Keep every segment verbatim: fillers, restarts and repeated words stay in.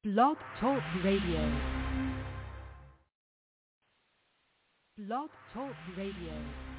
Blog Talk Radio. Blog Talk Radio.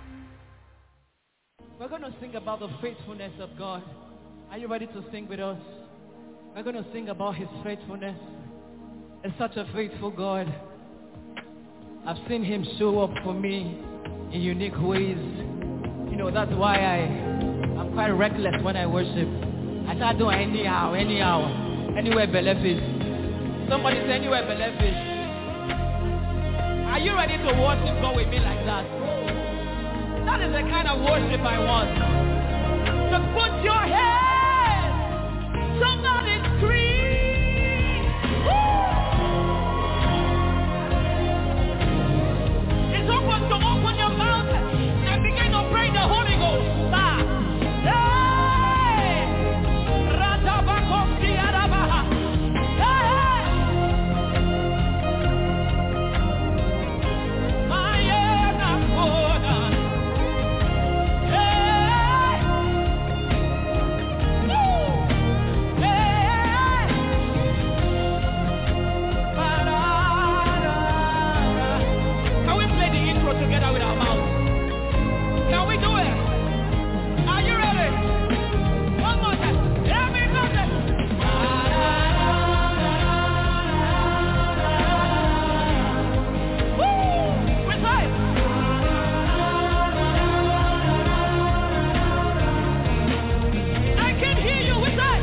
We're going to sing about the faithfulness of God. Are you ready to sing with us? We're going to sing about his faithfulness. It's such a faithful God. I've seen him show up for me in unique ways. You know, that's why I, I'm quite reckless when I worship. I start doing anyhow, anyhow, anywhere benefits. Somebody say anywhere benefits. Are you ready to worship God with me like that? That is the kind of worship I want. So put your hands. Somebody scream. Woo! It's open to open your mouth and begin to pray the Holy Ghost. Ah. Hey! Ratabakosi Arabaha. Together with our mouth. Can we do it? Are you ready? One more time. Let me go there. Woo! We're tight. I can hear you. We're tight.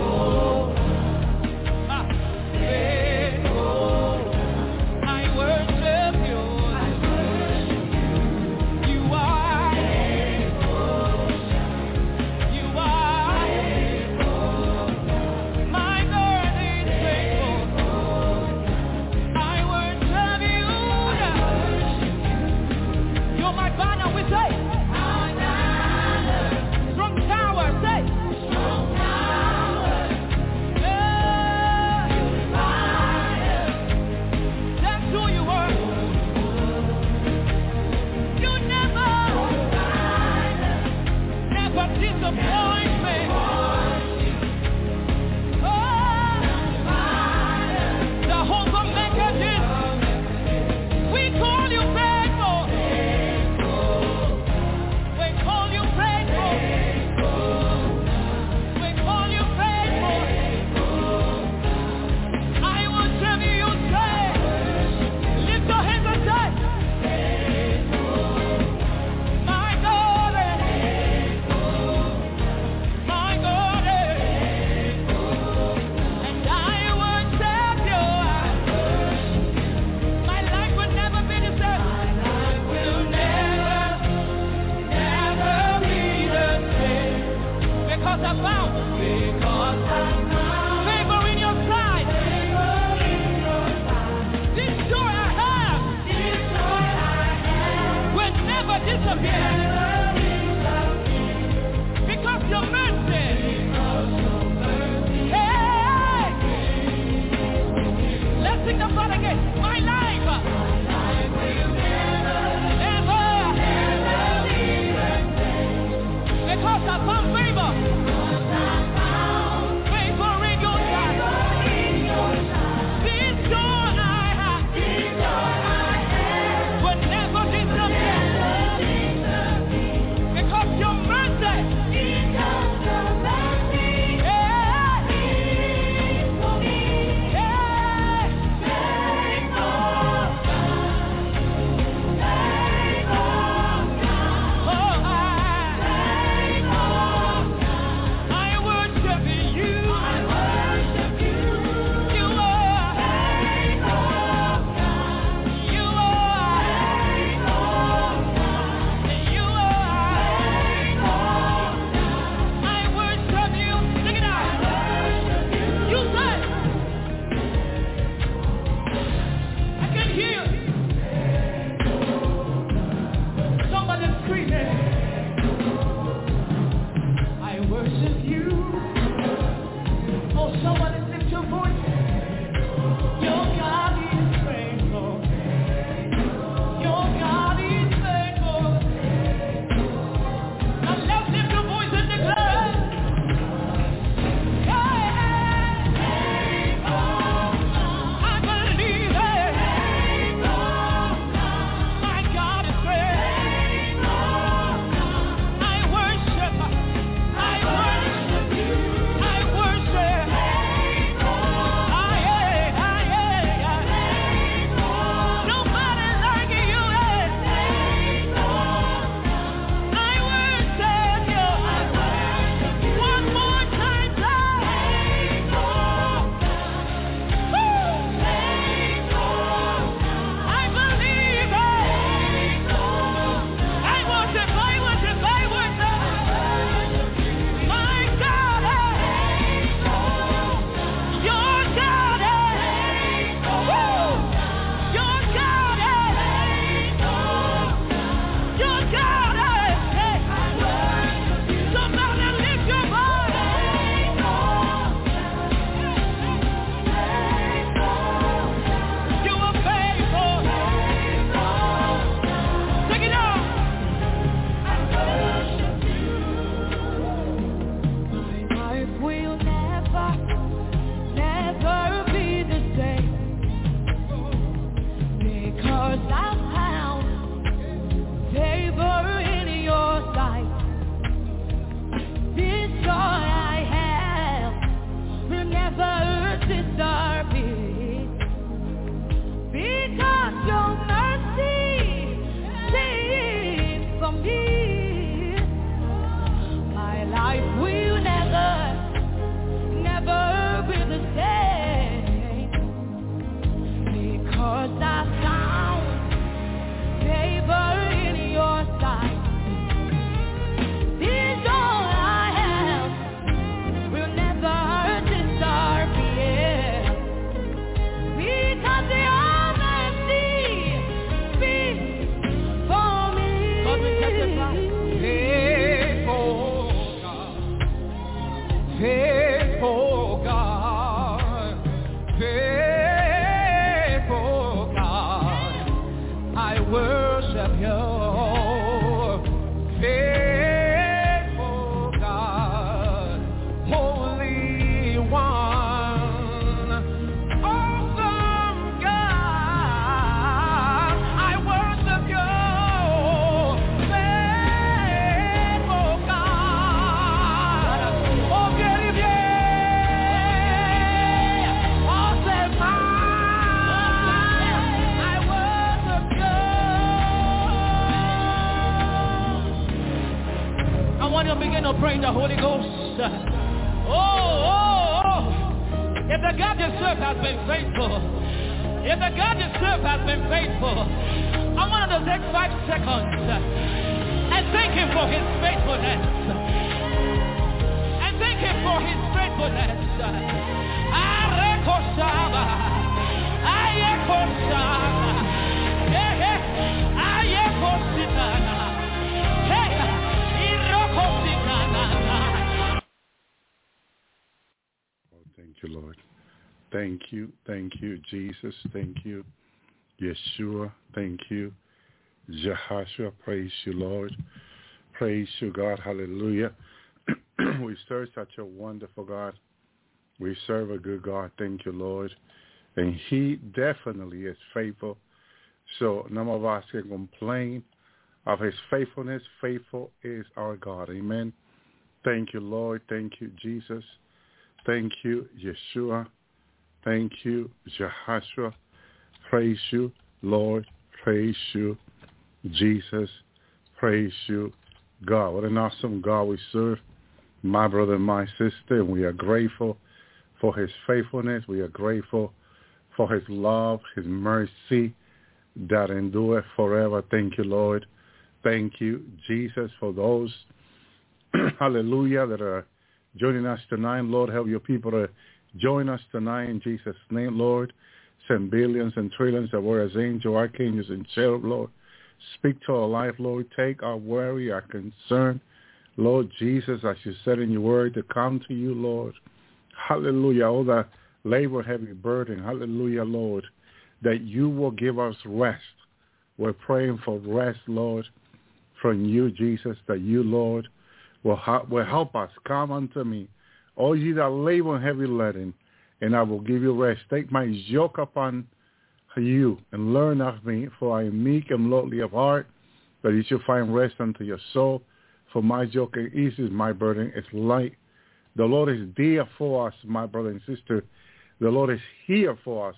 Worship pray in the Holy Ghost. Oh, oh, oh. If the God you serve has been faithful, if the God you serve has been faithful, I want to take five seconds and thank him for his faithfulness. And thank him for his faithfulness. Arekosaba. Ayekosaba. Hey, hey. Ayekositana. Hey, Irokositana. Oh, thank you, Lord. Thank you. Thank you, Jesus. Thank you, Yeshua. Thank you, Jehoshua. Praise you, Lord. Praise you, God. Hallelujah. We serve such a wonderful God. We serve a good God. Thank you, Lord. And he definitely is faithful. So none of us can complain of his faithfulness. Faithful is our God. Amen. Thank you, Lord. Thank you, Jesus. Thank you, Yeshua. Thank you, Jehoshua. Praise you, Lord. Praise you, Jesus. Praise you, God. What an awesome God we serve, my brother and my sister. And we are grateful for his faithfulness. We are grateful for his love, his mercy that endureth forever. Thank you, Lord. Thank you, Jesus, for those, hallelujah, that are joining us tonight. Lord, help your people to join us tonight in Jesus' name, Lord. Send billions and trillions of warriors, angels, archangels, and cherub, Lord. Speak to our life, Lord. Take our worry, our concern, Lord Jesus, as you said in your word, to come to you, Lord. Hallelujah. All the labor, heavy burden. Hallelujah, Lord, that you will give us rest. We're praying for rest, Lord, from you, Jesus, that you, Lord, will help, will help us. Come unto me, all ye that labor and heavy laden, and I will give you rest. Take my yoke upon you and learn of me, for I am meek and lowly of heart, that you shall find rest unto your soul. For my yoke is easy, my burden is light. The Lord is dear for us, my brother and sister. The Lord is here for us.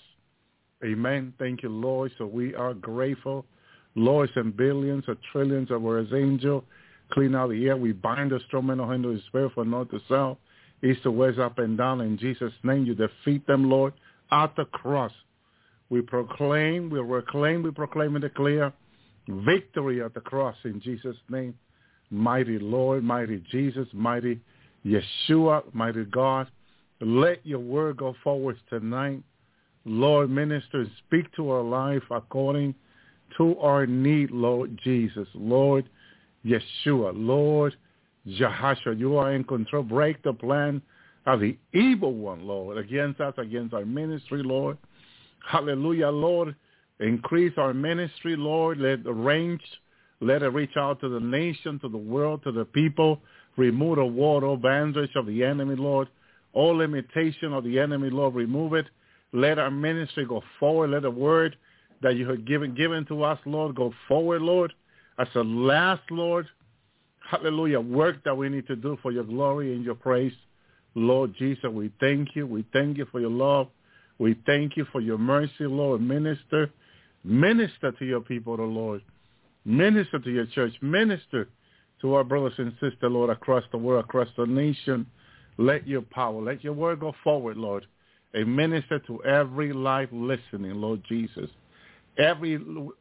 Amen. Thank you, Lord. So we are grateful. Lords and billions or trillions of his angel clean out the air. We bind the strong man of the spirit from north to south, east to west, up and down. In Jesus' name, you defeat them, Lord, at the cross. We proclaim, we proclaim, we proclaim and declare victory at the cross in Jesus' name. Mighty Lord, mighty Jesus, mighty Yeshua, mighty God, let your word go forward tonight. Lord, minister, speak to our life according to our need, Lord Jesus. Lord, Yeshua, Lord, Jehoshua, you are in control. Break the plan of the evil one, Lord, against us, against our ministry, Lord. Hallelujah, Lord. Increase our ministry, Lord. Let the range, let it reach out to the nation, to the world, to the people. Remove the wall, all boundaries of the enemy, Lord. All limitation of the enemy, Lord, remove it. Let our ministry go forward. Let the word that you have given, given to us, Lord, go forward, Lord. As a last, Lord, hallelujah, work that we need to do for your glory and your praise. Lord Jesus, we thank you. We thank you for your love. We thank you for your mercy, Lord. Minister, minister to your people, the Lord. Minister to your church. Minister to our brothers and sisters, Lord, across the world, across the nation. Let your power, let your word go forward, Lord, and minister to every life listening, Lord Jesus. Every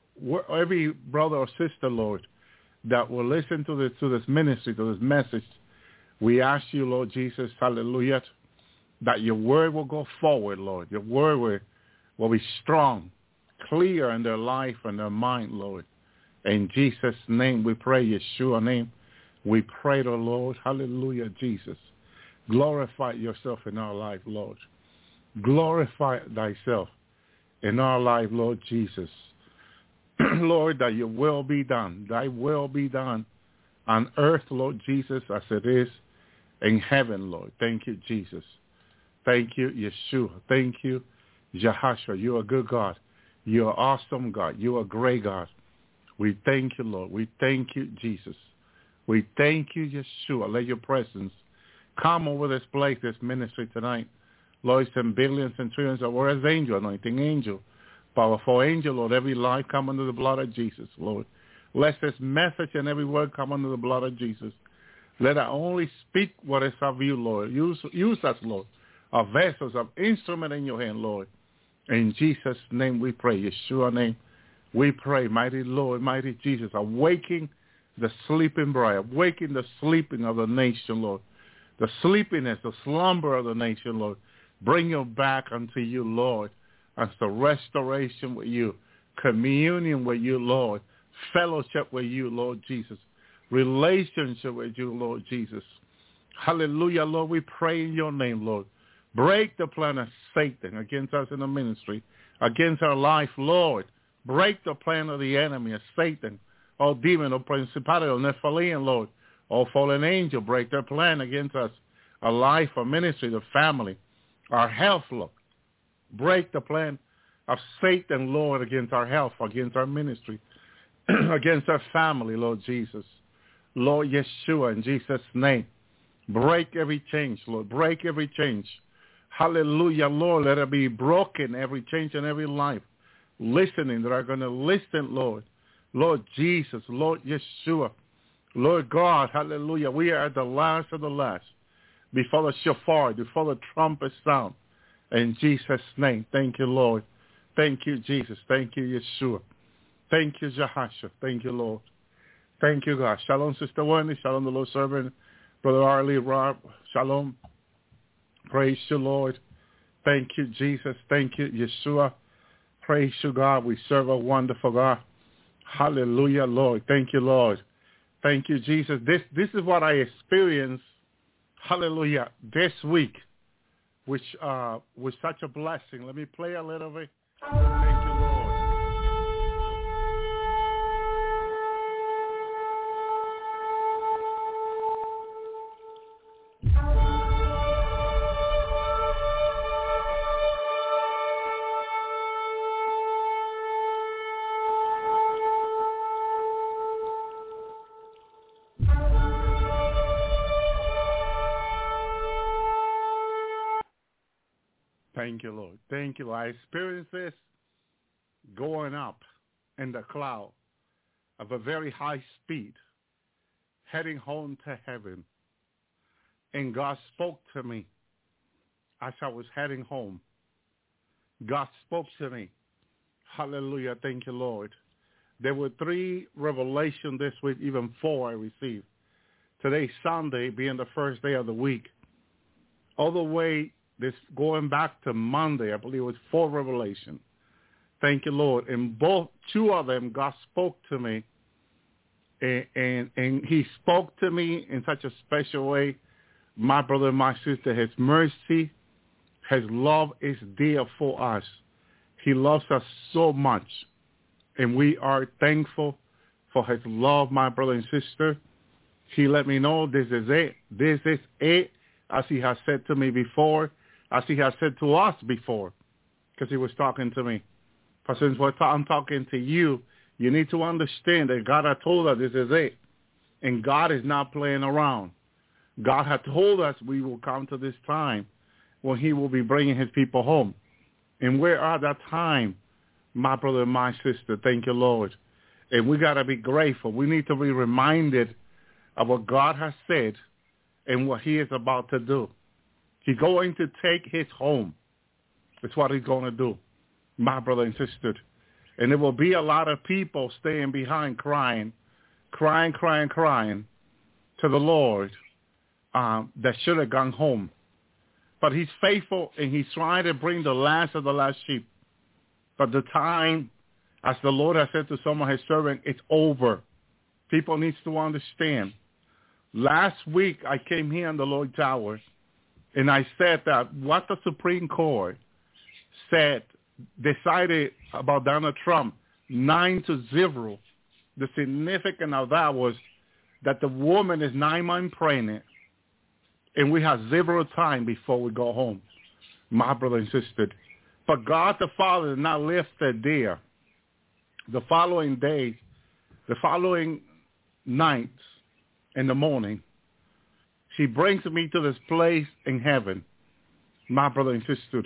every brother or sister, Lord, that will listen to this, to this ministry, to this message, we ask you, Lord Jesus, hallelujah, that your word will go forward, Lord. Your word will, will be strong, clear in their life and their mind, Lord. In Jesus' name we pray, Yeshua name. We pray, the Lord, hallelujah, Jesus. Glorify yourself in our life, Lord. Glorify thyself in our life, Lord Jesus. Lord, that your will be done. Thy will be done on earth, Lord Jesus, as it is in heaven, Lord. Thank you, Jesus. Thank you, Yeshua. Thank you, Jehoshua. You are a good God. You are awesome God. You are a great God. We thank you, Lord. We thank you, Jesus. We thank you, Yeshua. Let your presence come over this place, this ministry tonight. Lord, send billions and trillions of words, angel, anointing angel, powerful angel, Lord. Every life come under the blood of Jesus, Lord. Let this message and every word come under the blood of Jesus. Let us only speak what is of you, Lord. Use, use us, Lord, our vessels, our instrument in your hand, Lord. In Jesus' name we pray, Yeshua name we pray, mighty Lord, mighty Jesus, awaken the sleeping bride, awaken the sleeping of the nation, Lord. The sleepiness, the slumber of the nation, Lord. Bring you back unto you, Lord, as the restoration with you, communion with you, Lord, fellowship with you, Lord Jesus, relationship with you, Lord Jesus. Hallelujah, Lord, we pray in your name, Lord. Break the plan of Satan against us in the ministry, against our life, Lord. Break the plan of the enemy, of Satan, or demon, or principality, or Nephilim, Lord, or fallen angel. Break their plan against us, our life, our ministry, the family, our health, Lord. Break the plan of Satan, Lord, against our health, against our ministry, against our family, Lord Jesus. Lord Yeshua, in Jesus' name, break every change, Lord. Break every change. Hallelujah, Lord. Let it be broken, every change in every life. Listening, that are going to listen, Lord. Lord Jesus, Lord Yeshua, Lord God, hallelujah. We are at the last of the last. Before the shofar, before the trumpet sound. In Jesus' name, thank you, Lord. Thank you, Jesus. Thank you, Yeshua. Thank you, Jahasha. Thank you, Lord. Thank you, God. Shalom, Sister Wendy. Shalom, the Lord servant. Brother Arlie, Rob. Shalom. Praise you, Lord. Thank you, Jesus. Thank you, Yeshua. Praise you, God. We serve a wonderful God. Hallelujah, Lord. Thank you, Lord. Thank you, Jesus. This this is what I experienced, hallelujah, this week, which uh, was such a blessing. Let me play a little bit. Thank you, Lord. Thank you, Lord. Thank you, Lord. I experienced this going up in the cloud of a very high speed, heading home to heaven. And God spoke to me as I was heading home. God spoke to me. Hallelujah. Thank you, Lord. There were three revelations this week, even four I received. Today, Sunday, being the first day of the week. All the way this going back to Monday, I believe it was four revelations. Thank you, Lord. And both, two of them, God spoke to me. And, and, and he spoke to me in such a special way. My brother and my sister, his mercy, his love is there for us. He loves us so much. And we are thankful for his love, my brother and sister. He let me know this is it. This is it, as he has said to me before, as he has said to us before, because he was talking to me. But since I'm talking to you, you need to understand that God had told us this is it. And God is not playing around. God had told us we will come to this time when he will be bringing his people home. And we're at that time, my brother and my sister. Thank you, Lord. And we got to be grateful. We need to be reminded of what God has said and what he is about to do. He's going to take his home. That's what he's going to do, my brother and sister. And there will be a lot of people staying behind crying, crying, crying, crying to the Lord um, that should have gone home. But he's faithful, and he's trying to bring the last of the last sheep. But the time, as the Lord has said to some of his servants, it's over. People need to understand. Last week, I came here on the Lloyd Tower, and I said that what the Supreme Court said, decided about Donald Trump, nine to zero, the significance of that was that the woman is nine months pregnant, and we have zero time before we go home, my brother and sister. But God the Father did not live there. The following day, the following night in the morning, she brings me to this place in heaven, my brother and sister.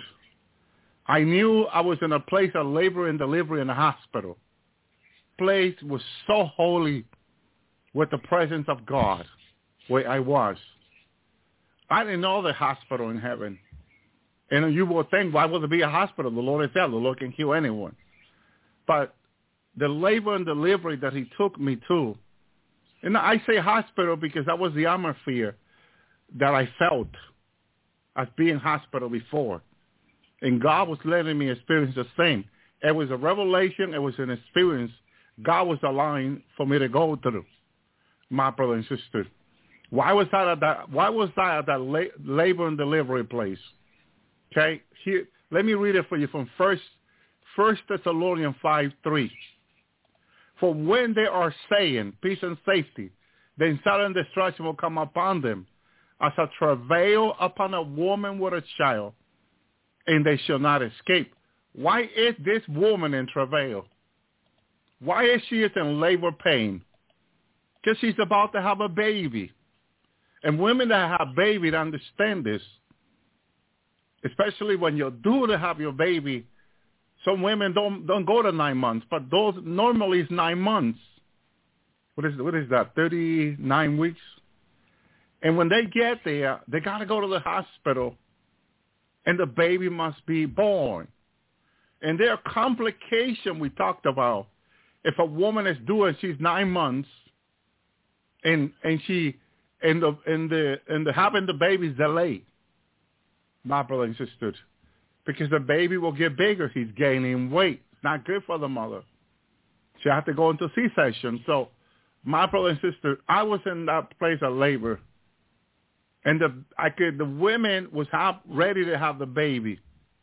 I knew I was in a place of labor and delivery in a hospital. Place was so holy with the presence of God. where I was. I didn't know the hospital in heaven. And you will think, why would there be a hospital? The Lord is there. The Lord can heal anyone. But the labor and delivery that he took me to, and I say hospital because that was the atmosphere that I felt as being hospital before. And God was letting me experience the same. It was a revelation. It was an experience God was allowing for me to go through, my brother and sister. Why was I at that? Why was I at that la- labor and delivery place? Okay, here, let me read it for you from First First Thessalonians five three. For when they are saying peace and safety, then sudden destruction will come upon them, as a travail upon a woman with a child, and they shall not escape. Why is this woman in travail? Why is she in labor pain? Because she's about to have a baby. And women that have babies understand this. Especially when you're due to have your baby. Some women don't don't go to nine months, but those normally is nine months. What is what is that? thirty-nine weeks? And when they get there, they got to go to the hospital, and the baby must be born. And there are complications we talked about. If a woman is due and she's nine months, and and she and the and the and the having the baby is delayed, my brother and sisters, because the baby will get bigger. He's gaining weight. It's not good for the mother. She had to go into C-section. So, my brother and sister, I was in that place of labor, and the I could the women was have, ready to have the baby,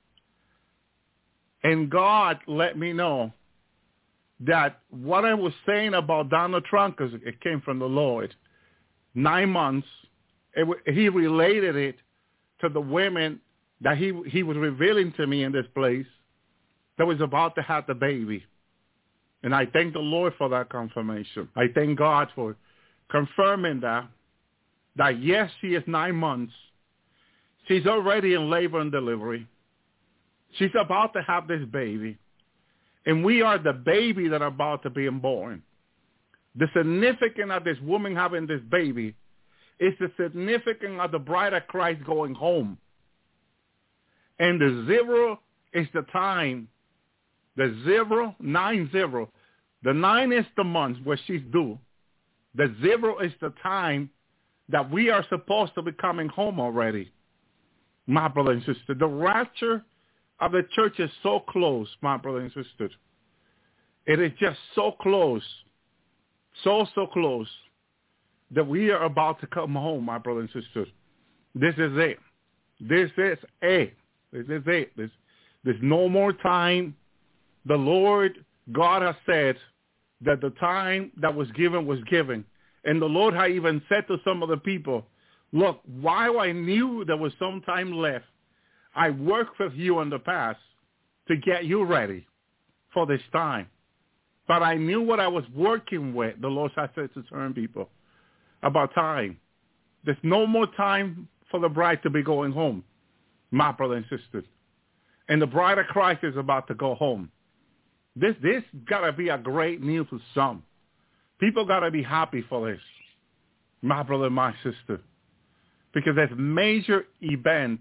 and God let me know that what I was saying about Donald Trump, because it came from the Lord, nine months, it, he related it to the women that he he was revealing to me in this place that was about to have the baby. And I thank the Lord for that confirmation. I thank God for confirming that, that yes, she is nine months. She's already in labor and delivery. She's about to have this baby. And we are the baby that are about to be born. The significance of this woman having this baby is the significance of the bride of Christ going home. And the zero is the time, the zero, nine zero. The nine is the month where she's due. The zero is the time that we are supposed to be coming home already. My brother and sister, the rapture of the church is so close, my brother and sister. It is just so close, so, so close that we are about to come home, my brother and sister. This is it. This is it. This is it. There's, there's no more time. The Lord God has said that the time that was given was given. And the Lord had even said to some of the people, look, while I knew there was some time left, I worked with you in the past to get you ready for this time. But I knew what I was working with, the Lord has said to certain people, about time. There's no more time for the bride to be going home, my brother and sister. And the bride of Christ is about to go home. This this got to be a great news for some. People got to be happy for this, my brother and my sister. Because this major event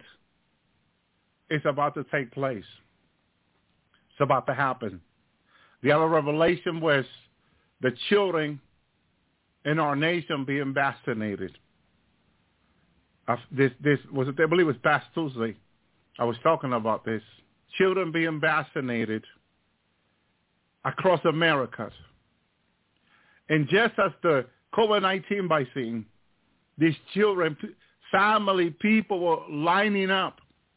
is about to take place. It's about to happen. The other revelation was the children in our nation being vaccinated. Uh, this this was I believe it was past Tuesday. I was talking about this. Children being vaccinated across America. And just as the COVID nineteen vaccine, these children, family, people were lining up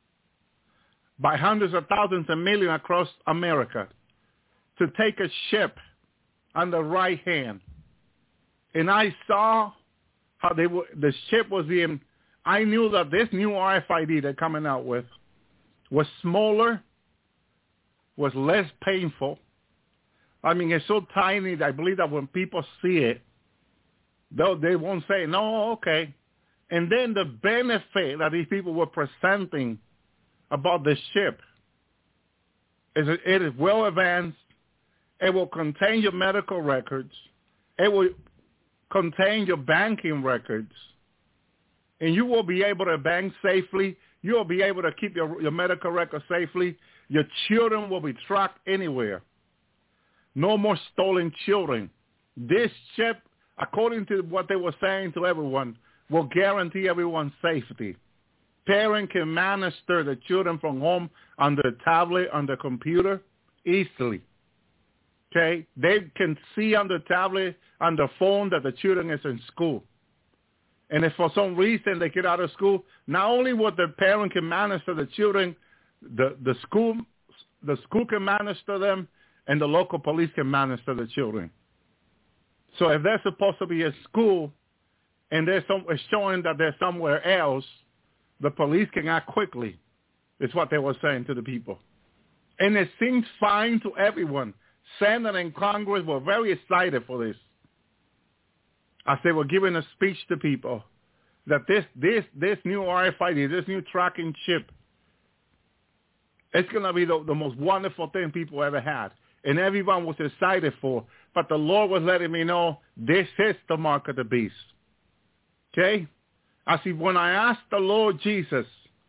by hundreds of thousands and millions across America to take a ship on the right hand. And I saw how they were, the ship was in, I knew that this new R F I D they're coming out with was smaller, was less painful. I mean, it's so tiny that I believe that when people see it, though they won't say, no, okay. And then the benefit that these people were presenting about the ship is it is well advanced. It will contain your medical records. It will contain your banking records. and you will be able to bank safely. You will be able to keep your, your medical record safely. Your children will be tracked anywhere. No more stolen children. This chip, according to what they were saying to everyone, will guarantee everyone's safety. Parents can monitor the children from home on their tablet, on the computer, easily. Okay? They can see on the tablet, on the phone, that the children is in school. And if for some reason they get out of school, not only will the parent can monitor the children, the, the school the school can monitor them, and the local police can monitor the children. So if they're supposed to be at school and they're some, it's showing that they're somewhere else, the police can act quickly, is what they were saying to the people. And it seems fine to everyone. Senate and Congress were very excited for this, as they were giving a speech to people, that this this this new R F I D, this new tracking chip, it's going to be the, the most wonderful thing people ever had. And everyone was excited for. But the Lord was letting me know, this is the mark of the beast. Okay? I see, when I asked the Lord Jesus,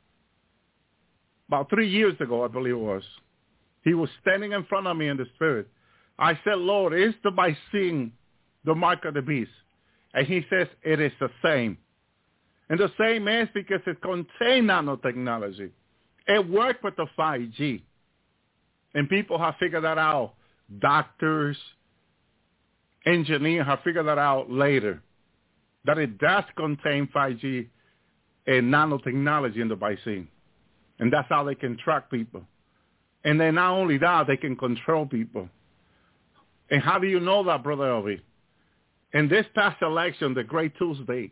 about three years ago, I believe it was, he was standing in front of me in the spirit. I said, Lord, is the vaccine the mark of the beast? And he says, it is the same. And the same is because it contains nanotechnology. It worked with the five G. And people have figured that out. Doctors, engineers have figured that out later, that it does contain five G and nanotechnology in the vaccine. And that's how they can track people. And then not only that, they can control people. And how do you know that, Brother Elvi? In this past election, the Great Tuesday,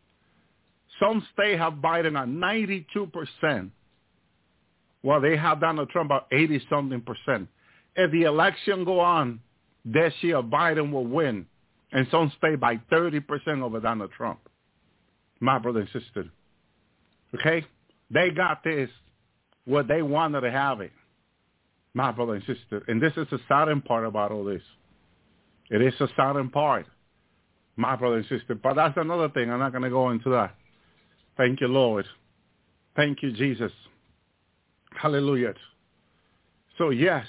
some states have Biden at ninety-two percent. Well, they have Donald Trump at eighty-something percent. If the election go on, this year Biden will win. And some state by thirty percent over Donald Trump. My brother and sister. Okay? They got this where they wanted to have it. My brother and sister. And this is the sadden part about all this. It is a sadden part. My brother and sister. But that's another thing. I'm not going to go into that. Thank you, Lord. Thank you, Jesus. Hallelujah. So, yes.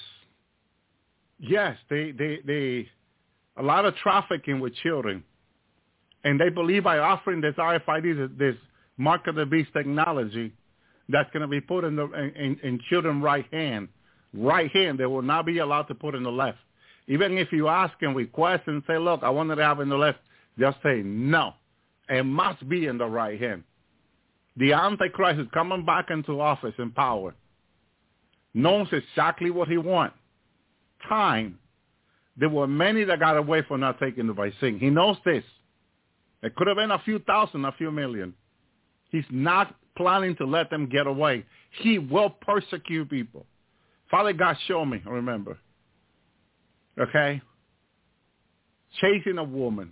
Yes, they, they, they, a lot of trafficking with children. And they believe by offering this R F I D, this mark of the beast technology, that's going to be put in the in, in children's right hand. Right hand, they will not be allowed to put in the left. Even if you ask and request and say, look, I wanted to have in the left, they'll say, no, it must be in the right hand. The Antichrist is coming back into office and power. Knows exactly what he wants. Time. There were many that got away for not taking the vaccine. He knows this. It could have been a few thousand, a few million. He's not planning to let them get away. He will persecute people. Father God, show me, remember. Okay? Chasing a woman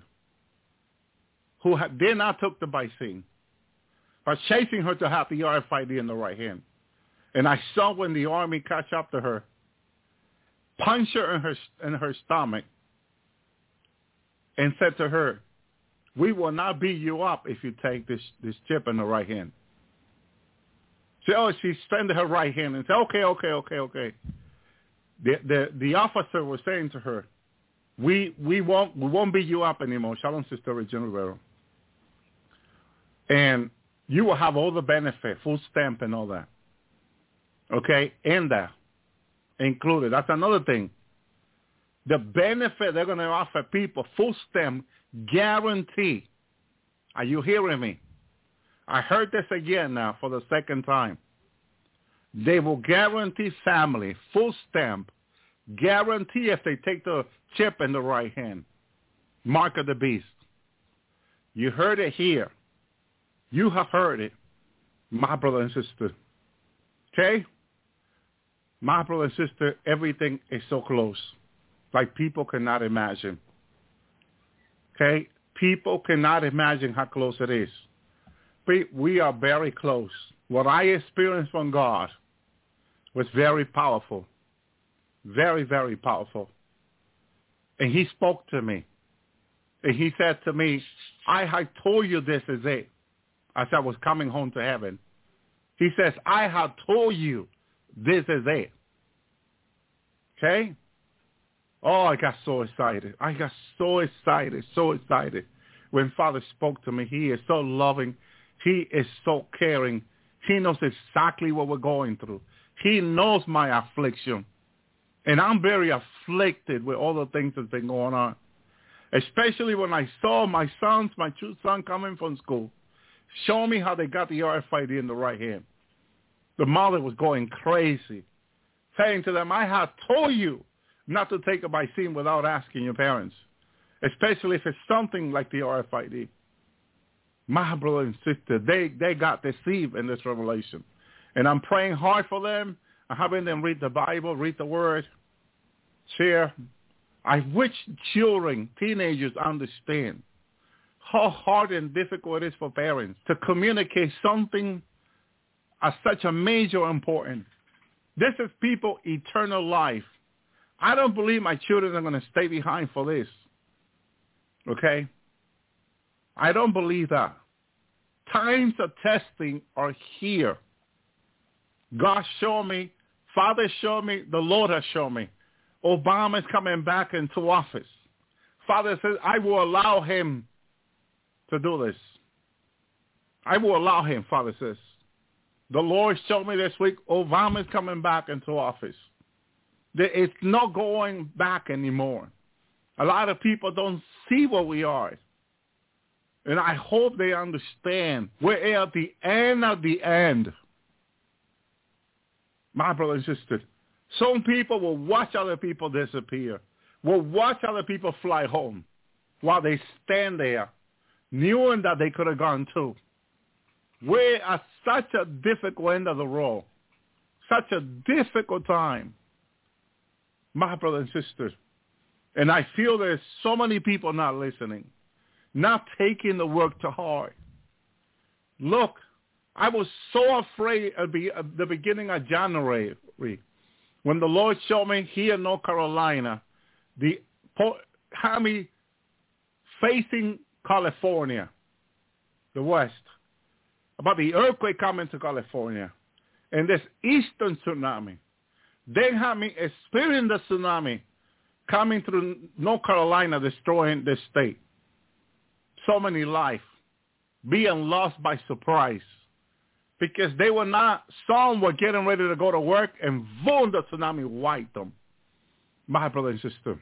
who had, did not took the vaccine, but chasing her to have the R F I D in the right hand. And I saw when the army catch up to her, punch her in her in her stomach, and said to her, we will not beat you up if you take this, this chip in the right hand. So oh, she extended her right hand and said, okay, okay, okay, okay. The the the officer was saying to her, we we won't we won't beat you up anymore. Shalom, Sister Regina Rivero. And you will have all the benefit, full stamp and all that. Okay, in that included. That's another thing. The benefit they're going to offer people, full stamp, guarantee. Are you hearing me? I heard this again now for the second time. They will guarantee family, full stamp, guarantee if they take the chip in the right hand. Mark of the beast. You heard it here. You have heard it, my brother and sister. Okay? My brother and sister, everything is so close. Like people cannot imagine. Okay? People cannot imagine how close it is. We are very close. What I experienced from God was very powerful. Very, very powerful. And he spoke to me. And he said to me, I had told you this is it. as I was coming home to heaven. He says, I have told you this is it. Okay? Oh, I got so excited. I got so excited, so excited when Father spoke to me. He is so loving. He is so caring. He knows exactly what we're going through. He knows my affliction. And I'm very afflicted with all the things that's been going on. Especially when I saw my sons, my two sons coming from school, show me how they got the R F I D in the right hand. The mother was going crazy, saying to them, I have told you not to take a vaccine without asking your parents, especially if it's something like the R F I D. My brother and sister, they, they got deceived in this revelation. And I'm praying hard for them. I'm having them read the Bible, read the Word, share. I wish children, teenagers understand how hard and difficult it is for parents to communicate something as such a major importance. This is people's eternal life. I don't believe my children are going to stay behind for this. Okay? I don't believe that. Times of testing are here. God showed me, Father showed me, the Lord has shown me. Obama is coming back into office. Father says, I will allow him to do this. I will allow him, Father says. The Lord showed me this week, Obama is coming back into office. It's not going back anymore. A lot of people don't see what we are. And I hope they understand we're at the end of the end. My brother and sister, some people will watch other people disappear, will watch other people fly home while they stand there knowing that they could have gone too. We're at such a difficult end of the road, such a difficult time, my brother and sister. And I feel there's so many people not listening, not taking the work to heart. Look, I was so afraid at the beginning of January when the Lord showed me here in North Carolina, the had me facing California, the West, about the earthquake coming to California, and this eastern tsunami. They had me experiencing the tsunami coming through North Carolina, destroying this state. So many lives being lost by surprise because they were not, some were getting ready to go to work and boom, the tsunami wiped them. My brother and sister,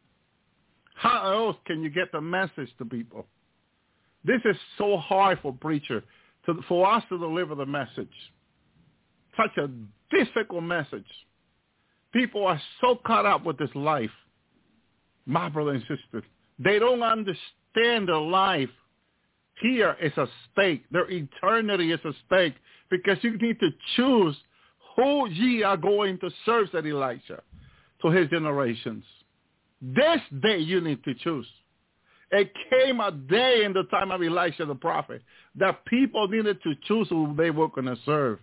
how else can you get the message to people? This is so hard for preacher, to, for us to deliver the message. Such a difficult message. People are so caught up with this life. My brother and sister, they don't understand their life here is a stake. Their eternity is a stake because you need to choose who ye are going to serve, said Elisha to his generations. This day you need to choose. It came a day in the time of Elisha the prophet that people needed to choose who they were going to serve.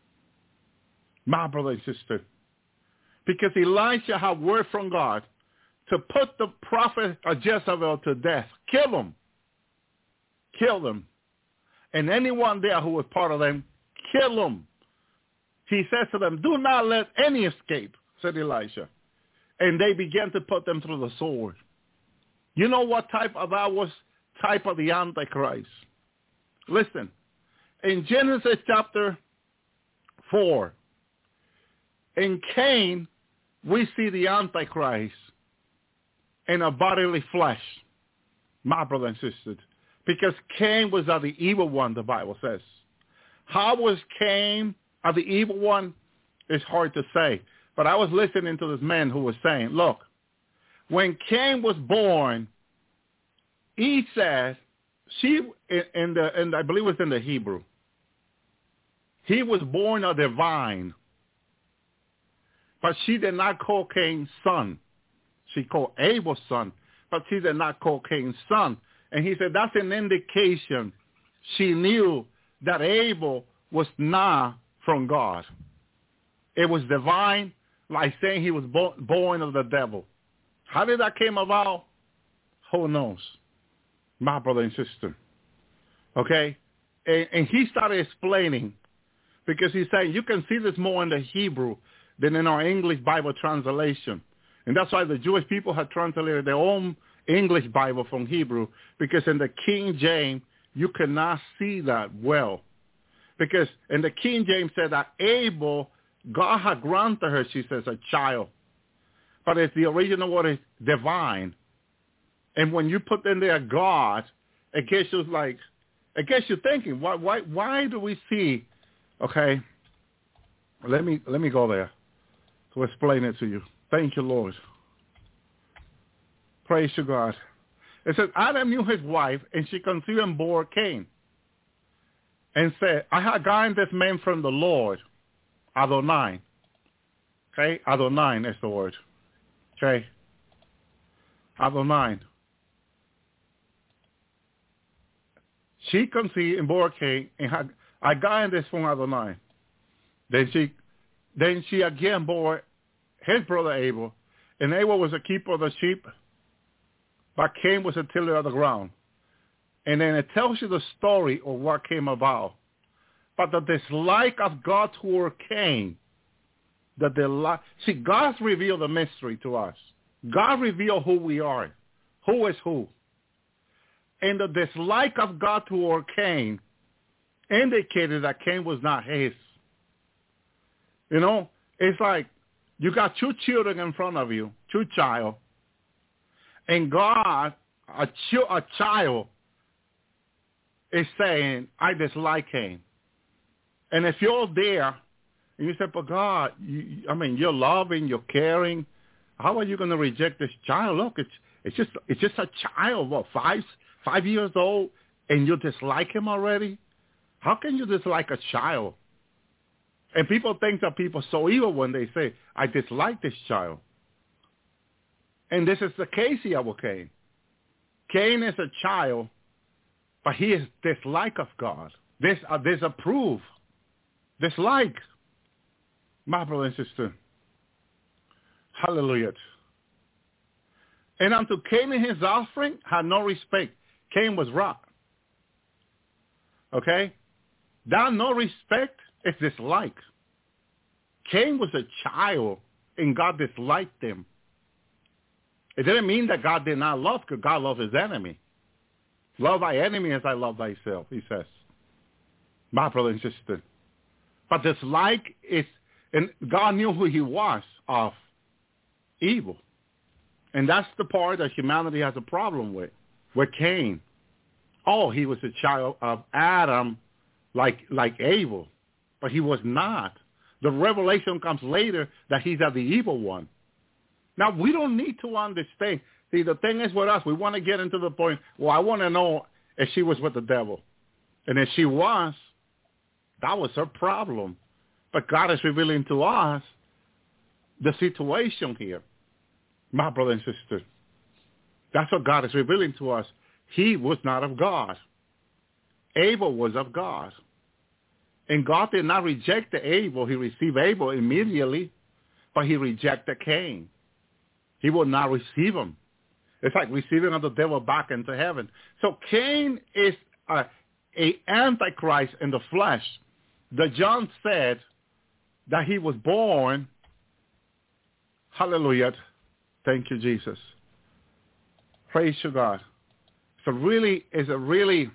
My brother and sister, because Elisha had word from God to put the prophet of Jezebel to death, kill him. Kill them. And anyone there who was part of them, kill them. He says to them, do not let any escape, said Elisha. And they began to put them through the sword. You know what type of that was? Type of the Antichrist. Listen, in Genesis chapter four, in Cain, we see the Antichrist in a bodily flesh, my brother and sisters. Because Cain was of the evil one, the Bible says. How was Cain of the evil one? It's hard to say. But I was listening to this man who was saying, look, when Cain was born, he said, she, in the, in, I believe it was in the Hebrew, he was born of the vine. But she did not call Cain son. She called Abel's son, but she did not call Cain son. And he said that's an indication she knew that Abel was not from God. It was divine, like saying he was bo- born of the devil. How did that came about? Who knows? My brother and sister. Okay? and, and he started explaining, because he's saying you can see this more in the Hebrew than in our English Bible translation. And that's why the Jewish people had translated their own English Bible from Hebrew, because in the King James, you cannot see that well. Because in the King James said that Abel, God had granted her, she says, a child. But it's the original word is divine. And when you put in there God, it gets you like, it gets you thinking, why, why, why do we see, okay, let me, let me go there to explain it to you. Thank you, Lord. Praise to God. It says, Adam knew his wife, and she conceived and bore Cain, and said, I have gotten this man from the Lord, Adonai. Okay, Adonai is the word. Okay, Adonai. She conceived and bore Cain, and had, I gotten this from Adonai. Then she, then she again bore his brother Abel, and Abel was a keeper of the sheep, but Cain was a tiller of the ground. And then it tells you the story of what came about. But the dislike of God toward Cain, the delight. See, God's revealed the mystery to us. God revealed who we are, who is who. And the dislike of God toward Cain indicated that Cain was not his. You know, it's like you got two children in front of you, two child, and God, a, ch- a child, is saying, I dislike Cain. And if you're there, and you say, but God, you, I mean, you're loving, you're caring, how are you going to reject this child? Look, it's it's just it's just a child, what, five five years old, and you dislike him already? How can you dislike a child? And people think that people are so evil when they say, I dislike this child. And this is the case here with Cain. Cain is a child, but he is dislike of God. This uh, disapprove, dislike. My brother and sister. Hallelujah. And unto Cain and his offspring had no respect. Cain was wrong. Okay? That no respect is dislike. Cain was a child, and God disliked him. It didn't mean that God did not love, because God loved his enemy. Love thy enemy as I love thyself, he says. My brother and sister. But dislike is, and God knew who he was of evil. And that's the part that humanity has a problem with, with Cain. Oh, he was a child of Adam like like Abel, but he was not. The revelation comes later that he's of the evil one. Now, we don't need to understand. See, the thing is with us, we want to get into the point, well, I want to know if she was with the devil. And if she was, that was her problem. But God is revealing to us the situation here. My brother and sister, that's what God is revealing to us. He was not of God. Abel was of God. And God did not reject the Abel. He received Abel immediately, but he rejected Cain. He will not receive him. It's like receiving of the devil back into heaven. So Cain is a, a antichrist in the flesh. The John said that he was born, hallelujah, thank you, Jesus. Praise to God. So really, is a really,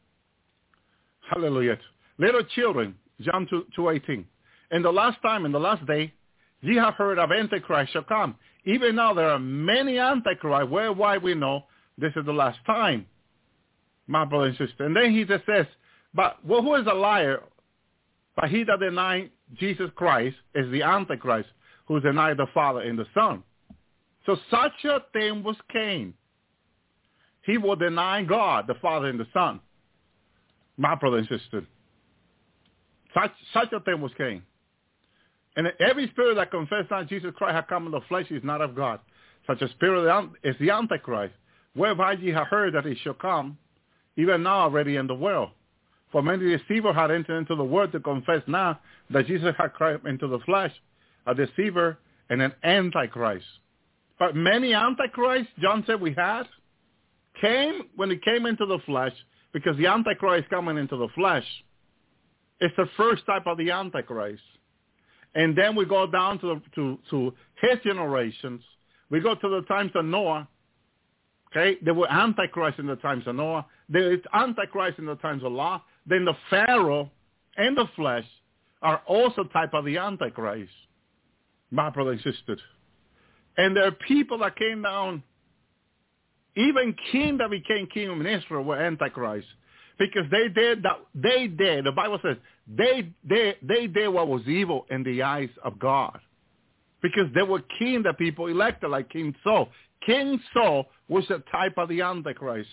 hallelujah. Little children, John two eighteen. In the last time, in the last day, ye have heard of Antichrist shall come. Even now there are many Antichrists, whereby we know this is the last time, my brother and sister. And then he just says, but well, who is a liar? But he that denies Jesus Christ is the Antichrist, who denied the Father and the Son. So such a thing was Cain. He will deny God, the Father and the Son. My brother and sister. Such, such a thing was Cain. And every spirit that confesses not Jesus Christ hath come in the flesh is not of God. Such a spirit is the Antichrist, whereby ye have heard that he shall come, even now already in the world. For many deceivers had entered into the world to confess now that Jesus had come into the flesh, a deceiver and an Antichrist. But many Antichrists, John said we had, came when he came into the flesh, because the Antichrist coming into the flesh. It's the first type of the Antichrist. And then we go down to, to, to his generations. We go to the times of Noah. Okay, there were Antichrist in the times of Noah. There is Antichrist in the times of Lot. Then the Pharaoh and the flesh are also type of the Antichrist, my brother and sister. And there are people that came down, even king that became king of Israel were Antichrist. Because they did that, they did, the Bible says, they, they, they did what was evil in the eyes of God. Because they were king that people elected, like King Saul. King Saul was a type of the Antichrist.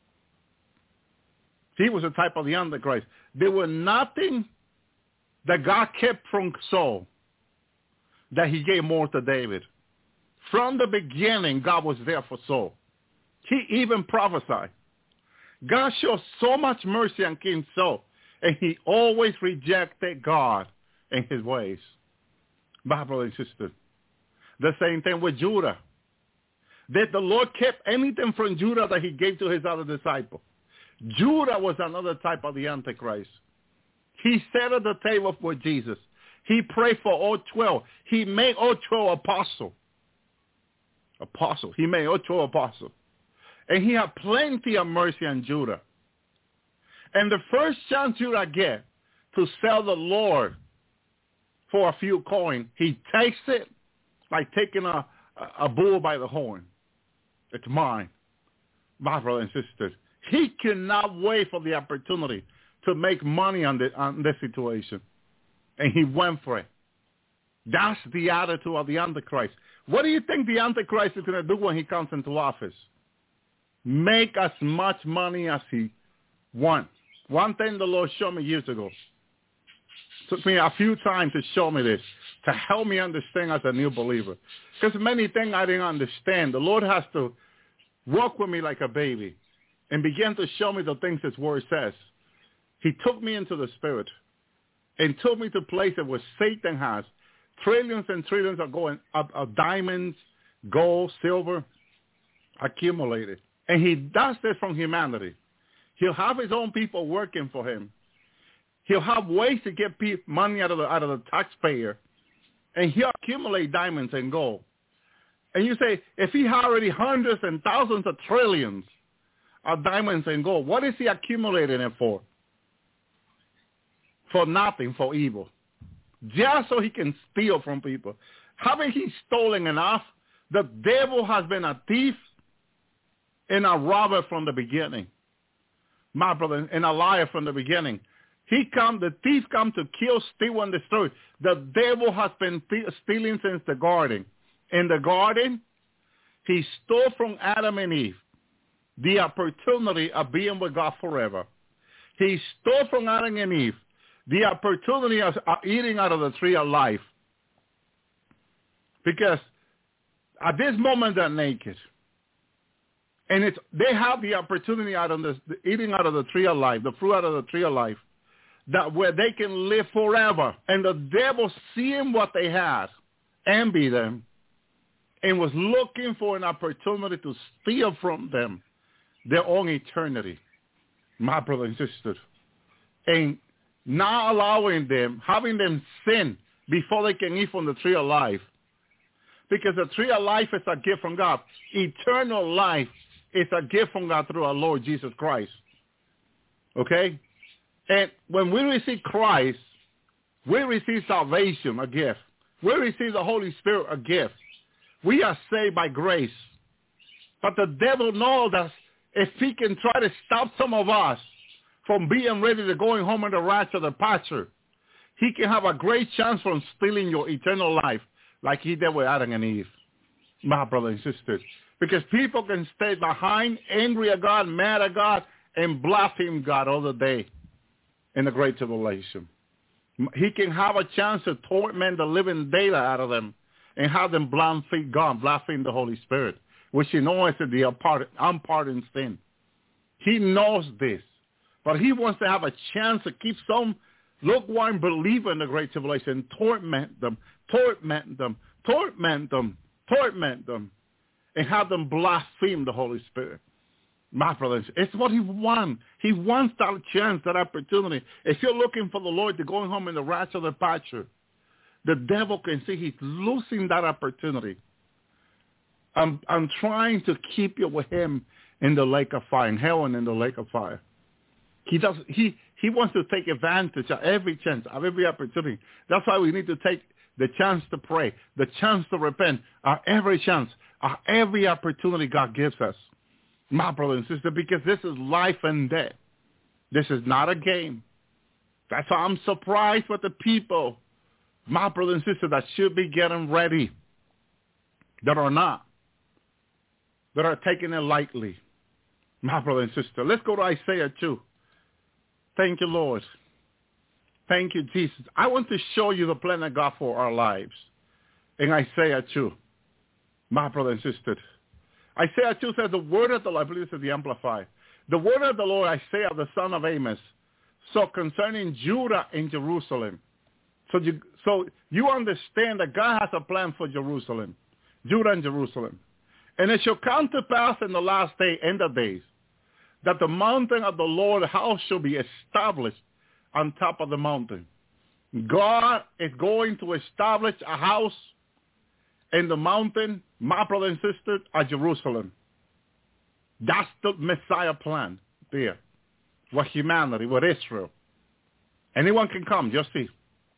He was a type of the Antichrist. There was nothing that God kept from Saul that he gave more to David. From the beginning, God was there for Saul. He even prophesied. God showed so much mercy on King Saul, and he always rejected God and his ways. My brother and sister. The same thing with Judah. That the Lord kept anything from Judah that he gave to his other disciples. Judah was another type of the Antichrist. He sat at the table with Jesus. He prayed for all twelve. He made all twelve apostles. Apostle. He made all twelve apostles. And he had plenty of mercy on Judah. And the first chance Judah get to sell the Lord for a few coins, he takes it like taking a, a bull by the horn. It's mine, my brother and sister. He cannot wait for the opportunity to make money on, the, on this situation. And he went for it. That's the attitude of the Antichrist. What do you think the Antichrist is going to do when he comes into office? Make as much money as he wants. One thing the Lord showed me years ago. Took me a few times to show me this, to help me understand as a new believer. Because many things I didn't understand. The Lord has to walk with me like a baby and begin to show me the things his word says. He took me into the spirit and took me to places where Satan has trillions and trillions of, going, of, of diamonds, gold, silver accumulated. And he does this from humanity. He'll have his own people working for him. He'll have ways to get money out of the, out of the taxpayer, and he'll accumulate diamonds and gold. And you say, if he had already hundreds and thousands of trillions of diamonds and gold, what is he accumulating it for? For nothing, for evil. Just so he can steal from people. Haven't he stolen enough? The devil has been a thief and a robber from the beginning. My brother, and a liar from the beginning. He come, the thief come to kill, steal, and destroy. The devil has been th- stealing since the garden. In the garden, he stole from Adam and Eve the opportunity of being with God forever. He stole from Adam and Eve the opportunity of eating out of the tree of life. Because at this moment they're naked. And it's they have the opportunity out of this, eating out of the tree of life, the fruit out of the tree of life, that where they can live forever. And the devil, seeing what they had, envied them, and was looking for an opportunity to steal from them their own eternity, my brother and sister. And not allowing them, having them sin before they can eat from the tree of life. Because the tree of life is a gift from God. Eternal life is a gift from God through our Lord Jesus Christ. Okay? And when we receive Christ, we receive salvation, a gift. We receive the Holy Spirit, a gift. We are saved by grace. But the devil knows that if he can try to stop some of us from being ready to going home in the rats of the pasture, he can have a great chance from stealing your eternal life like he did with Adam and Eve, my brothers and sisters. Because people can stay behind, angry at God, mad at God, and blaspheme God all the day in the great tribulation. He can have a chance to torment the living data out of them and have them blaspheme God, blaspheme the Holy Spirit, which he knows is the unpardoned sin. He knows this, but he wants to have a chance to keep some lukewarm believer in the great tribulation, torment them, torment them, torment them, torment them, and have them blaspheme the Holy Spirit. My brothers, it's what he wants. He wants that chance, that opportunity. If you're looking for the Lord to go home in the rest of the pasture, the devil can see he's losing that opportunity. I'm, I'm trying to keep you with him in the lake of fire, in hell and in the lake of fire. He does. He he wants to take advantage of every chance, of every opportunity. That's why we need to take the chance to pray, the chance to repent, uh, every chance, uh, every opportunity God gives us. My brother and sister, because this is life and death. This is not a game. That's why I'm surprised with the people, my brother and sister, that should be getting ready, that are not, that are taking it lightly. My brother and sister, let's go to Isaiah two. Thank you, Lord. Thank you, Jesus. I want to show you the plan of God for our lives in Isaiah two, my brother and sister. Isaiah two says, the word of the Lord, I believe this is the Amplified. The word of the Lord, Isaiah, the son of Amos, so concerning Judah and Jerusalem. So you, so you understand that God has a plan for Jerusalem, Judah and Jerusalem. And it shall come to pass in the last day, end of days, that the mountain of the Lord house shall be established on top of the mountain. God is going to establish a house in the mountain, my brother and sister, at Jerusalem. That's the Messiah plan there. With humanity, with Israel. Anyone can come, just see.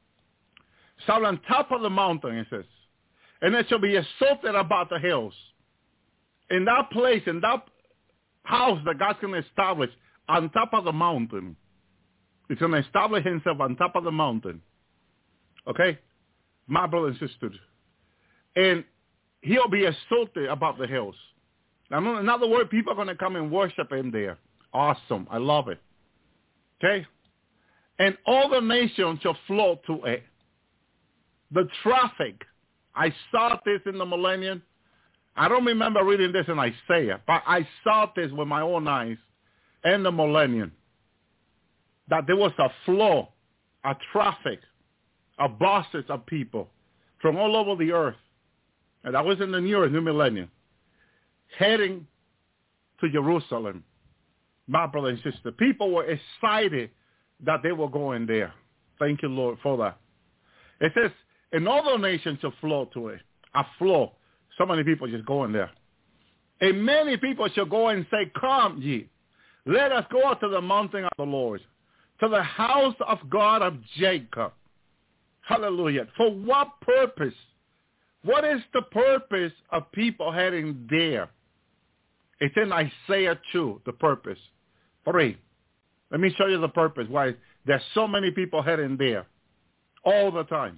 So on top of the mountain, it says, and it shall be exalted about the hills. In that place, in that house that God's going to establish on top of the mountain, He's going to establish himself on top of the mountain. Okay? My brother and sister. And he'll be exalted above the hills. Now, in other words, people are going to come and worship him there. Awesome. I love it. Okay? And all the nations shall flow to it. The traffic. I saw this in the millennium. I don't remember reading this in Isaiah, but I saw this with my own eyes in the millennium. That there was a flow, a traffic, a buses of people from all over the earth. And that was in the new, new millennium. Heading to Jerusalem. My brother and sister. People were excited that they were going there. Thank you, Lord, for that. It says, and all the nations shall flow to it. A flow. So many people just going there. And many people shall go and say, come ye, let us go out to the mountain of the Lord, to the house of God of Jacob. Hallelujah. For what purpose? What is the purpose of people heading there? It's in Isaiah two, the purpose. Three. Let me show you the purpose, why there's so many people heading there all the time.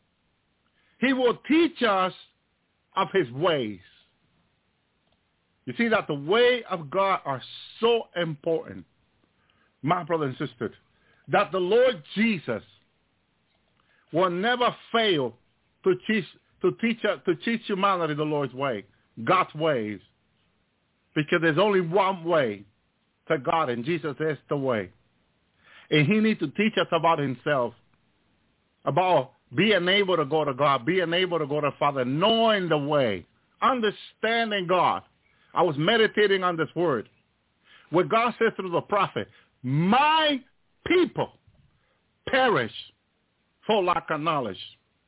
He will teach us of his ways. You see that the way of God are so important, my brother and sister, that the Lord Jesus will never fail to teach to teach to teach humanity the Lord's way, God's ways, because there's only one way to God, and Jesus is the way. And he needs to teach us about himself, about being able to go to God, being able to go to Father, knowing the way, understanding God. I was meditating on this word, where God says through the prophet, my people perish for lack of knowledge.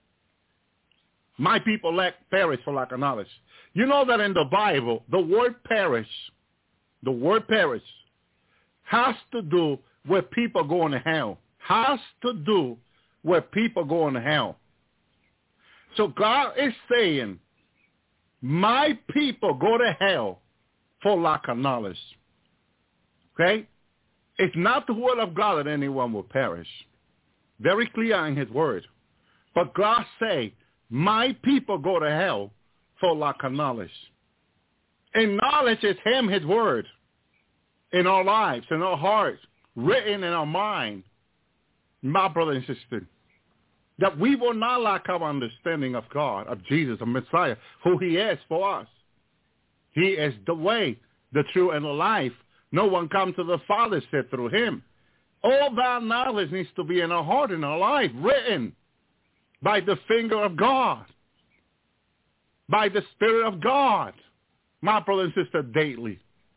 My people lack perish for lack of knowledge. You know that in the Bible, the word perish, the word perish, has to do with people going to hell. Has to do with people going to hell. So God is saying, my people go to hell for lack of knowledge. Okay? It's not the word of God that anyone will perish. Very clear in his word. But God say, my people go to hell for lack of knowledge. And knowledge is him, his word, in our lives, in our hearts, written in our mind, my brother and sister, that we will not lack our understanding of God, of Jesus, of Messiah, who he is for us. He is the way, the truth, and the life. No one comes to the Father except through him. All that knowledge needs to be in our heart, in our life, written by the finger of God, by the Spirit of God, my brother and sister, daily.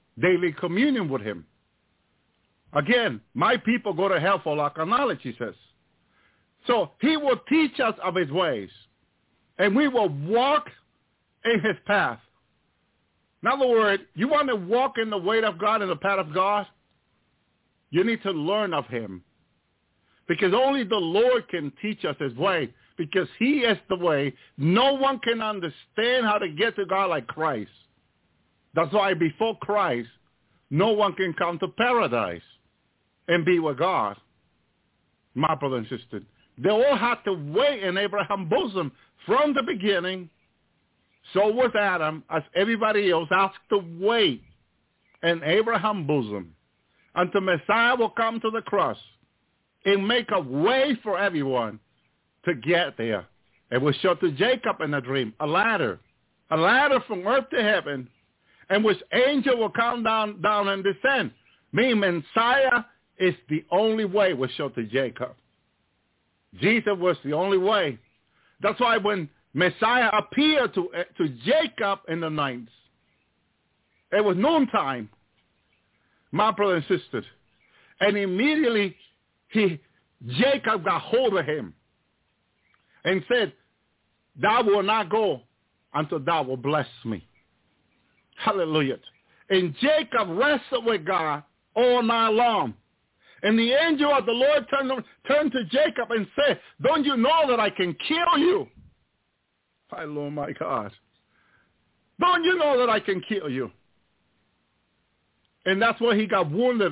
daily communion with him. Again, my people go to hell for lack of knowledge, he says. So he will teach us of his ways, and we will walk in his path. In other words, you want to walk in the way of God, in the path of God, you need to learn of him. Because only the Lord can teach us his way, because he is the way. No one can understand how to get to God like Christ. That's why before Christ, no one can come to paradise and be with God. My brother and sister, they all had to wait in Abraham's bosom from the beginning. So was Adam, as everybody else, has to wait in Abraham's bosom until Messiah will come to the cross and make a way for everyone to get there. It was shown to Jacob in a dream, a ladder, a ladder from earth to heaven, and which angel will come down, down and descend. Meaning Messiah is the only way, was shown to Jacob. Jesus was the only way. That's why when Messiah appeared to, to Jacob in the night, it was noontime, my brother and sisters, and immediately he, Jacob got hold of him and said, thou will not go until thou will bless me. Hallelujah. And Jacob wrestled with God all night long. And the angel of the Lord turned, turned to Jacob and said, don't you know that I can kill you? My Lord, my God. Don't you know that I can kill you? And that's why he got wounded.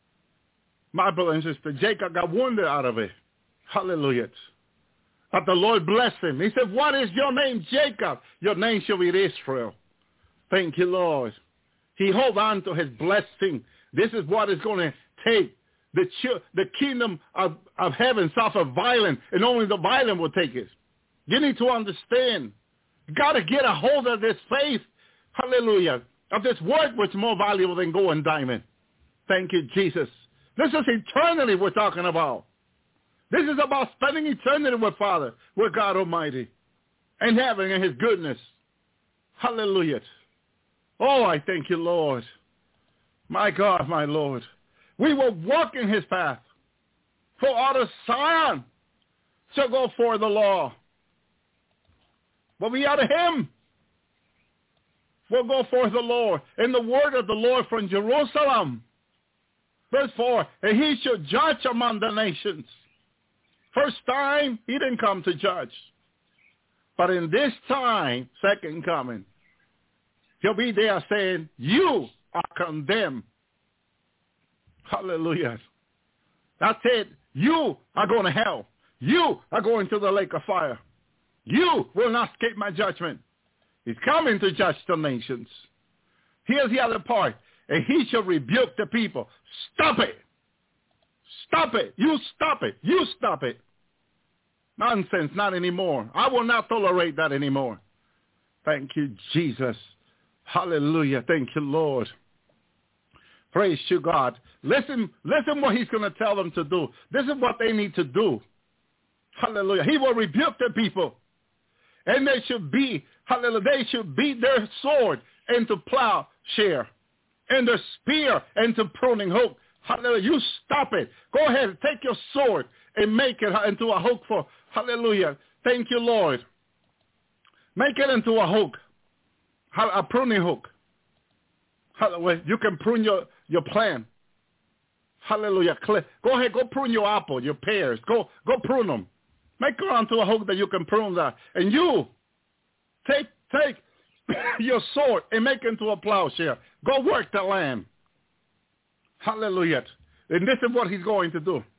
My brother and sister, Jacob got wounded out of it. Hallelujah. But the Lord blessed him. He said, what is your name, Jacob? Your name shall be Israel. Thank you, Lord. He held on to his blessing. This is what is going to take. The, the kingdom of, of heaven suffer violence, and only the violent will take it. You need to understand. You got to get a hold of this faith. Hallelujah. Of this word which is more valuable than gold and diamond. Thank you, Jesus. This is eternity we're talking about. This is about spending eternity with Father, with God Almighty, and having in his goodness. Hallelujah. Oh, I thank you, Lord. My God, my Lord. We will walk in his path. For out of Zion shall go forth the law. But we out of him will go forth the Lord. And the word of the Lord from Jerusalem. Verse four, and he shall judge among the nations. First time, he didn't come to judge. But in this time, second coming, he'll be there saying, you are condemned. Hallelujah. That's it. You are going to hell. You are going to the lake of fire. You will not escape my judgment. He's coming to judge the nations. Here's the other part. And he shall rebuke the people. Stop it. Stop it. You stop it. You stop it. Nonsense. Not anymore. I will not tolerate that anymore. Thank you, Jesus. Hallelujah. Thank you, Lord. Praise you, God. Listen, listen what he's going to tell them to do. This is what they need to do. Hallelujah. He will rebuke the people. And they should be, hallelujah, they should beat their sword into plowshare, and their spear into pruning hook. Hallelujah. You stop it. Go ahead, take your sword and make it into a hook for, hallelujah. Thank you, Lord. Make it into a hook, a pruning hook. Hallelujah. You can prune your, your plant. Hallelujah. Go ahead, go prune your apple, your pears. Go, go prune them. Make it onto a hook that you can prune that. And you take, take your sword and make it into a plowshare. Go work the land. Hallelujah. And this is what he's going to do.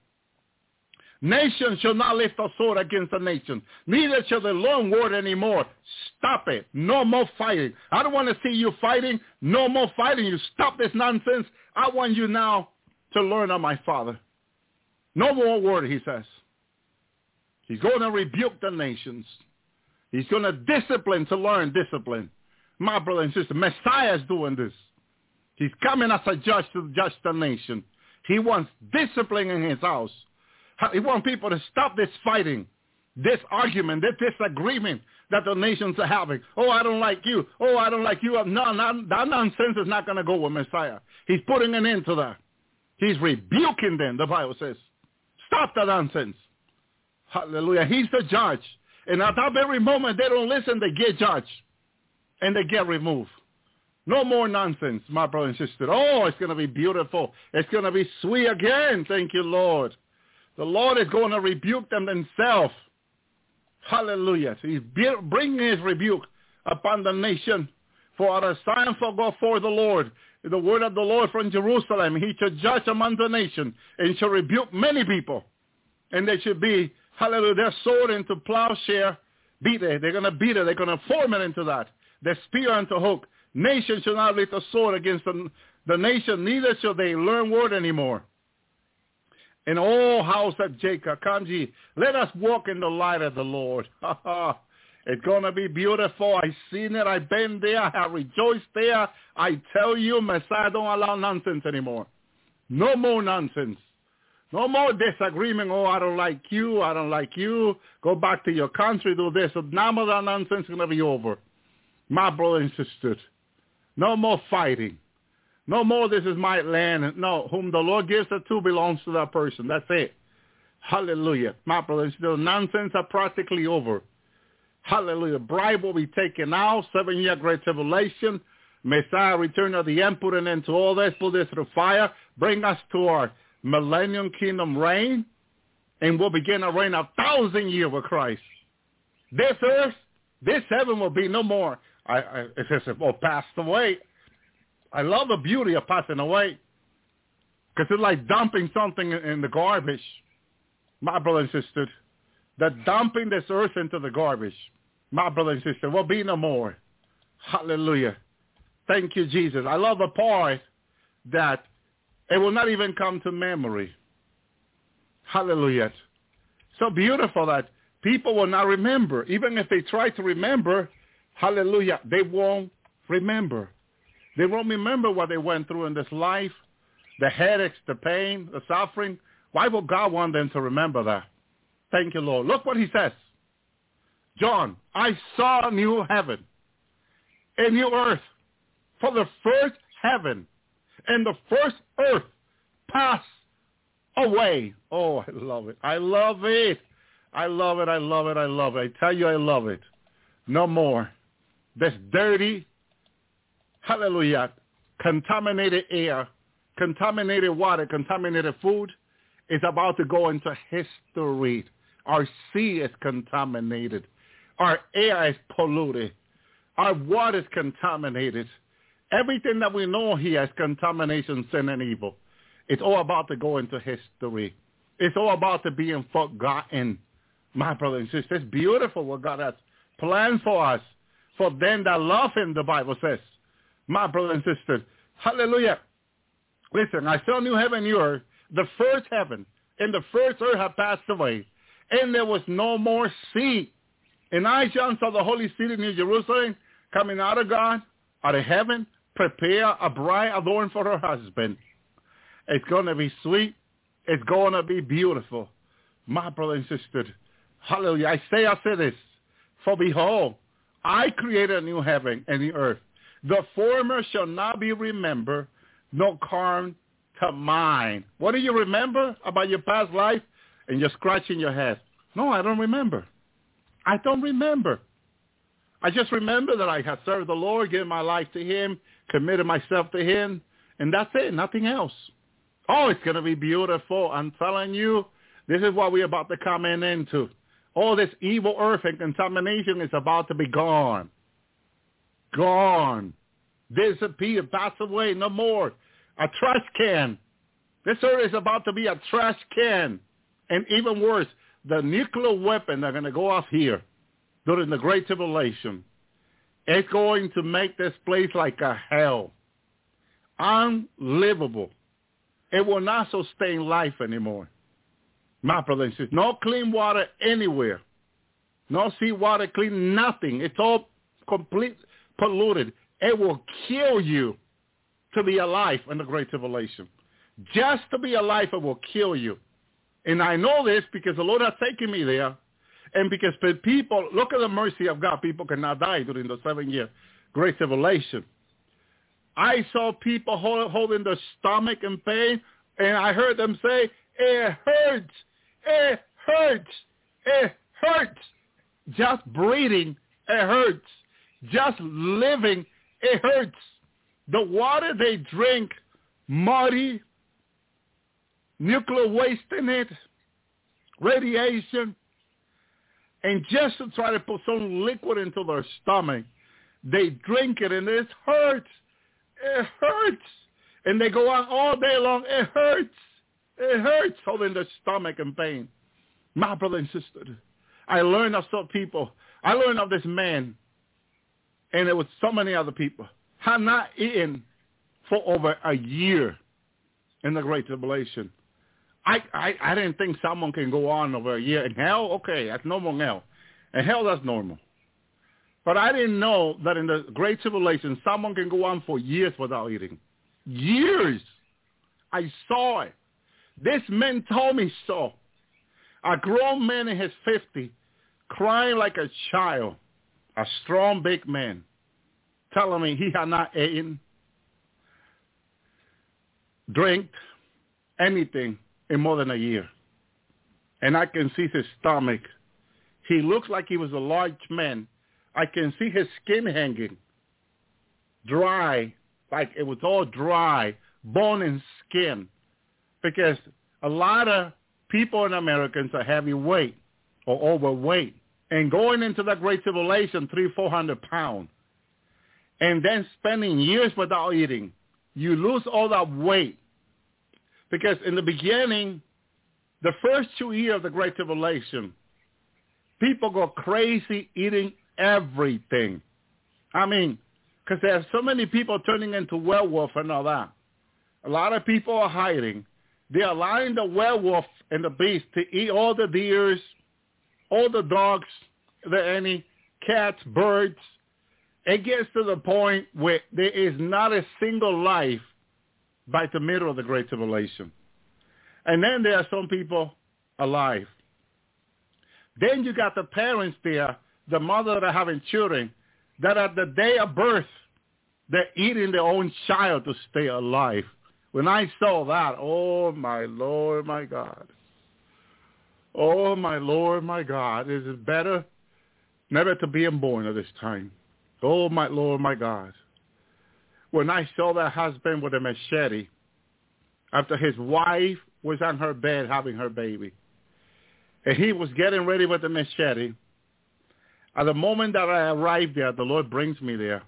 Nation shall not lift a sword against a nation. Neither shall they learn word anymore. Stop it. No more fighting. I don't want to see you fighting. No more fighting. You stop this nonsense. I want you now to learn of my Father. No more word, he says. He's going to rebuke the nations. He's going to discipline to learn discipline. My brother and sister, Messiah is doing this. He's coming as a judge to judge the nation. He wants discipline in his house. He wants people to stop this fighting. this argument, this disagreement that the nations are having. Oh, I don't like you. Oh, I don't like you. No, not, that nonsense is not going to go with Messiah. He's putting an end to that. He's rebuking them, the Bible says. Stop the nonsense. Hallelujah. He's the judge. And at that very moment, they don't listen, they get judged. And they get removed. No more nonsense, my brother and sister. Oh, it's going to be beautiful. It's going to be sweet again. Thank you, Lord. The Lord is going to rebuke them himself. Hallelujah. So he's bringing his rebuke upon the nation. For a sign shall go forth the Lord, the word of the Lord from Jerusalem. He shall judge among the nation and shall rebuke many people. And they should be, hallelujah, their sword into plowshare, beat it. They're going to beat it. They're going to form it into that. Their spear into hook. Nation shall not lift a sword against the, the nation, neither shall they learn word anymore. And all house of Jacob, come ye, let us walk in the light of the Lord. It's going to be beautiful. I've seen it. I've been there. I have rejoiced there. I tell you, Messiah don't allow nonsense anymore. No more nonsense. No more disagreement. Oh, I don't like you. I don't like you. Go back to your country. Do this. None of that nonsense is going to be over. My brother and sister. No more fighting. No more this is my land. No, whom the Lord gives it to belongs to that person. That's it. Hallelujah. My brother and sister, nonsense are practically over. Hallelujah. Bribe will be taken out. Seven-year great tribulation. Messiah return of the end, put an end to all this, put this through fire. Bring us to our millennium kingdom reign. And we'll begin a reign of thousand years with Christ. This earth, this heaven will be no more. I, I, it says, oh, passed away. I love the beauty of passing away because it's like dumping something in, in the garbage. My brother and sister, that dumping this earth into the garbage, my brother and sister, will be no more. Hallelujah. Thank you, Jesus. I love the part that it will not even come to memory. Hallelujah. So beautiful that people will not remember. Even if they try to remember, hallelujah, they won't remember. They won't remember what they went through in this life, the headaches, the pain, the suffering. Why would God want them to remember that? Thank you, Lord. Look what he says. John, I saw a new heaven, a new earth. For the first heaven and the first earth passed away. Oh, I love it. I love it. I love it. I love it. I love it. I tell you, I love it. No more. This dirty, hallelujah, contaminated air, contaminated water, contaminated food is about to go into history. Our sea is contaminated. Our air is polluted. Our water is contaminated. Everything that we know here is contamination, sin, and evil. It's all about to go into history. It's all about to being forgotten. My brother and sister, it's beautiful what God has planned for us. For them that love him, the Bible says. My brother and sister, hallelujah. Listen, I saw new heaven and new earth. The first heaven and the first earth had passed away, and there was no more sea. And I, John, saw the holy city, New Jerusalem, coming out of God, out of heaven, prepare a bride adorned for her husband. It's going to be sweet. It's going to be beautiful. My brother and sister, hallelujah. I say, I say this, for behold, I created a new heaven and the earth. The former shall not be remembered, nor come to mind. What do you remember about your past life? And you're scratching your head. No, I don't remember. I don't remember. I just remember that I had served the Lord, given my life to him, committed myself to him, and that's it, nothing else. Oh, it's going to be beautiful. I'm telling you, this is what we're about to come in into. All this evil earth and contamination is about to be gone. Gone. Disappear, pass away, no more. A trash can. This earth is about to be a trash can. And even worse, the nuclear weapon are going to go off here during the Great Tribulation. It's going to make this place like a hell. Unlivable. It will not sustain life anymore. My brother and sister, no clean water anywhere. No seawater clean, nothing. It's all complete polluted. It will kill you to be alive in the Great Tribulation. Just to be alive, it will kill you. And I know this because the Lord has taken me there. And because the people, look at the mercy of God, people cannot die during the seven-year Great Tribulation. I saw people hold, holding their stomach in pain, and I heard them say, it hurts, it hurts, it hurts. Just breathing, it hurts. Just living, it hurts. The water they drink, muddy, nuclear waste in it, radiation, and just to try to put some liquid into their stomach, they drink it and it hurts. It hurts. And they go on all day long. It hurts. It hurts holding their stomach in pain. My brother and sister, I learned of some people. I learned of this man, and there was so many other people, had not eaten for over a year in the Great Tribulation. I, I, I didn't think someone can go on over a year. In hell, okay, that's normal in hell. In hell, that's normal. But I didn't know that in the Great Tribulation, someone can go on for years without eating. Years. I saw it. This man told me so. A grown man in his fifties, crying like a child, a strong, big man, telling me he had not eaten, drank, anything in more than a year. And I can see his stomach. He looks like he was a large man. I can see his skin hanging, dry, like it was all dry, bone and skin, because a lot of people in Americans are heavyweight or overweight, and going into the Great Tribulation, three, four hundred pounds, and then spending years without eating, you lose all that weight, because in the beginning, the first two years of the Great Tribulation, people go crazy eating everything. I mean, because there are so many people turning into werewolf and all that. A lot of people are hiding. They're allowing the werewolf and the beast to eat all the deers, all the dogs, the any cats, birds. It gets to the point where there is not a single life by the middle of the Great Tribulation. And then there are some people alive. Then you got the parents there, the mother that are having children, that at the day of birth, they're eating their own child to stay alive. When I saw that, oh, my Lord, my God. Oh, my Lord, my God. Is it better never to be born at this time? Oh, my Lord, my God. When I saw that husband with a machete, after his wife was on her bed having her baby, and he was getting ready with the machete, at the moment that I arrived there, the Lord brings me there.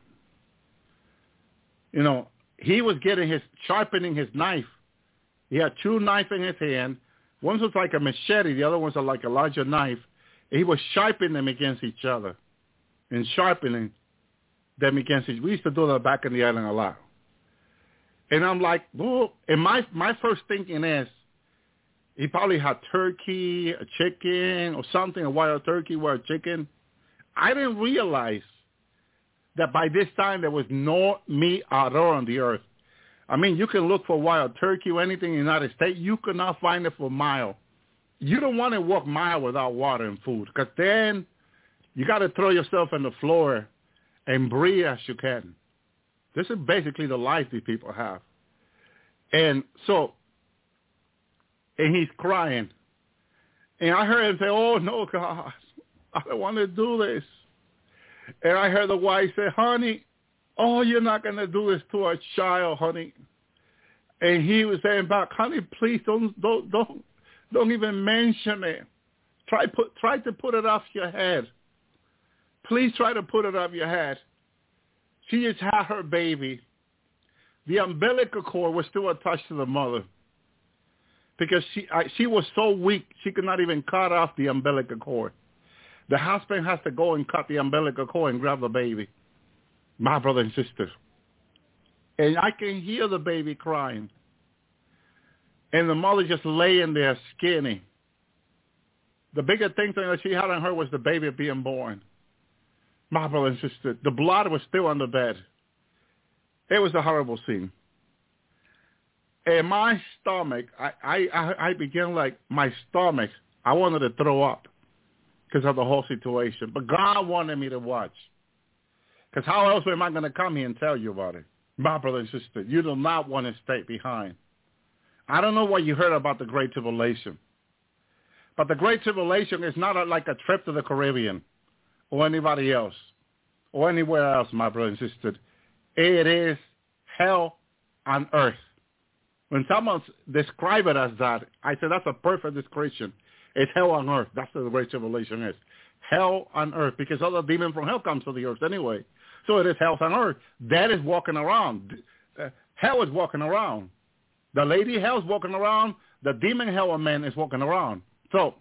You know, he was getting his, sharpening his knife. He had two knives in his hand. One was like a machete. The other one's like a larger knife. He was sharpening them against each other and sharpening them against each other. We used to do that back in the island a lot. And I'm like, whoa. And my, my first thinking is, he probably had turkey, a chicken, or something, a wild turkey or a chicken. I didn't realize that by this time there was no meat at all on the earth. I mean, you can look for wild turkey or anything in the United States. You could not find it for a mile. You don't want to walk a mile without water and food, because then you got to throw yourself on the floor and breathe as you can. This is basically the life these people have. And so, and he's crying. And I heard him say, oh, no, God, I don't want to do this. And I heard the wife say, honey, oh, you're not going to do this to a child, honey. And he was saying back, honey, please don't, don't, don't, don't even mention it. Try, put, try to put it off your head. Please try to put it off your head. She just had her baby. The umbilical cord was still attached to the mother, because she I, she was so weak she could not even cut off the umbilical cord. The husband has to go and cut the umbilical cord and grab the baby, my brother and sister. And I can hear the baby crying. And the mother just laying there skinny. The bigger thing that she had on her was the baby being born. My brother and sister, the blood was still on the bed. It was a horrible scene. And my stomach, I, I, I began like, my stomach, I wanted to throw up. because of the whole situation. But God wanted me to watch. Because how else am I going to come here and tell you about it? My brother and sister, you do not want to stay behind. I don't know what you heard about the Great Tribulation. But the Great Tribulation is not a, like a trip to the Caribbean or anybody else or anywhere else, my brother and sister. It is hell on earth. When someone describes it as that, I say that's a perfect description. It's hell on earth. That's what the Great Tribulation is. Hell on earth, because all the demon from hell comes to the earth anyway. So it is hell on earth. That is walking around. Uh, hell is walking around. The lady hell is walking around. The demon hell man is walking around. So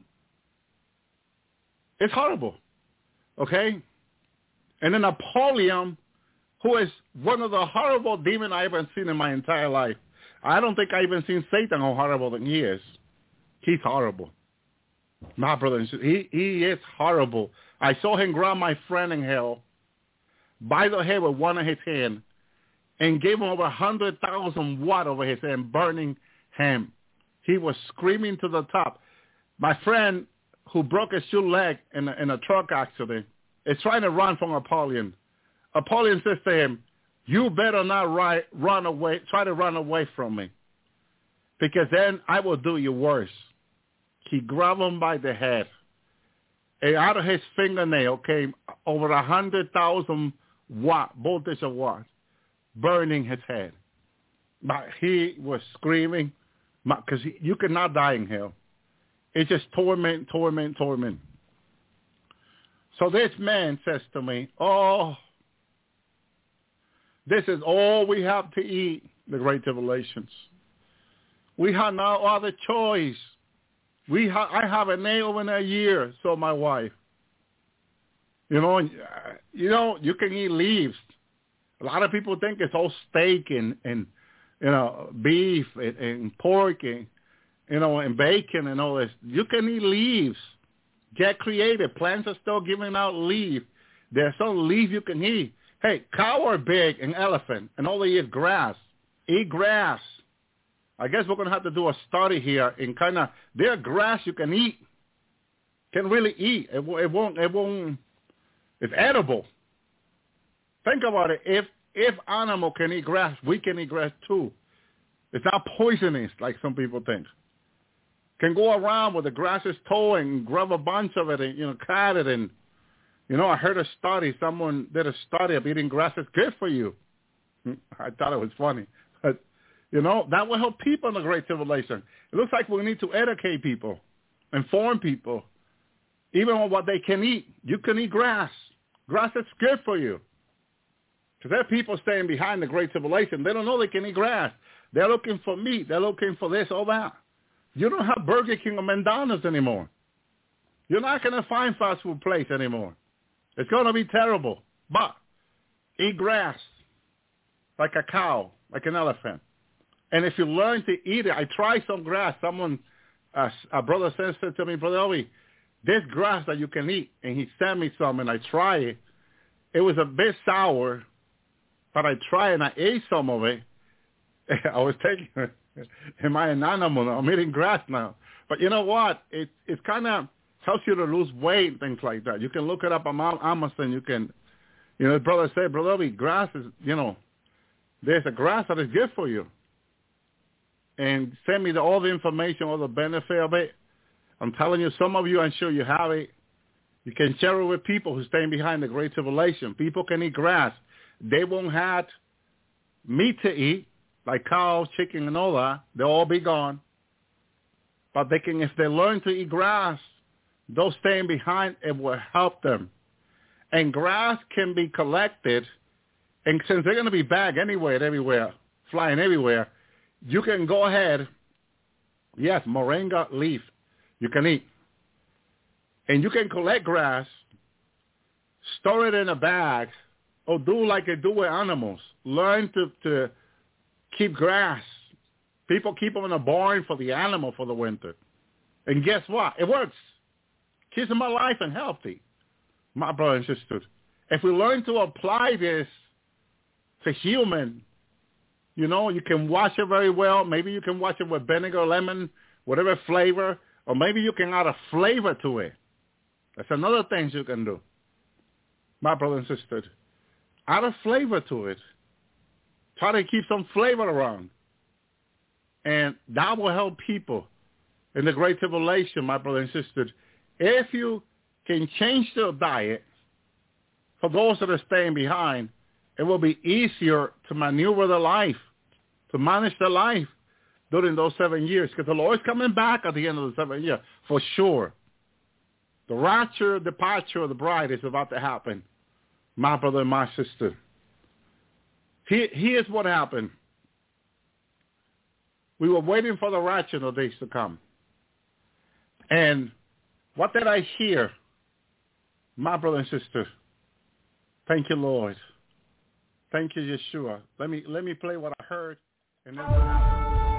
it's horrible. Okay? And then Apollyon, who is one of the horrible demons I ever seen in my entire life. I don't think I even seen Satan how horrible than he is. He's horrible. My brother, he, he is horrible. I saw him grab my friend in hell by the head with one of his hands and gave him over one hundred thousand watt over his hand, burning him. He was screaming to the top. My friend who broke his shoe leg in a, in a truck accident is trying to run from Apollyon. Apollyon says to him, you better not ri- run away, try to run away from me, because then I will do you worse. He grabbed him by the head, and out of his fingernail came over a hundred thousand watt, voltage of watt, burning his head. But he was screaming, because you cannot die in hell. It's just torment, torment, torment. So this man says to me, oh, this is all we have to eat, the Great Tribulations. We have no other choice. We ha- I have a nail in a year, so my wife. You know, you know, you can eat leaves. A lot of people think it's all steak and, and you know, beef and, and pork and, you know, and bacon and all this. You can eat leaves. Get creative. Plants are still giving out leaves. There's some leaf you can eat. Hey, cow are big and elephant, and all they eat is grass. Eat grass. I guess we're going to have to do a study here in kind of, their grass you can eat. Can really eat. It, it won't, it won't, it's edible. Think about it. If, if animal can eat grass, we can eat grass too. It's not poisonous like some people think. Can go around with the grass is towing and grab a bunch of it and, you know, cut it. And, you know, I heard a study. Someone did a study of eating grass. It's good for you. I thought it was funny. But, you know, that will help people in the Great Tribulation. It looks like we need to educate people, inform people, even on what they can eat. You can eat grass. Grass is good for you. Because there are people staying behind the Great Tribulation. They don't know they can eat grass. They're looking for meat. They're looking for this or that. You don't have Burger King or McDonald's anymore. You're not going to find fast food place anymore. It's going to be terrible. But eat grass like a cow, like an elephant. And if you learn to eat it, I tried some grass. Someone, uh, a brother said, said to me, Brother Obi, there's grass that you can eat. And he sent me some, and I tried it. It was a bit sour, but I tried and I ate some of it. I was taking it. Am I an animal now? I'm eating grass now. But you know what? It it kind of helps you to lose weight and things like that. You can look it up on Amazon. You can, you know, brother said, Brother Obi, grass is, you know, there's a grass that is good for you. And send me the, all the information, all the benefit of it. I'm telling you, some of you, I'm sure you have it. You can share it with people who stand behind the Great Tribulation. People can eat grass. They won't have meat to eat, like cows, chicken, and all that. They'll all be gone. But they can, if they learn to eat grass, those staying behind, it will help them. And grass can be collected, and since they're going to be bagged anywhere, everywhere, flying everywhere, you can go ahead, yes, moringa leaf, you can eat. And you can collect grass, store it in a bag, or do like they do with animals. Learn to, to keep grass. People keep them in a barn for the animal for the winter. And guess what? It works. Keeps them alive and healthy, my brothers and sisters. If we learn to apply this to human, you know, you can wash it very well. Maybe you can wash it with vinegar, lemon, whatever flavor, or maybe you can add a flavor to it. That's another thing you can do, my brother and sister. Add a flavor to it. Try to keep some flavor around. And that will help people in the Great Tribulation, my brother and sister. If you can change their diet, for those that are staying behind, it will be easier to maneuver their life, to manage their life during those seven years, because the Lord is coming back at the end of the seven years, for sure. The rapture, departure of the bride is about to happen, my brother and my sister. Here, here's what happened. We were waiting for the rapture in the days to come. And what did I hear, my brother and sister? Thank you, Lord. Thank you, Yeshua. Let me let me play what I heard, and then we'll have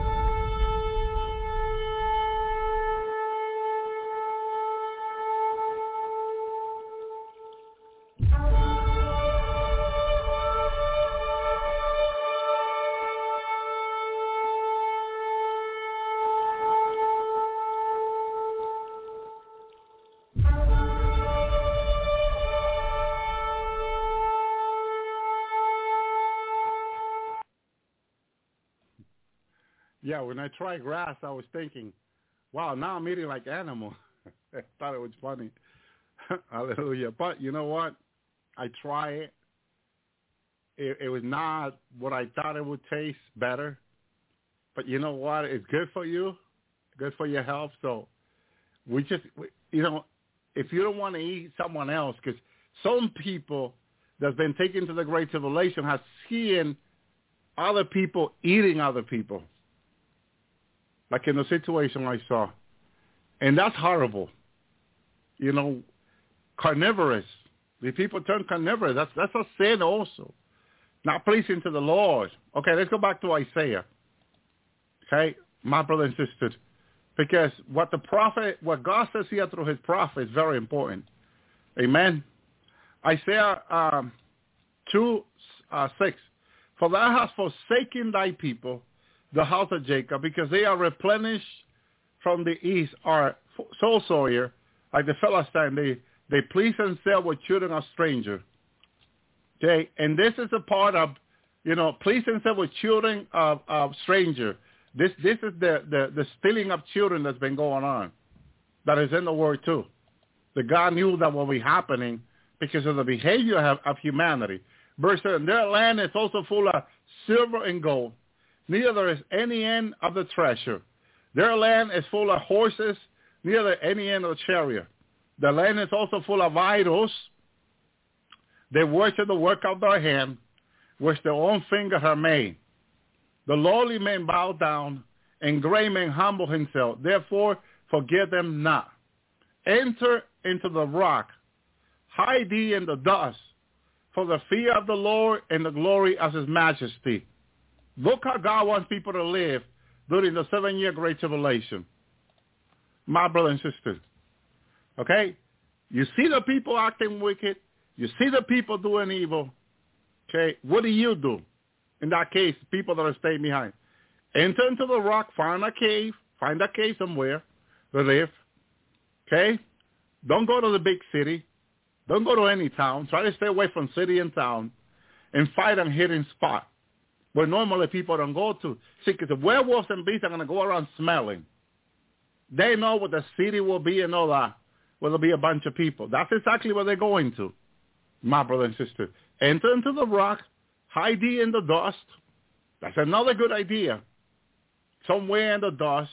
Yeah, when I tried grass, I was thinking, wow, now I'm eating like animal. I thought it was funny. Hallelujah. But you know what? I tried it. it. It was not what I thought it would taste better. But you know what? It's good for you, good for your health. So we just, we, you know, if you don't want to eat someone else, because some people that's been taken to the Great Tribulation have seen other people eating other people. Like in the situation I saw. And that's horrible. You know, carnivorous. The people turn carnivorous. That's that's a sin also. Not pleasing to the Lord. Okay, let's go back to Isaiah. Okay, my brother and sister. Because what the prophet, what God says here through his prophet is very important. Amen. Isaiah um, two, uh, six. For thou hast forsaken thy people, the house of Jacob, because they are replenished from the east, are soul sawyer, like the Philistine. They they please themselves with children of stranger. Okay, and this is a part of, you know, please themselves with children of, of stranger. This this is the, the, the stealing of children that's been going on. That is in the word too. The God knew that will be happening because of the behavior of, of humanity. Verse seven, their land is also full of silver and gold. Neither there is any end of the treasure. Their land is full of horses, neither any end of the chariot. The land is also full of idols. They worship the work of their hand, which their own fingers have made. The lowly man bow down, and great man humble himself. Therefore, forget them not. Enter into the rock. Hide thee in the dust, for the fear of the Lord and the glory of his majesty. Look how God wants people to live during the seven-year Great Tribulation. My brother and sister. Okay? You see the people acting wicked. You see the people doing evil. Okay? What do you do? In that case, people that are staying behind. Enter into the rock, find a cave. Find a cave somewhere to live. Okay? Don't go to the big city. Don't go to any town. Try to stay away from city and town. And find a hidden spot where normally people don't go to. See, because the werewolves and beasts are going to go around smelling. They know what the city will be and all that, where there'll be a bunch of people. That's exactly where they're going to, my brother and sister. Enter into the rock, hide thee in the dust. That's another good idea. Somewhere in the dust.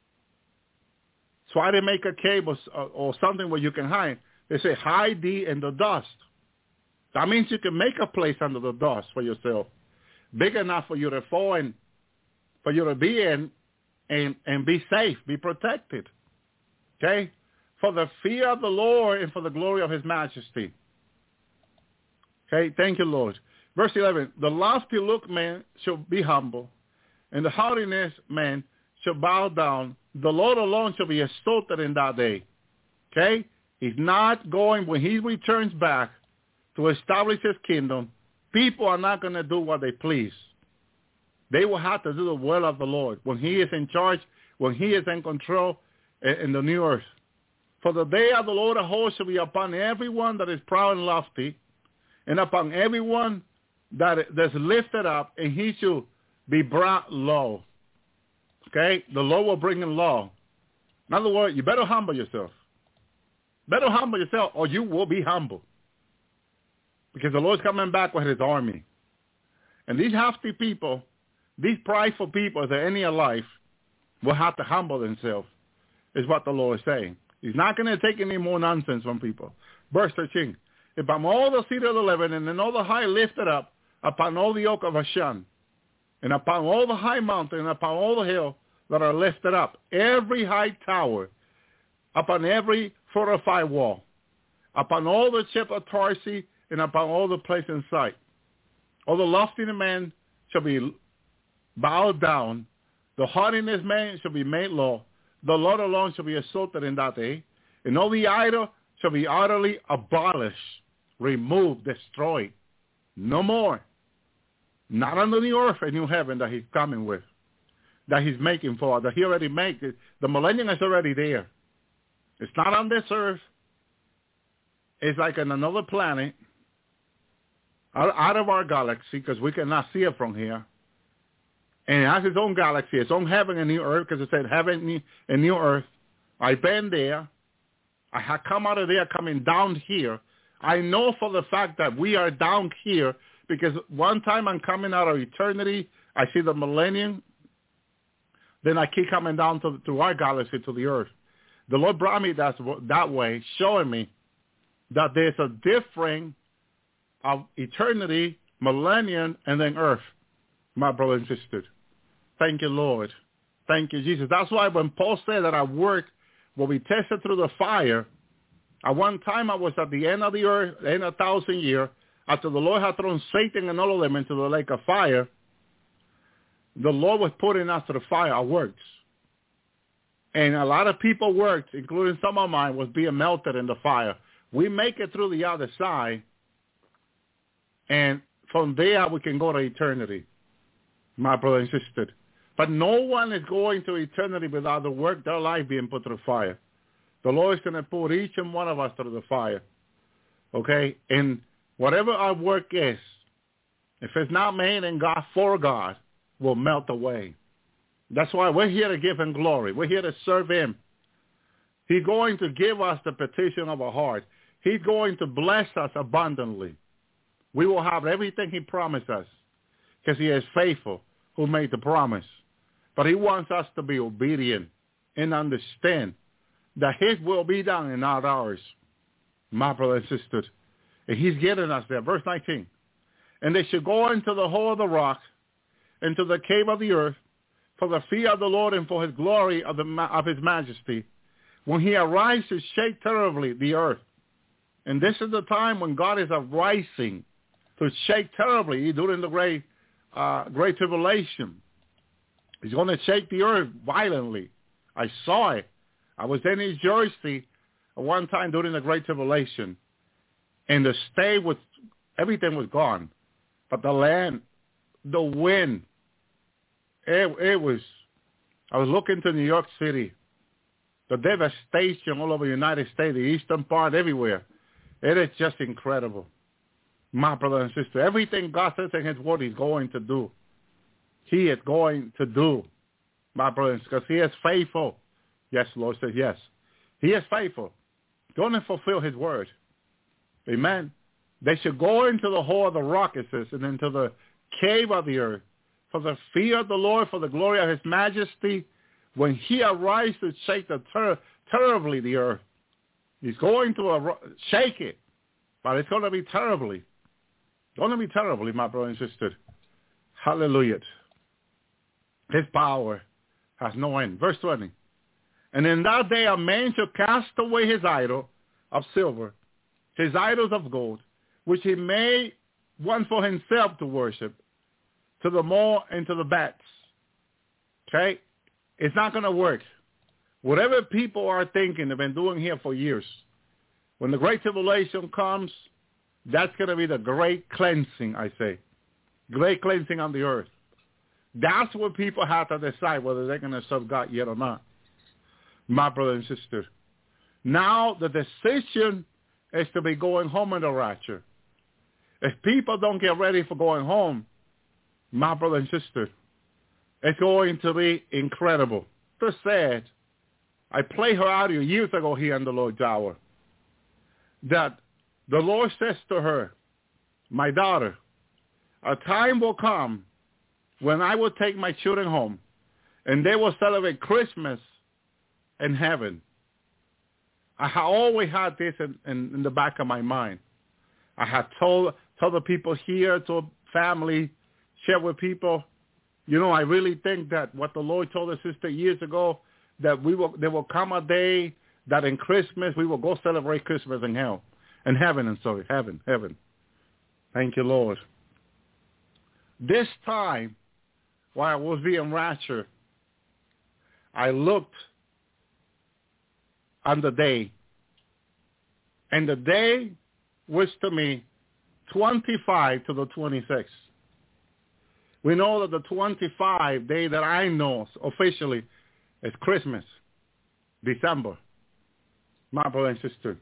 Try to make a cave or, or something where you can hide. They say, hide thee in the dust. That means you can make a place under the dust for yourself, big enough for you to fall in, for you to be in, and, and be safe, be protected. Okay? For the fear of the Lord and for the glory of his majesty. Okay? Thank you, Lord. Verse eleven, the lofty look man shall be humble, and the haughtiness man shall bow down. The Lord alone shall be exalted in that day. Okay? He's not going, when he returns back to establish his kingdom, people are not going to do what they please. They will have to do the will of the Lord when he is in charge, when he is in control in the new earth. For the day of the Lord of hosts shall be upon everyone that is proud and lofty, and upon everyone that that's lifted up, and he shall be brought low. Okay? The low will bring in low. In other words, you better humble yourself. Better humble yourself, or you will be humble. Because the Lord's coming back with his army. And these haughty people, these prideful people that are in your life, will have to humble themselves, is what the Lord is saying. He's not going to take any more nonsense from people. Verse thirteen. Upon all the cedar of the Lebanon, and all the high lifted up, upon all the oak of Bashan, and upon all the high mountain, and upon all the hill that are lifted up, every high tower, upon every fortified wall, upon all the ship of Tarshish, and upon all the place in sight. All the lofty man shall be bowed down, the haughtiness man shall be made low, the Lord alone shall be exalted in that day, and all the idol shall be utterly abolished, removed, destroyed. No more. Not under the earth a new heaven that he's coming with, that he's making for, that he already made. The millennium is already there. It's not on this earth. It's like on another planet, out, out of our galaxy, because we cannot see it from here. And it has its own galaxy, its own heaven and new earth, because it said heaven and new earth. I've been there. I have come out of there, coming down here. I know for the fact that we are down here, because one time I'm coming out of eternity, I see the millennium, then I keep coming down to, to our galaxy, to the earth. The Lord brought me that, that way, showing me that there's a difference of eternity, millennium, and then earth, my brother and sister. Thank you, Lord. Thank you, Jesus. That's why when Paul said that our work will be tested through the fire, at one time I was at the end of the earth, the end of a thousand years, after the Lord had thrown Satan and all of them into the lake of fire, the Lord was putting us to the fire, our works. And a lot of people worked, including some of mine, was being melted in the fire. We make it through the other side, and from there we can go to eternity, my brother and sister. But no one is going to eternity without the work, their life being put through the fire. The Lord is going to put each and one of us through the fire, okay? And whatever our work is, if it's not made in God for God, will melt away. That's why we're here to give him glory. We're here to serve him. He's going to give us the petition of our heart. He's going to bless us abundantly. We will have everything he promised us because he is faithful who made the promise. But he wants us to be obedient and understand that his will be done and not ours, my brother and sister. And he's getting us there. Verse nineteen. And they should go into the hole of the rock, into the cave of the earth, for the fear of the Lord and for his glory of, the, of his majesty, when he arises to shake terribly the earth. And this is the time when God is arising to shake terribly during the great, uh, great tribulation. He's going to shake the earth violently. I saw it. I was in New Jersey one time during the great tribulation, and the state was, everything was gone. But the land, the wind, it, it was, I was looking to New York City, the devastation all over the United States, the eastern part, everywhere. It is just incredible. My brother and sister, everything God says in his word he's going to do, he is going to do, my brothers, because he is faithful. Yes, Lord says yes. He is faithful. Going to fulfill his word. Amen. They should go into the hole of the rock, it says, and into the cave of the earth, for the fear of the Lord, for the glory of his majesty, when he arises to shake the ter- terribly the earth. He's going to ar- shake it, but it's going to be terribly. It's going to be terribly, my brother and sister. Hallelujah. His power has no end. Verse twenty. And in that day a man shall cast away his idol of silver, his idols of gold, which he made one for himself to worship, to the mole and to the bats. Okay? It's not going to work. Whatever people are thinking, they've been doing here for years. When the great tribulation comes, that's going to be the great cleansing, I say. Great cleansing on the earth. That's what people have to decide whether they're going to serve God yet or not. My brother and sister. Now the decision is to be going home in the rapture. If people don't get ready for going home, my brother and sister, it's going to be incredible. It's sad. I played her audio years ago here in the Lord's Hour, that the Lord says to her, my daughter, a time will come when I will take my children home, and they will celebrate Christmas in heaven. I have always had this in, in, in the back of my mind. I have told, told the people here, told family, shared with people, you know, I really think that what the Lord told us sister years ago, that we will, there will come a day that in Christmas we will go celebrate Christmas in hell, in heaven, and sorry, heaven, heaven. Thank you, Lord. This time, while I was being raptured, I looked on the day, and the day was to me twenty-five to the twenty-sixth. We know that the twenty-five day that I know officially is Christmas, December, my brother and sister.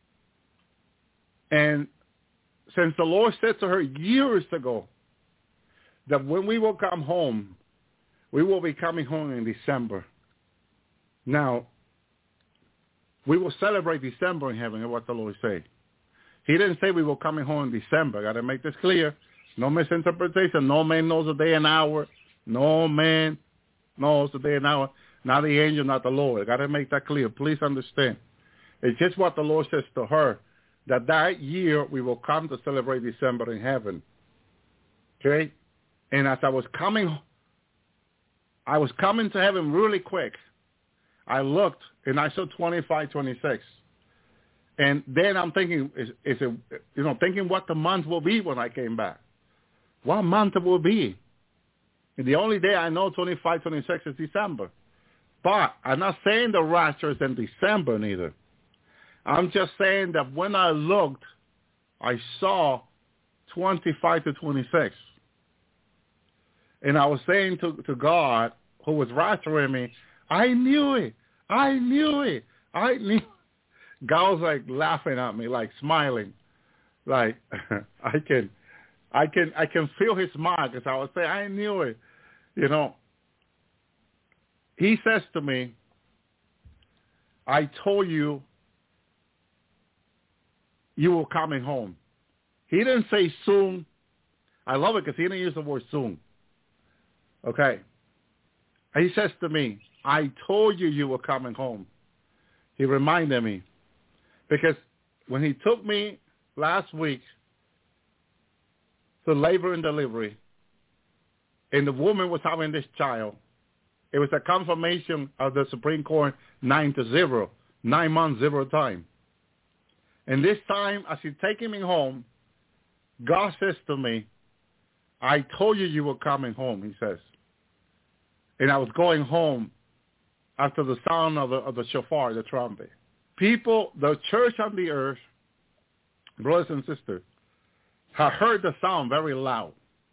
And since the Lord said to her years ago that when we will come home, we will be coming home in December. Now, we will celebrate December in heaven, is what the Lord said. He didn't say we were coming home in December. Got to make this clear. No misinterpretation. No man knows the day and hour. No man knows the day and hour. Not the angel, not the Lord. Got to make that clear. Please understand. It's just what the Lord says to her, that that year we will come to celebrate December in heaven. Okay? And as I was coming, I was coming to heaven really quick. I looked, and I saw twenty-five, twenty-six. And then I'm thinking, is, is it, you know, thinking what the month will be when I came back. What month it will be. And the only day I know twenty-five, twenty-six is December. But I'm not saying the rapture is in December neither. I'm just saying that when I looked, I saw twenty-five to twenty-six. And I was saying to, to God, who was rapturing me, I knew it. I knew it. I knew. God was like laughing at me, like smiling. Like I can, I can, I can feel his smile because I would say, I knew it. You know, he says to me, I told you you were coming home. He didn't say soon. I love it because he didn't use the word soon. Okay. He says to me, I told you you were coming home. He reminded me. Because when he took me last week to labor and delivery, and the woman was having this child, it was a confirmation of the Supreme Court nine to zero, nine months, zero time. And this time, as he's taking me home, God says to me, I told you you were coming home, he says. And I was going home after the sound of the, of the shofar, the trumpet. People, the church on the earth, brothers and sisters, have heard the sound very loud.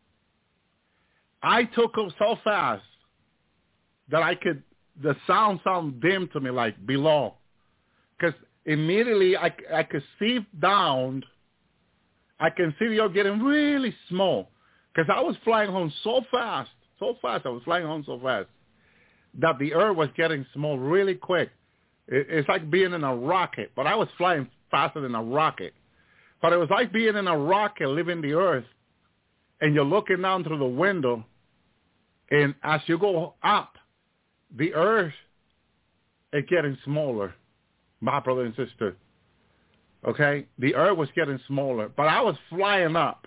I took it so fast that I could, the sound sound dim to me, like below. Because immediately I, I could see down, I can see you're getting really small. Because I was flying home so fast, so fast, I was flying home so fast, that the earth was getting small really quick. It's like being in a rocket, but I was flying faster than a rocket. But it was like being in a rocket, living the earth, and you're looking down through the window, and as you go up, the earth is getting smaller, my brother and sister. Okay? The earth was getting smaller, but I was flying up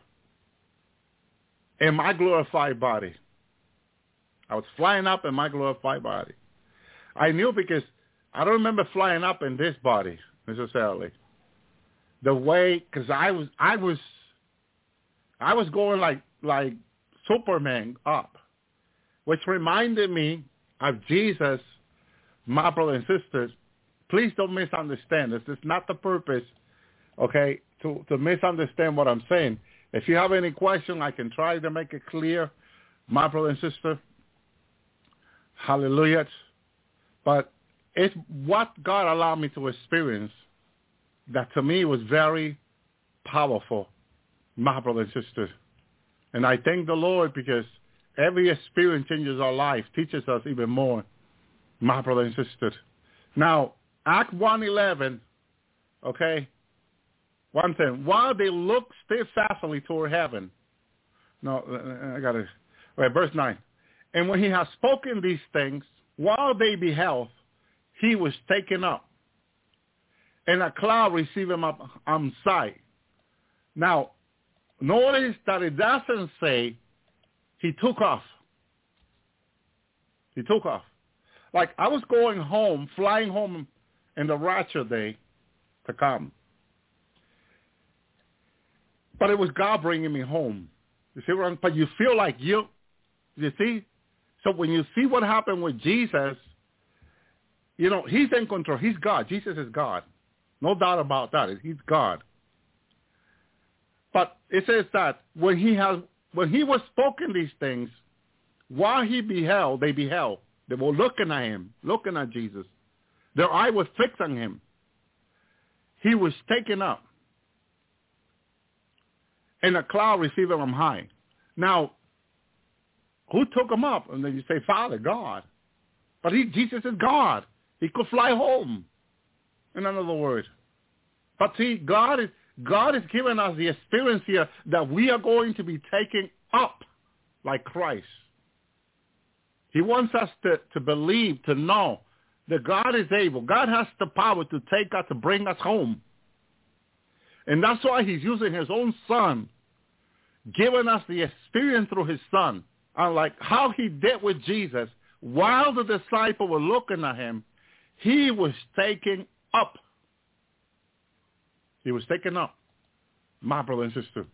in my glorified body. I was flying up in my glorified body. I knew because I don't remember flying up in this body necessarily. The way, because I was, I was, I was going like like Superman up, which reminded me of Jesus, my brother and sisters. Please don't misunderstand this. It's not the purpose, okay, to to misunderstand what I'm saying. If you have any question, I can try to make it clear, my brother and sister. Hallelujah. But it's what God allowed me to experience that to me was very powerful, my brothers and sisters. And I thank the Lord because every experience changes our life, teaches us even more, my brothers and sisters. Now, Act one eleven, okay, one thing, while they look steadfastly toward heaven. No, I got to, right, verse nine. And when he has spoken these things, while they beheld, he was taken up, and a cloud received him up on sight. Now, notice that it doesn't say he took off. He took off. Like I was going home, flying home in the rapture day to come. But it was God bringing me home. You see what I'm, but you feel like you, you see? So when you see what happened with Jesus, you know, he's in control. He's God. Jesus is God. No doubt about that. He's God. But it says that when he has, when he was spoken these things, while he beheld, they beheld. They were looking at him, looking at Jesus. Their eye was fixed on him. He was taken up, and a cloud received him high. Now, who took him up? And then you say, Father, God. But he, Jesus is God. He could fly home, in another word. But see, God is God is giving us the experience here that we are going to be taken up like Christ. He wants us to, to believe, to know that God is able. God has the power to take us, to bring us home. And that's why he's using his own son, giving us the experience through his son. Unlike how he did with Jesus, while the disciples were looking at him, he was taken up. He was taken up, my brother and sister.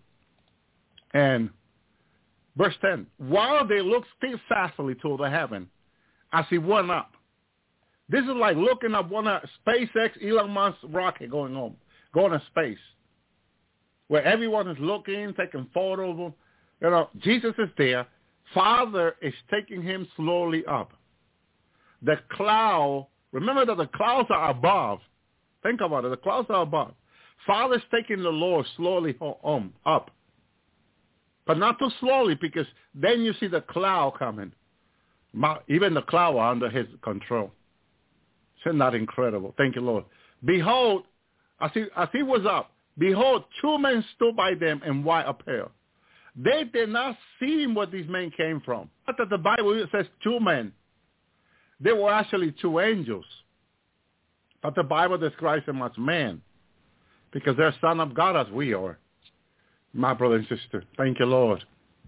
And verse ten, while they looked steadfastly toward the heaven, as he went up. This is like looking at one of SpaceX, Elon Musk's rocket going home, going to space, where everyone is looking, taking photos. You know, Jesus is there. Father is taking him slowly up. The cloud, remember that the clouds are above. Think about it. The clouds are above. Father's taking the Lord slowly home, up. But not too slowly, because then you see the cloud coming. Even the cloud are under his control. Isn't that incredible? Thank you, Lord. Behold, as he, as he was up, behold, two men stood by them in white apparel. They did not see where these men came from. Not that the Bible says two men. They were actually two angels. But the Bible describes them as men, because they're son of God as we are. My brother and sister, thank you, Lord.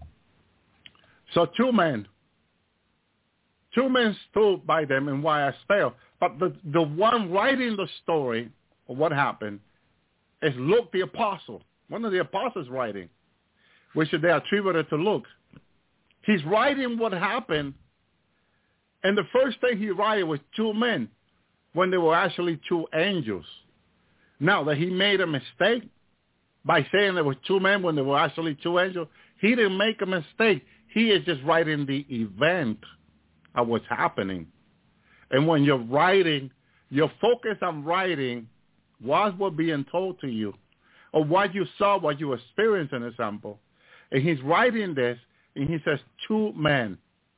So two men, two men stood by them in white apparel. But the, the one writing the story of what happened is Luke the apostle, one of the apostles writing, which they attributed to Luke. He's writing what happened, and the first thing he wrote was two men when they were actually two angels. Now, that he made a mistake by saying there were two men when there were actually two angels, he didn't make a mistake. He is just writing the event of what's happening. And when you're writing, your focus on writing was what being told to you, or what you saw, what you experienced in a sample. And he's writing this, and he says, two men.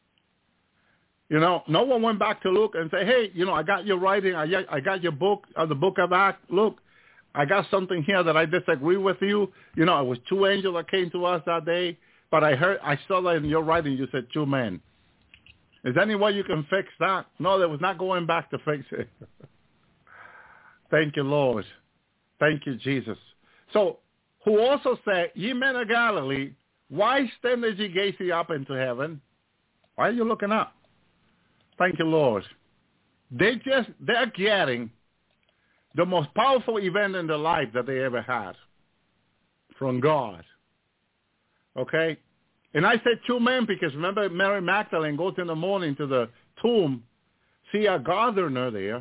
You know, no one went back to Luke and say, hey, you know, I got your writing, I got, I got your book, uh, the book of Acts. Look, I got something here that I disagree with you. You know, it was two angels that came to us that day, but I heard, I saw that in your writing, you said two men. Is there any way you can fix that? No, there was not going back to fix it. Thank you, Lord. Thank you, Jesus. So, who also said, ye men of Galilee, why stand ye gazing up into heaven? Why are you looking up? Thank you, Lord. They just, they're getting the most powerful event in their life that they ever had from God. Okay? And I said two men because remember Mary Magdalene goes in the morning to the tomb, see a gardener there,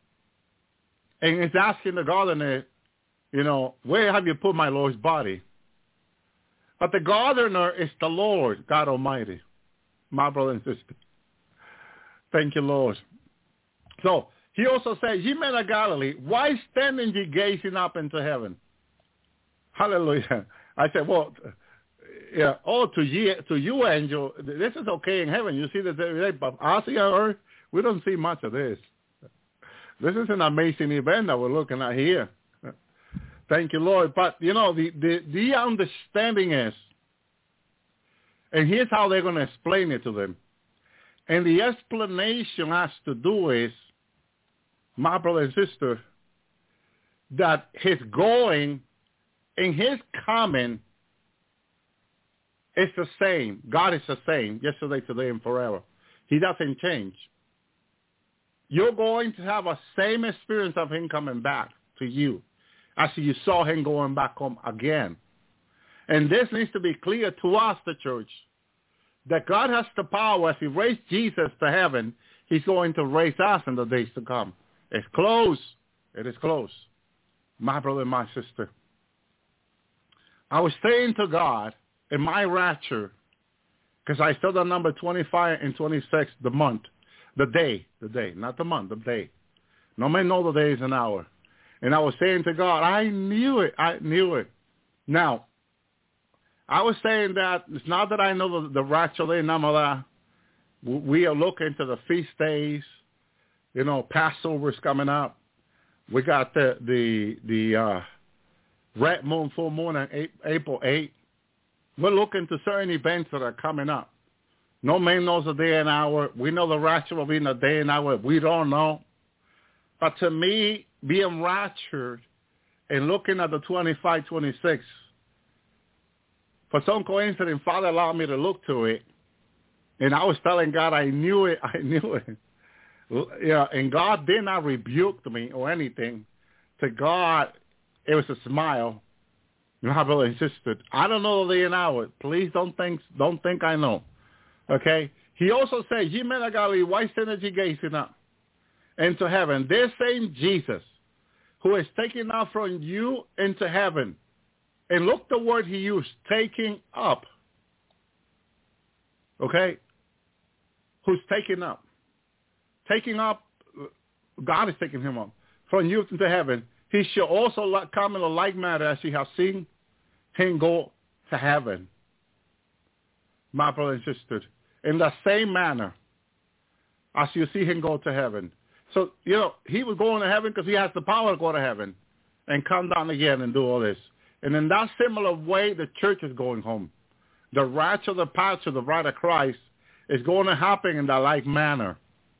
and is asking the gardener, you know, where have you put my Lord's body? But the gardener is the Lord, God Almighty, my brother and sister. Thank you, Lord. So He also said, ye men of Galilee, why standing ye gazing up into heaven? Hallelujah. I said, well, yeah, oh, to you, to you, angel, this is okay in heaven. You see this every day, but us here on earth, we don't see much of this. This is an amazing event that we're looking at here. Thank you, Lord. But, you know, the, the, the understanding is, and here's how they're going to explain it to them. And the explanation has to do is, my brother and sister, that his going and his coming is the same. God is the same yesterday, today, and forever. He doesn't change. You're going to have a same experience of him coming back to you as you saw him going back home again. And this needs to be clear to us, the church, that God has the power. As he raised Jesus to heaven, he's going to raise us in the days to come. It's close. It is close. My brother and my sister. I was saying to God in my rapture, because I saw the number twenty-five and twenty-six, the month, the day, the day, not the month, the day. No man know the days and hour. And I was saying to God, I knew it. I knew it. Now, I was saying that it's not that I know the, the rapture day, none of that. We are looking to the feast days. You know, Passover's coming up. We got the the the uh, red moon, full moon on April eighth. We're looking to certain events that are coming up. No man knows the day and hour. We know the rapture will be in the day and hour. We don't know. But to me, being raptured and looking at the twenty-five, twenty-six, for some coincidence, Father allowed me to look to it. And I was telling God, I knew it. I knew it. Yeah, and God did not rebuke me or anything. To God, it was a smile. My brother insisted, I don't know the day and hour. Please don't think, don't think I know. Okay? He also said, ye men of Galilee, why stand ye gazing up into heaven? This same Jesus who is taking up from you into heaven. And look the word he used, taking up. Okay? Who's taking up? Taking up, God is taking him up from youth into heaven. He shall also come in a like manner as you have seen him go to heaven. My brother and sister, in the same manner as you see him go to heaven. So, you know, he was going to heaven because he has the power to go to heaven and come down again and do all this. And in that similar way, the church is going home. The rapture of the pastor, the bride of Christ, is going to happen in that like manner.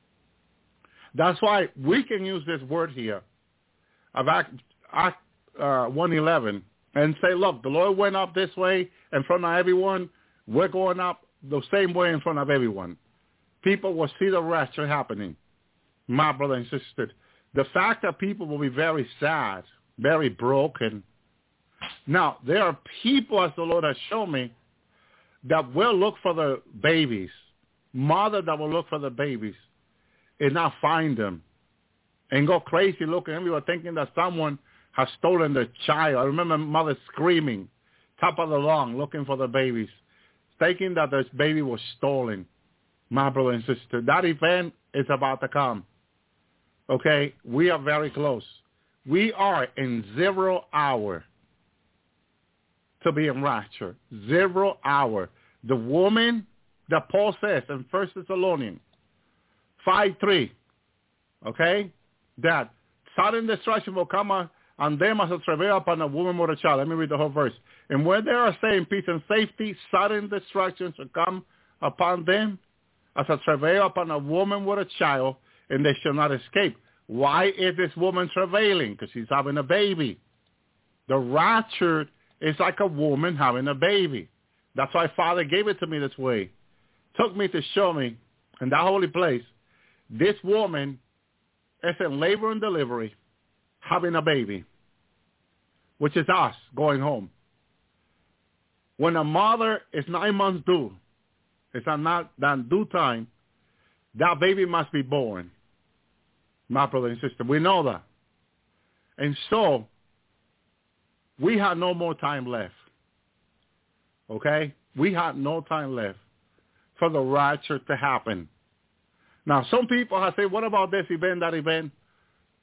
That's why we can use this word here of Act, Act uh, one eleven and say, look, the Lord went up this way in front of everyone. We're going up the same way in front of everyone. People will see the rapture happening. My brother and sister, the fact that people will be very sad, very broken. Now, there are people, as the Lord has shown me, that will look for the babies, mother that will look for the babies, and not find them, and go crazy looking everywhere, thinking that someone has stolen their child. I remember mother screaming, top of the lung, looking for the babies, thinking that this baby was stolen. My brother and sister, that event is about to come. Okay, we are very close. We are in zero hour to be in rapture. Zero hour. The woman that Paul says in First Thessalonians five three, okay, that sudden destruction will come on, on them as a travail upon a woman with a child. Let me read the whole verse. And when they are saying peace and safety, sudden destruction shall come upon them as a travail upon a woman with a child, and they shall not escape. Why is this woman travailing? Because she's having a baby. The rapture is like a woman having a baby. That's why Father gave it to me this way. Took me to show me in that holy place, this woman is in labor and delivery, having a baby, which is us going home. When a mother is nine months due, it's not that due time, that baby must be born. My brother and sister, we know that. And so, we have no more time left. Okay? We have no time left for the rapture to happen. Now, some people have said, what about this event, that event?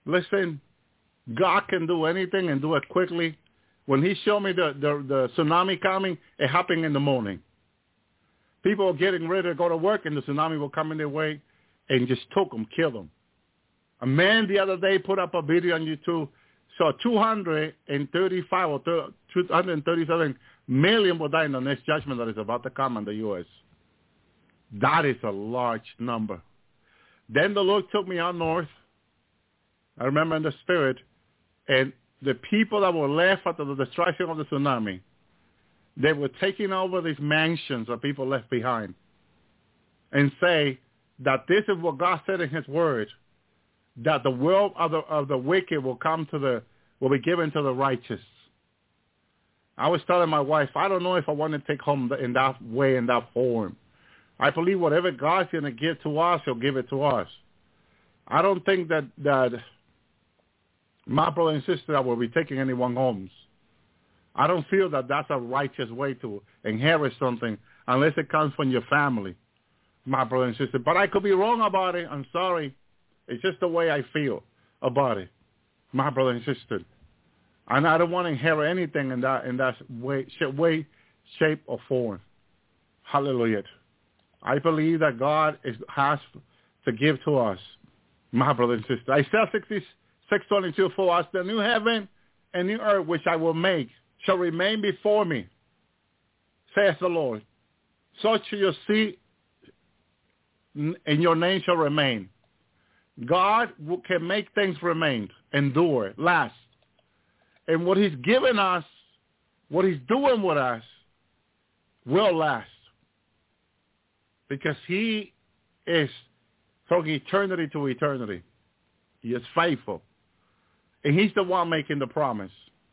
listen, God can do anything and do it quickly. When he showed me the, the, the tsunami coming, it happened in the morning. People were getting ready to go to work, and the tsunami will come in their way and just took them, killed them. A man the other day put up a video on YouTube, saw two hundred thirty-five or two hundred thirty-seven million will die in the next judgment that is about to come on the U S. That is a large number. Then the Lord took me out north. I remember in the spirit, and the people that were left after the destruction of the tsunami, they were taking over these mansions that people left behind and say that this is what God said in his word, that the world of the, of the wicked will come to the, will be given to the righteous. I was telling my wife, I don't know if I want to take home in that way, in that form. I believe whatever God's going to give to us, he'll give it to us. I don't think that, that my brother and sister will be taking anyone homes. I don't feel that that's a righteous way to inherit something unless it comes from your family, my brother and sister. But I could be wrong about it. I'm sorry. It's just the way I feel about it, my brother and sister. And I don't want to inherit anything in that in that way, way shape, or form. Hallelujah. I believe that God is, has to give to us, my brother and sister. Isaiah sixty-six twenty-two, for us the new heaven and new earth which I will make shall remain before me, says the Lord. So shall you see, and your name shall remain. God can make things remain, endure, last. And what he's given us, what he's doing with us, will last. Because he is from eternity to eternity. He is faithful. And he's the one making the promise.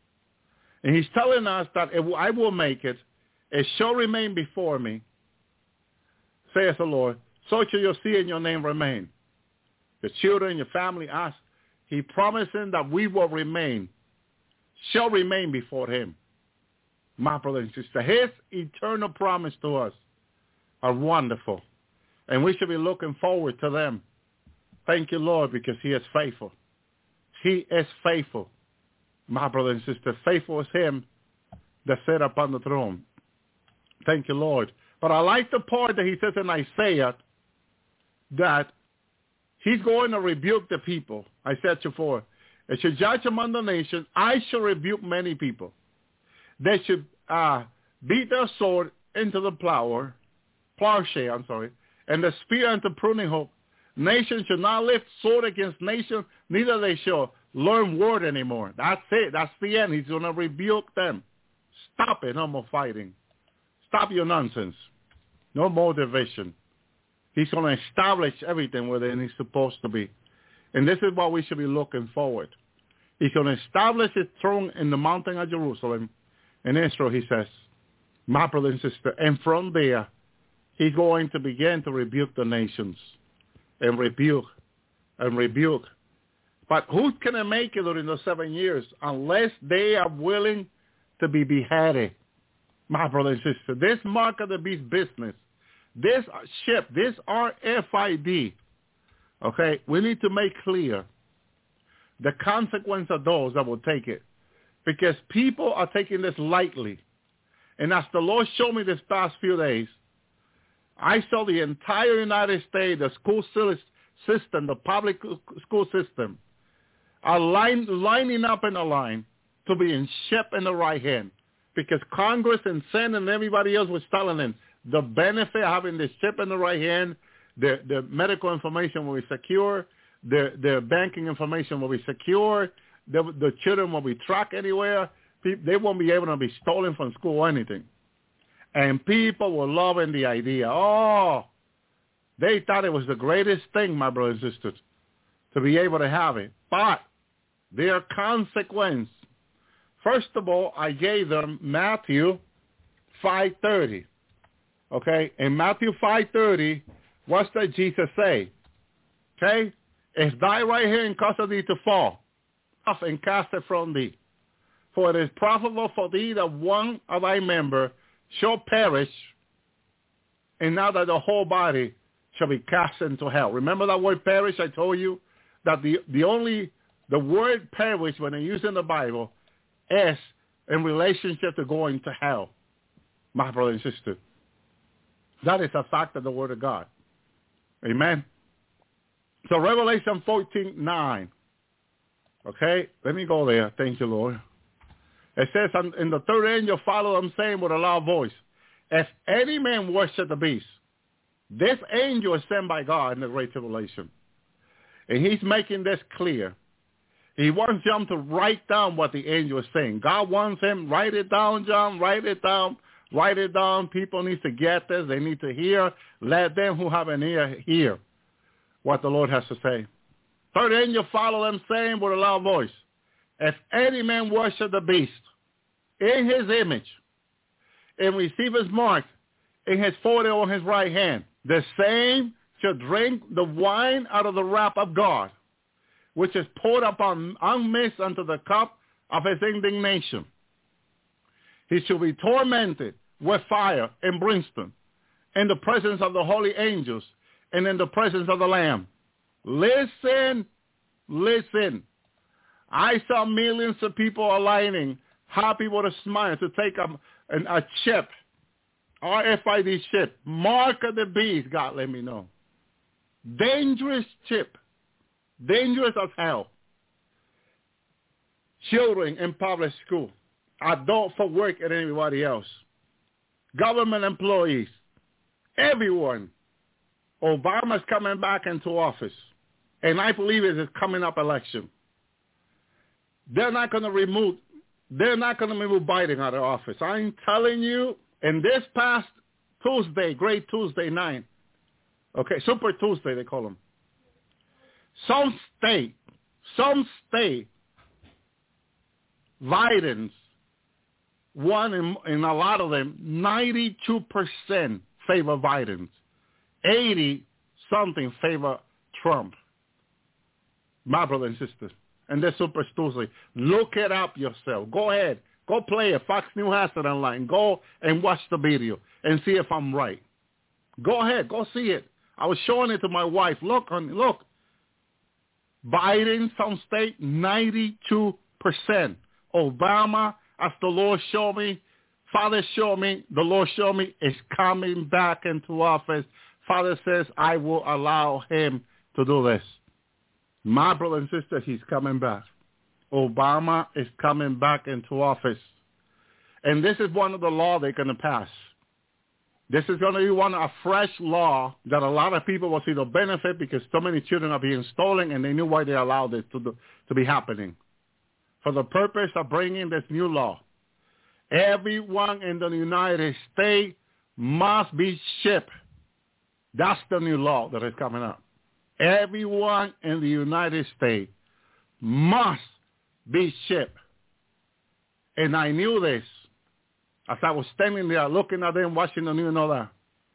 And he's telling us that if I will make it, it shall remain before me, says the Lord. So shall you see and your name remain. Your children, your family, us. He promising that we will remain, shall remain before him. My brother and sister, his eternal promise to us are wonderful. And we should be looking forward to them. Thank you, Lord, because he is faithful. He is faithful. My brother and sister, faithful is him that sat upon the throne. Thank you, Lord. But I like the part that he says in Isaiah that he's going to rebuke the people. I said before, it should judge among the nations. I shall rebuke many people. They should uh, beat their sword into the plow, plowshare, I'm sorry, and the spear into pruning hook. Nation should not lift sword against nation, neither they shall learn word anymore. That's it. That's the end. He's going to rebuke them. Stop it. No more fighting. Stop your nonsense. No more division. He's going to establish everything where it's supposed to be. And this is what we should be looking forward. He's going to establish his throne in the mountain of Jerusalem. In Israel, he says, my brother and sister. And from there, he's going to begin to rebuke the nations. And rebuke. And rebuke. But who's going to make it during those seven years unless they are willing to be beheaded? My brother and sister, this mark of the beast business, this ship, this R F I D, okay, we need to make clear the consequence of those that will take it. Because people are taking this lightly. And as the Lord showed me this past few days, I saw the entire United States, the school system, the public school system, are line, lining up in a line to be in ship in the right hand. Because Congress and Senate and everybody else was telling them the benefit of having the ship in the right hand, the, the medical information will be secure, the, the banking information will be secure, the, the children will be tracked anywhere, they won't be able to be stolen from school or anything. And people were loving the idea. Oh, they thought it was the greatest thing, my brothers and sisters, to be able to have it. But there are consequences. First of all, I gave them Matthew five thirty. Okay? In Matthew five thirty, what's that Jesus say? Okay? If thy right hand causes thee to fall, off and cast it from thee. For it is profitable for thee that one of thy members shall perish, and now that the whole body shall be cast into hell. Remember that word perish? I told you that the, the only The word perish, when they use in the Bible, is in relationship to going to hell, my brother and sister. That is a fact of the Word of God. Amen. So Revelation fourteen nine. Okay, let me go there. Thank you, Lord. It says, in the third angel followed them, saying with a loud voice, if any man worship the beast, this angel is sent by God in the Great Tribulation. And he's making this clear. He wants John to write down what the angel is saying. God wants him, write it down, John, write it down, write it down. People need to get this. They need to hear. Let them who have an ear hear what the Lord has to say. Third angel followed them, saying with a loud voice, if any man worship the beast in his image and receive his mark in his forehead or his right hand, the same shall drink the wine out of the wrath of God, which is poured upon unmixed unto the cup of his indignation. He shall be tormented with fire and brimstone in the presence of the holy angels and in the presence of the Lamb. Listen, listen. I saw millions of people aligning, happy with a smile, to take a, a chip, R F I D chip, mark of the beast, God let me know. Dangerous chip. Dangerous as hell. Children in public school. Adult for work and everybody else. Government employees. Everyone. Obama's coming back into office. And I believe it is coming up election. They're not going to remove, they're not going to remove Biden out of office. I'm telling you, in this past Tuesday, Great Tuesday night, okay, Super Tuesday they call them, some state, some state, Biden's won in, in a lot of them, ninety-two percent favor Biden's, eighty something favor Trump. My brother and sisters, and this Super Tuesday, look it up yourself. Go ahead, go play it. Fox News has it online. Go and watch the video and see if I'm right. Go ahead, go see it. I was showing it to my wife. Look, honey, look. Biden, some state, ninety-two percent. Obama, as the Lord showed me, Father showed me, the Lord showed me, is coming back into office. Father says, I will allow him to do this. My brother and sister, he's coming back. Obama is coming back into office. And this is one of the laws they're going to pass. This is going to be one, a fresh law that a lot of people will see the benefit because so many children are being stolen and they knew why they allowed it to, do, to be happening. For the purpose of bringing this new law, everyone in the United States must be shipped. That's the new law that is coming up. Everyone in the United States must be shipped. And I knew this as I was standing there looking at them, watching the news and all that,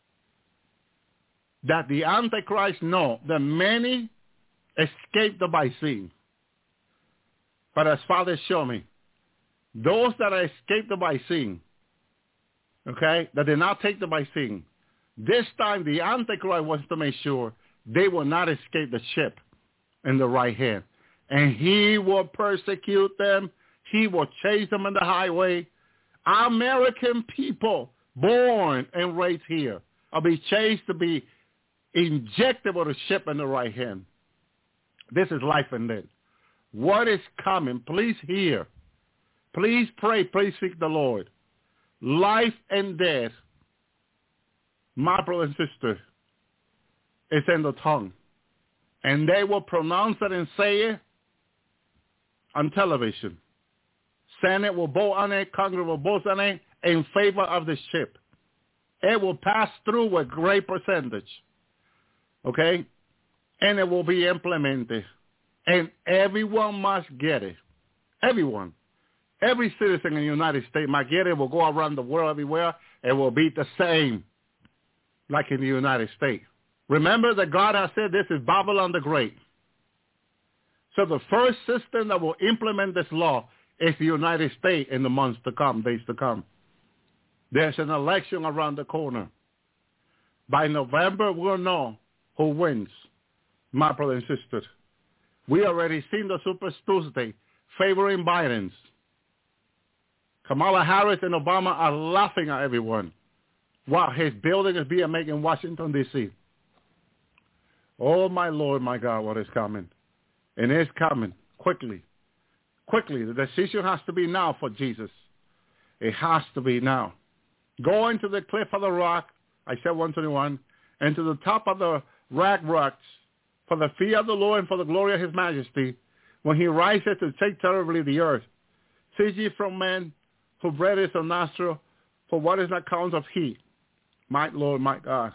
that the Antichrist know that many escaped the vaccine. But as Father showed me, those that escaped the vaccine, okay, that did not take the vaccine, this time the Antichrist wants to make sure they will not escape the chip in the right hand. And he will persecute them. He will chase them in the highway. American people born and raised here will be chased to be injected with a chip in the right hand. This is life and death. What is coming? Please hear. Please pray. Please seek the Lord. Life and death, my brother and sister, is in the tongue. And they will pronounce it and say it on television. Senate will vote on it. Congress will vote on it in favor of the chip. It will pass through with great percentage. Okay? And it will be implemented. And everyone must get it. Everyone. Every citizen in the United States must get it. It will go around the world everywhere. It will be the same like in the United States. Remember that God has said this is Babylon the Great. So the first system that will implement this law is the United States in the months to come, days to come. There's an election around the corner. By November, we'll know who wins, my brother and sister. We already seen the Super Tuesday favoring Biden's. Kamala Harris and Obama are laughing at everyone while his building is being made in Washington, D C Oh, my Lord, my God, what is coming? And it's coming quickly. Quickly. The decision has to be now for Jesus. It has to be now. Go into the cliff of the rock, I said one twenty-one, and to the top of the rag rocks for the fear of the Lord and for the glory of his majesty, when he rises to take terribly the earth. Cease ye from men, who bread is a nostril, for what is not count of he? My Lord, my God.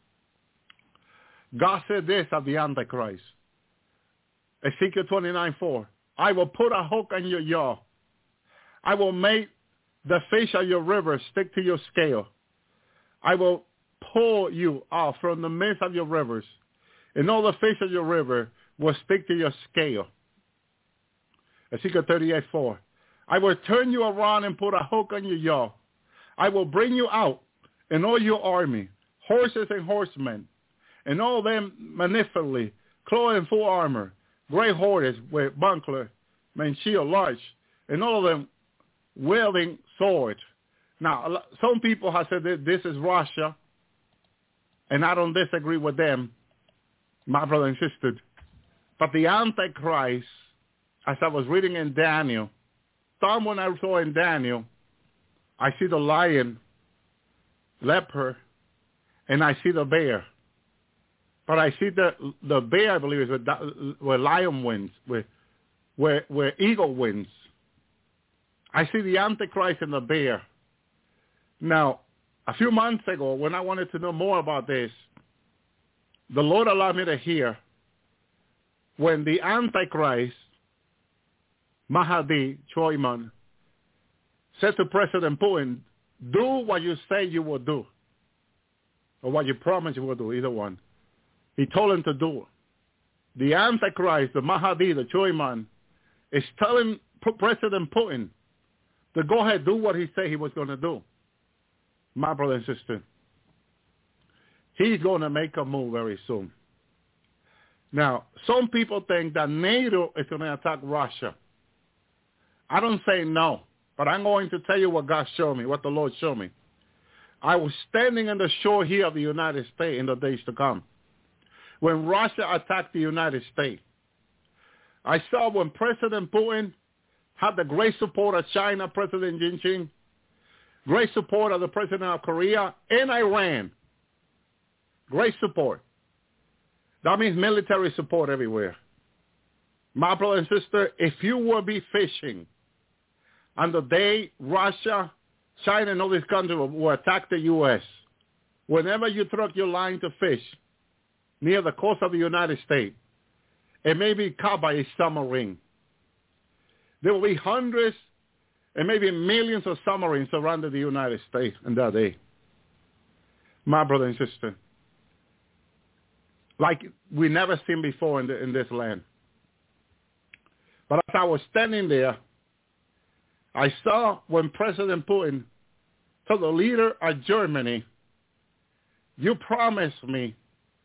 God said this of the Antichrist. Ezekiel twenty-nine four. I will put a hook on your jaw. I will make the fish of your river stick to your scale. I will pull you off from the midst of your rivers, and all the fish of your river will stick to your scale. Ezekiel thirty-eight four. I will turn you around and put a hook on your jaw. I will bring you out and all your army, horses and horsemen, and all them manifestly clothed in full armor, great horses with buckler, and shield large, and all of them wielding swords. Now, some people have said that this is Russia, and I don't disagree with them, my brother and sister. But the Antichrist, as I was reading in Daniel, someone I saw in Daniel, I see the lion, leopard, and I see the bear. But I see the the bear, I believe, is where, where lion wins, where, where where eagle wins. I see the Antichrist and the bear. Now, a few months ago, when I wanted to know more about this, the Lord allowed me to hear when the Antichrist, Mahdi Choiman, said to President Putin, do what you say you will do, or what you promise you will do, either one. He told him to do it. The Antichrist, the Mahdi, the Choiman, is telling President Putin to go ahead, do what he said he was going to do. My brother and sister, he's going to make a move very soon. Now, some people think that NATO is going to attack Russia. I don't say no, but I'm going to tell you what God showed me, what the Lord showed me. I was standing on the shore here of the United States in the days to come when Russia attacked the United States. I saw when President Putin had the great support of China, President Xi Jinping, great support of the President of Korea, and Iran. Great support. That means military support everywhere. My brother and sister, if you will be fishing on the day Russia, China, and all these countries will attack the U S, whenever you throw your line to fish near the coast of the United States, it may be caught by a submarine. There will be hundreds and maybe millions of submarines surrounding the United States on that day. My brother and sister, like we never seen before in, the, in this land. But as I was standing there, I saw when President Putin told the leader of Germany, you promised me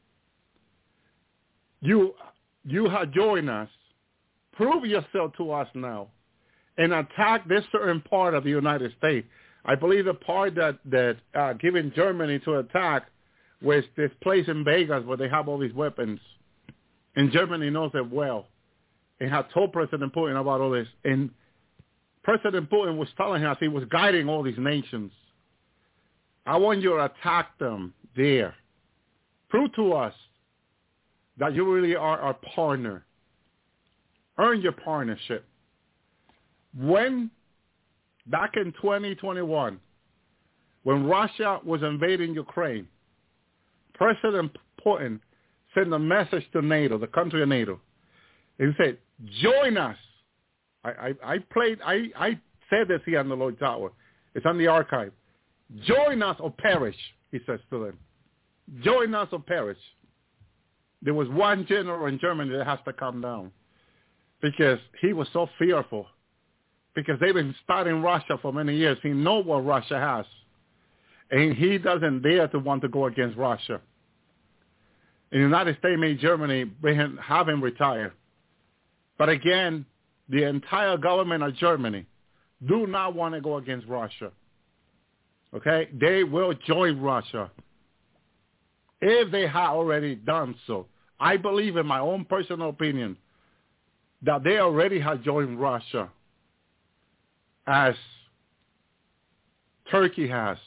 you you have joined us. Prove yourself to us now and attack this certain part of the United States. I believe the part that, that uh, given Germany to attack was this place in Vegas where they have all these weapons. And Germany knows it well. And had told President Putin about all this. And President Putin was telling us he was guiding all these nations. I want you to attack them there. Prove to us that you really are our partner. Earn your partnership. When, back in twenty twenty-one, when Russia was invading Ukraine, President Putin sent a message to NATO, the country of NATO. He said, join us. I, I, I played, I, I said this here on the Lord Tower. It's on the archive. Join us or perish, he says to them. Join us or perish. There was one general in Germany that has to come down because he was so fearful because they've been studying Russia for many years. He knows what Russia has, and he doesn't dare to want to go against Russia. In the United States made Germany have him retire. But again, the entire government of Germany do not want to go against Russia. Okay? They will join Russia if they have already done so. I believe, in my own personal opinion, that they already have joined Russia as Turkey has.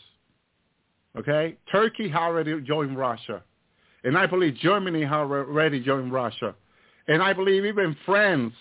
Okay? Turkey has already joined Russia. And I believe Germany has already joined Russia. And I believe even France,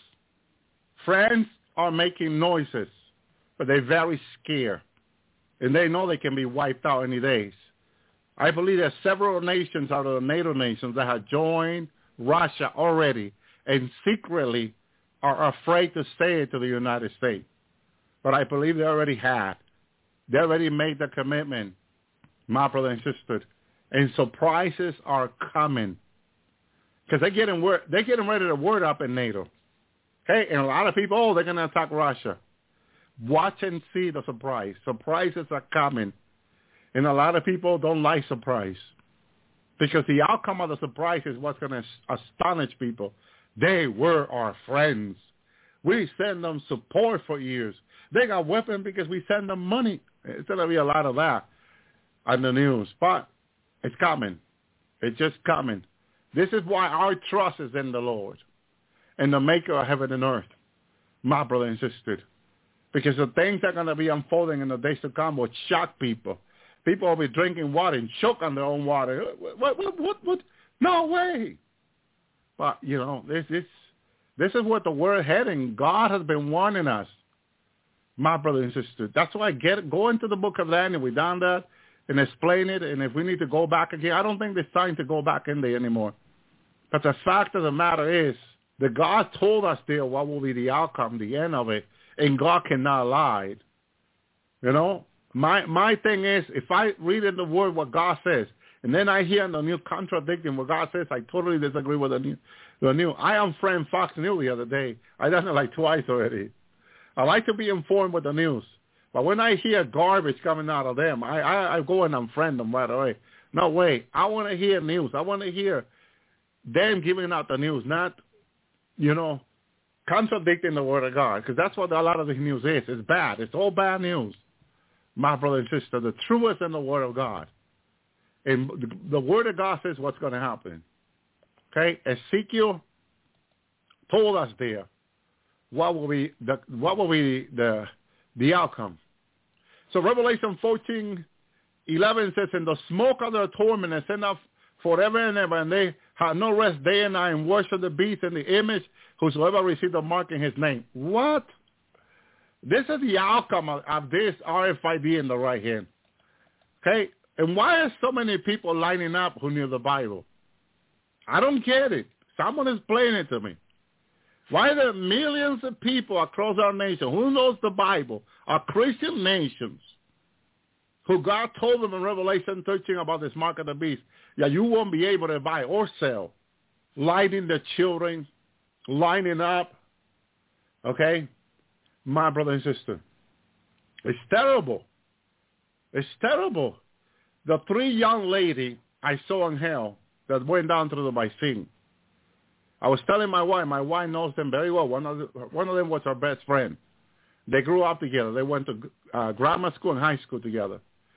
France are making noises, but they're very scared. And they know they can be wiped out any days. I believe there are several nations out of the NATO nations that have joined Russia already and secretly are afraid to say it to the United States. But I believe they already have. They already made the commitment, my brother and sister. And surprises are coming. Because they're getting, word, they're getting ready to word up in NATO. Okay? And a lot of people, oh, they're going to attack Russia. Watch and see the surprise. Surprises are coming. And a lot of people don't like surprise. Because the outcome of the surprise is what's going to astonish people. They were our friends. We send them support for years. They got weapons because we send them money. It's going to be a lot of that on the news. But it's coming. It's just coming. This is why our trust is in the Lord and the maker of heaven and earth, my brother and sister. Because the things that are going to be unfolding in the days to come will shock people. People will be drinking water and choke on their own water. What, what, what, what? No way. But, you know, this, this, this is what the world heading. God has been warning us, my brother and sister. That's why I get it. Go into the book of Daniel. We've done that and explain it. And if we need to go back again, I don't think there's time to go back in there anymore. But the fact of the matter is that God told us there what will be the outcome, the end of it. And God cannot lie. You know, my my thing is, if I read in the Word what God says, and then I hear the news contradicting what God says, I totally disagree with the new. The new. I unfriended Fox News the other day. I done it like twice already. I like to be informed with the news. But when I hear garbage coming out of them, I, I, I go and unfriend them right away. No way. I want to hear news. I want to hear them giving out the news, not, you know, contradicting the Word of God, because that's what a lot of the news is. It's bad. It's all bad news, my brother and sister. The truth is in the Word of God. And the, the Word of God says what's going to happen. Okay? Ezekiel told us there what will be the what will be the the outcome. So Revelation fourteen eleven says, "In the smoke of their torment is sent up forever and ever, and they have no rest day and night, and worship the beast and the image, whosoever received the mark in his name." What? This is the outcome of, of this R F I D in the right hand. Okay? And why are so many people lining up who knew the Bible? I don't get it. Someone explain it to me. Why are there millions of people across our nation who knows the Bible, are Christian nations, who God told them in Revelation thirteen about this mark of the beast, yeah, you won't be able to buy or sell, lighting the children, lining up, okay? My brother and sister, it's terrible. It's terrible. The three young ladies I saw in hell that went down through the Bicene. I was telling my wife, my wife knows them very well. One of, the, one of them was our best friend. They grew up together. They went to uh, grammar school and high school together.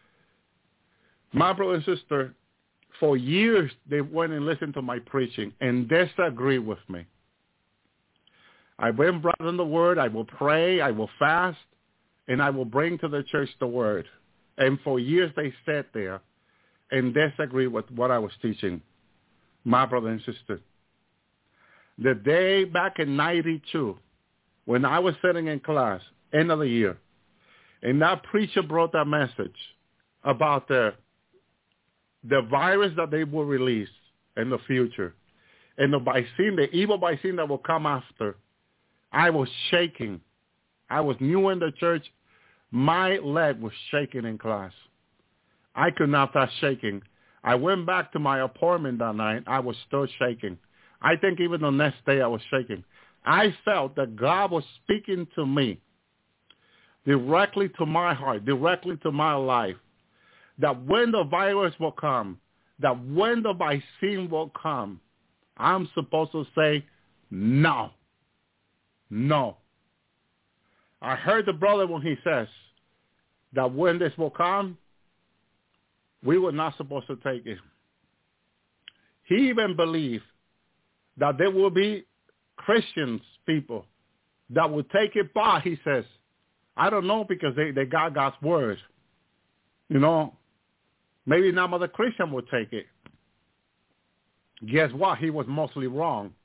My brother and sister, for years, they went and listened to my preaching and disagree with me. I will bring them the word. I will pray. I will fast. And I will bring to the church the word. And for years, they sat there and disagree with what I was teaching, my brother and sister. The day back in ninety-two, when I was sitting in class, end of the year, and that preacher brought that message about the the virus that they will release in the future, and the Bicene, the evil Bicene that will come after, I was shaking. I was new in the church. My leg was shaking in class. I could not stop shaking. I went back to my apartment that night. I was still shaking. I think even the next day I was shaking. I felt that God was speaking to me directly to my heart, directly to my life, that when the virus will come, that when the vaccine will come, I'm supposed to say no. No. I heard the brother when he says that when this will come, we were not supposed to take it. He even believed that there will be Christians, people, that will take it by, he says. I don't know, because they, they got God's word. You know, maybe none of the Christian would take it. Guess what? He was mostly wrong.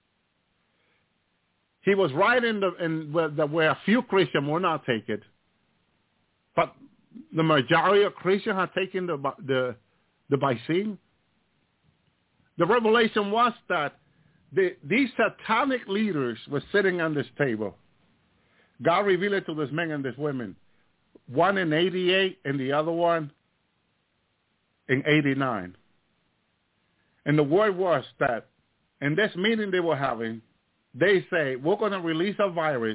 He was right in the in where, the, where a few Christians will not take it, but the majority of Christians have taken the the the vaccine. The revelation was that the, these satanic leaders were sitting on this table. God revealed it to this men and these women, one in eighty-eight and the other one in eighty-nine. And the word was that in this meeting they were having, they say, we're going to release a virus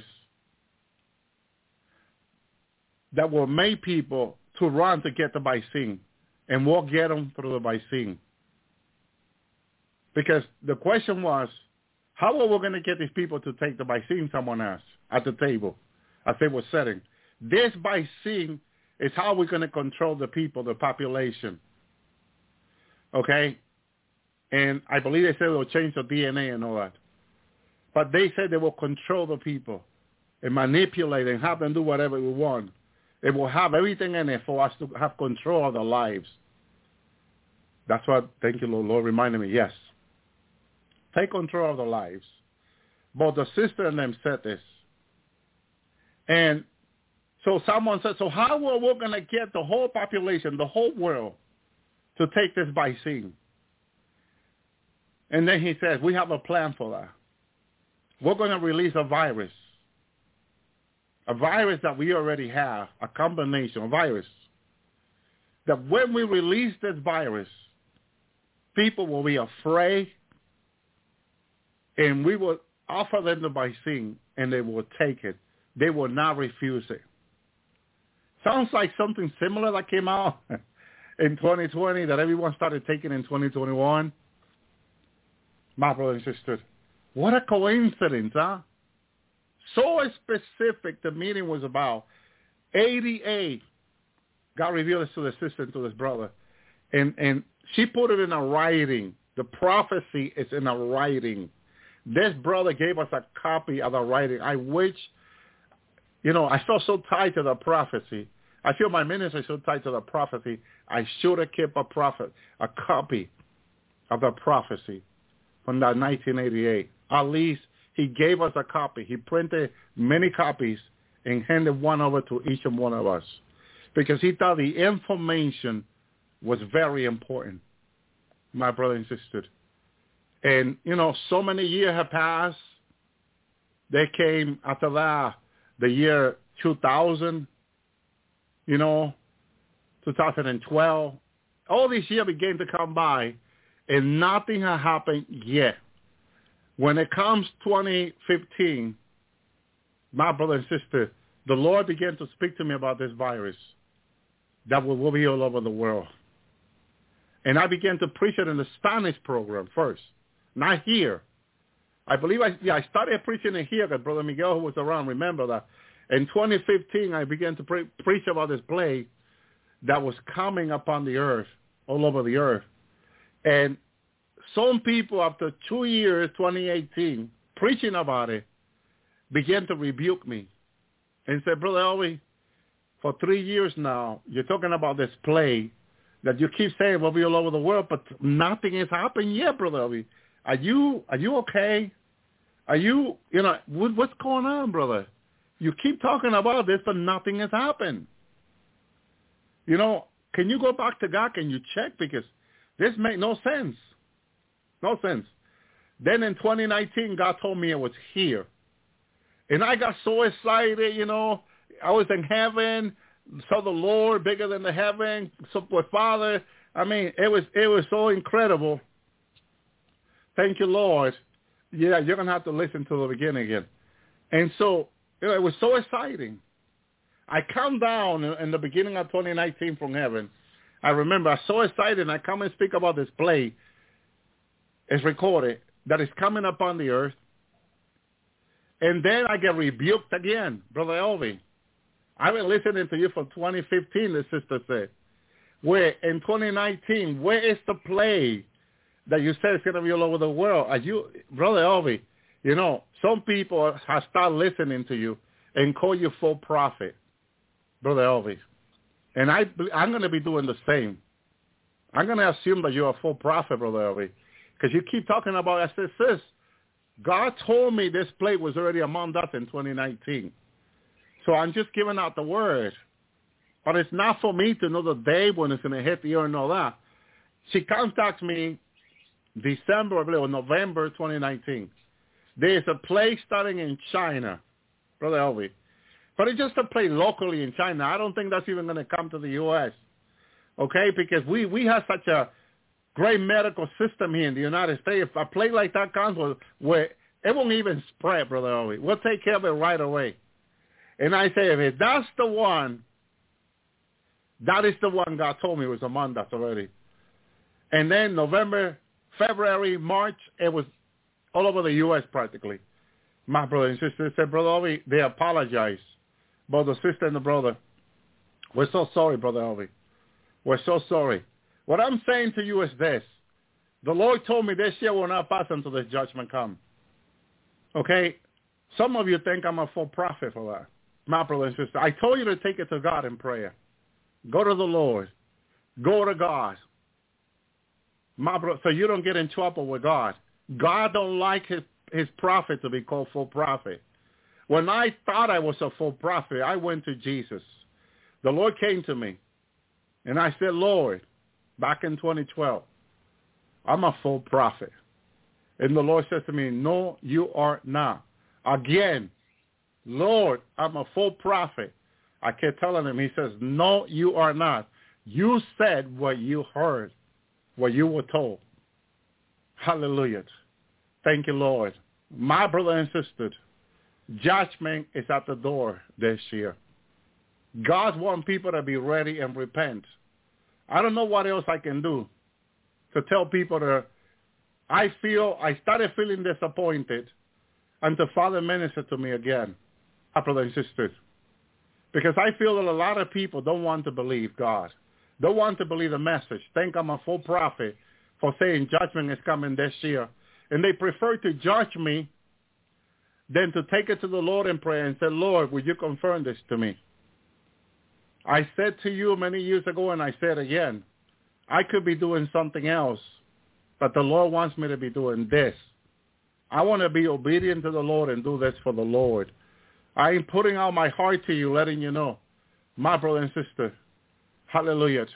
that will make people to run to get the vaccine, and we'll get them through the vaccine. Because the question was, how are we going to get these people to take the vaccine? Someone asked at the table as they were sitting. This vaccine is how we're going to control the people, the population. Okay? And I believe they said they'll change the D N A and all that. But they said they will control the people and manipulate and have them do whatever we want. It will have everything in it for us to have control of their lives. That's what, thank you, Lord, Lord reminded me, yes. Take control of their lives. But the sister and them said this. And so someone said, so how are we going to get the whole population, the whole world, to take this vaccine? And then he says, we have a plan for that. We're going to release a virus. A virus that we already have, a combination, a virus. That when we release this virus, people will be afraid, and we will offer them the vaccine, and they will take it. They will not refuse it. Sounds like something similar that came out in twenty twenty that everyone started taking in twenty twenty-one. My brother and sister, what a coincidence, huh? So specific the meeting was about. eighty-eight. God revealed this to the sister and to this brother. And, and she put it in a writing. The prophecy is in a writing. This brother gave us a copy of the writing. I wish, you know, I felt so tied to the prophecy. I feel my ministry is so tied to the prophecy. I should have kept a prophet, a copy of the prophecy from that nineteen eighty-eight. At least he gave us a copy. He printed many copies and handed one over to each and one of us because he thought the information was very important, my brother and sister. And, you know, so many years have passed. They came after that, the year two thousand, you know, two thousand twelve. All these years began to come by, and nothing has happened yet. When it comes twenty fifteen, my brother and sister, the Lord began to speak to me about this virus that will, will be all over the world. And I began to preach it in the Spanish program first, not here. I believe I, yeah, I started preaching it here because Brother Miguel, who was around, remember that. In twenty fifteen, I began to pre- preach about this plague that was coming upon the earth, all over the earth. And some people, after two years, twenty eighteen, preaching about it, began to rebuke me and said, Brother Elvi, for three years now, you're talking about this plague that you keep saying will be all over the world, but nothing has happened yet, Brother Elvi. Are you are you okay? Are you, you know, what, what's going on, brother? You keep talking about this, but nothing has happened. You know, can you go back to God? Can you check? Because this makes no sense. No sense. Then in twenty nineteen, God told me it was here. And I got so excited, you know. I was in heaven, saw the Lord bigger than the heaven, so with Father. I mean, it was it was so incredible. Thank you, Lord. Yeah, you're going to have to listen to the beginning again. And so, you know, it was so exciting. I come down in the beginning of twenty nineteen from heaven. I remember I was so excited, and I come and speak about this plague. It's recorded that is coming upon the earth. And then I get rebuked again, Brother Elvi. I've been listening to you from twenty fifteen, the sister said. Where in twenty nineteen, where is the play that you said is going to be all over the world? Are you, Brother Elvi, you know, some people have started listening to you and call you full prophet, Brother Elvi. And I, I'm going to be doing the same. I'm going to assume that you're a full prophet, Brother Elvi, because you keep talking about, I said, sis, God told me this plate was already among us in twenty nineteen. So I'm just giving out the word. But it's not for me to know the day when it's going to hit the earth and all that. She contacts me December or November twenty nineteen. There's a play starting in China, Brother Elvi. But it's just a play locally in China. I don't think that's even going to come to the U S, okay? Because we, we have such a great medical system here in the United States. If a play like that comes, where it won't even spread, Brother Elvi. We'll take care of it right away. And I say, if that's the one, that is the one God told me was among us already. And then November, February, March, it was all over the U S practically. My brother and sister said, Brother Elvi, they apologize. Both the sister and the brother. We're so sorry, Brother Elvi. We're so sorry. What I'm saying to you is this. The Lord told me this year will not pass until the judgment comes. Okay? Some of you think I'm a full prophet for that. My brother and sister, I told you to take it to God in prayer. Go to the Lord. Go to God. My brother, so you don't get in trouble with God. God don't like his, his prophet to be called full prophet. When I thought I was a full prophet, I went to Jesus. The Lord came to me, and I said, Lord, back in twenty twelve, I'm a full prophet. And the Lord says to me, no, you are not. Again, Lord, I'm a full prophet. I kept telling him, he says, no, you are not. You said what you heard, what you were told. Hallelujah. Thank you, Lord. My brother and sister, judgment is at the door this year. God wants people to be ready and repent. I don't know what else I can do to tell people that I feel, I started feeling disappointed and the Father ministered to me again, my brothers and sisters. Because I feel that a lot of people don't want to believe God. Don't want to believe the message. Think I'm a full prophet for saying judgment is coming this year. And they prefer to judge me than to take it to the Lord in prayer and say, Lord, would you confirm this to me? I said to you many years ago, and I said again, I could be doing something else, but the Lord wants me to be doing this. I want to be obedient to the Lord and do this for the Lord. I am putting out my heart to you, letting you know, my brother and sister, hallelujah.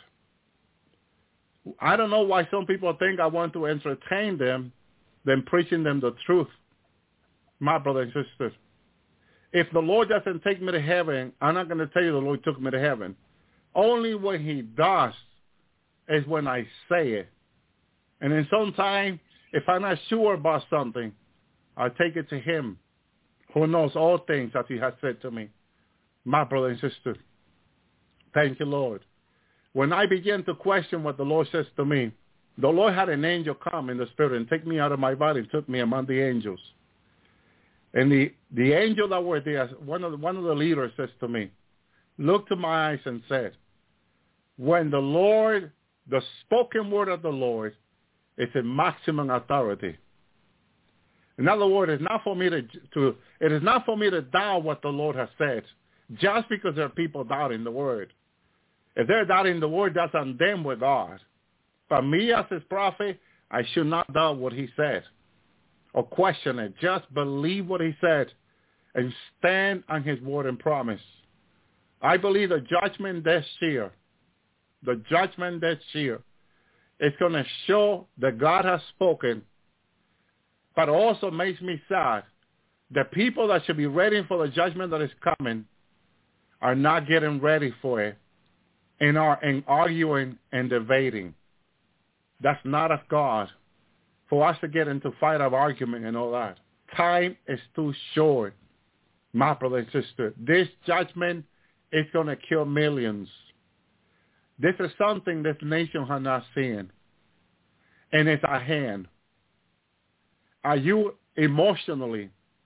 I don't know why some people think I want to entertain them than preaching them the truth, my brother and sister. If the Lord doesn't take me to heaven, I'm not going to tell you the Lord took me to heaven. Only when he does is when I say it. And then sometime, if I'm not sure about something, I'll take it to him, who knows all things as he has said to me. My brother and sister, thank you, Lord. When I began to question what the Lord says to me, the Lord had an angel come in the spirit and take me out of my body and took me among the angels. And the, the angel that were there, one of, the, one of the leaders says to me, looked to my eyes and said, when the Lord, the spoken word of the Lord is in maximum authority. In other words, it's not for me to, to, it is not for me to doubt what the Lord has said, just because there are people doubting the word. If they're doubting the word, that's on them with God. But me as his prophet, I should not doubt what he said or question it. Just believe what he said and stand on his word and promise. I believe the judgment this year, the judgment this year, is going to show that God has spoken, but also makes me sad that people that should be ready for the judgment that is coming are not getting ready for it and are and arguing and debating. That's not of God for us to get into fight of argument and all that. Time is too short, my brother and sister. This judgment is going to kill millions. This is something this nation has not seen, and it's at hand. Are you emotionally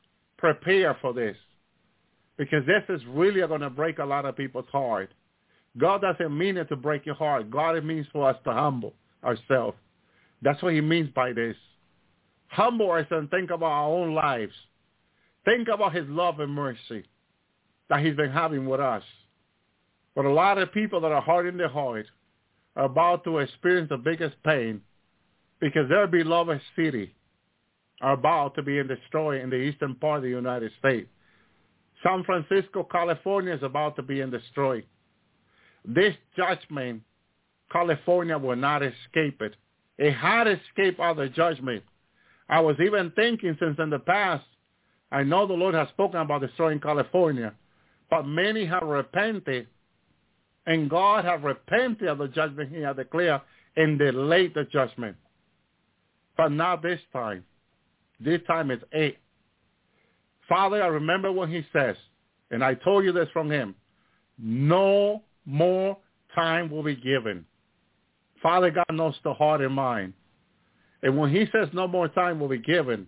prepare for this, because this is really going to break a lot of people's heart. God doesn't mean it to break your heart. God, it means for us to humble ourselves. That's what he means by this. Humble ourselves and think about our own lives. Think about his love and mercy that he's been having with us. But a lot of people that are hard in their heart are about to experience the biggest pain because their beloved city are about to be destroyed in the eastern part of the United States. San Francisco, California is about to be destroyed. This judgment, California will not escape it. It had escaped other judgment. I was even thinking since in the past, I know the Lord has spoken about destroying California, but many have repented, and God have repented of the judgment he had declared and delayed the judgment. But not this time. This time it's eight. Father, I remember when he says, and I told you this from him, no more time will be given. Father God knows the heart and mind. And when he says no more time will be given,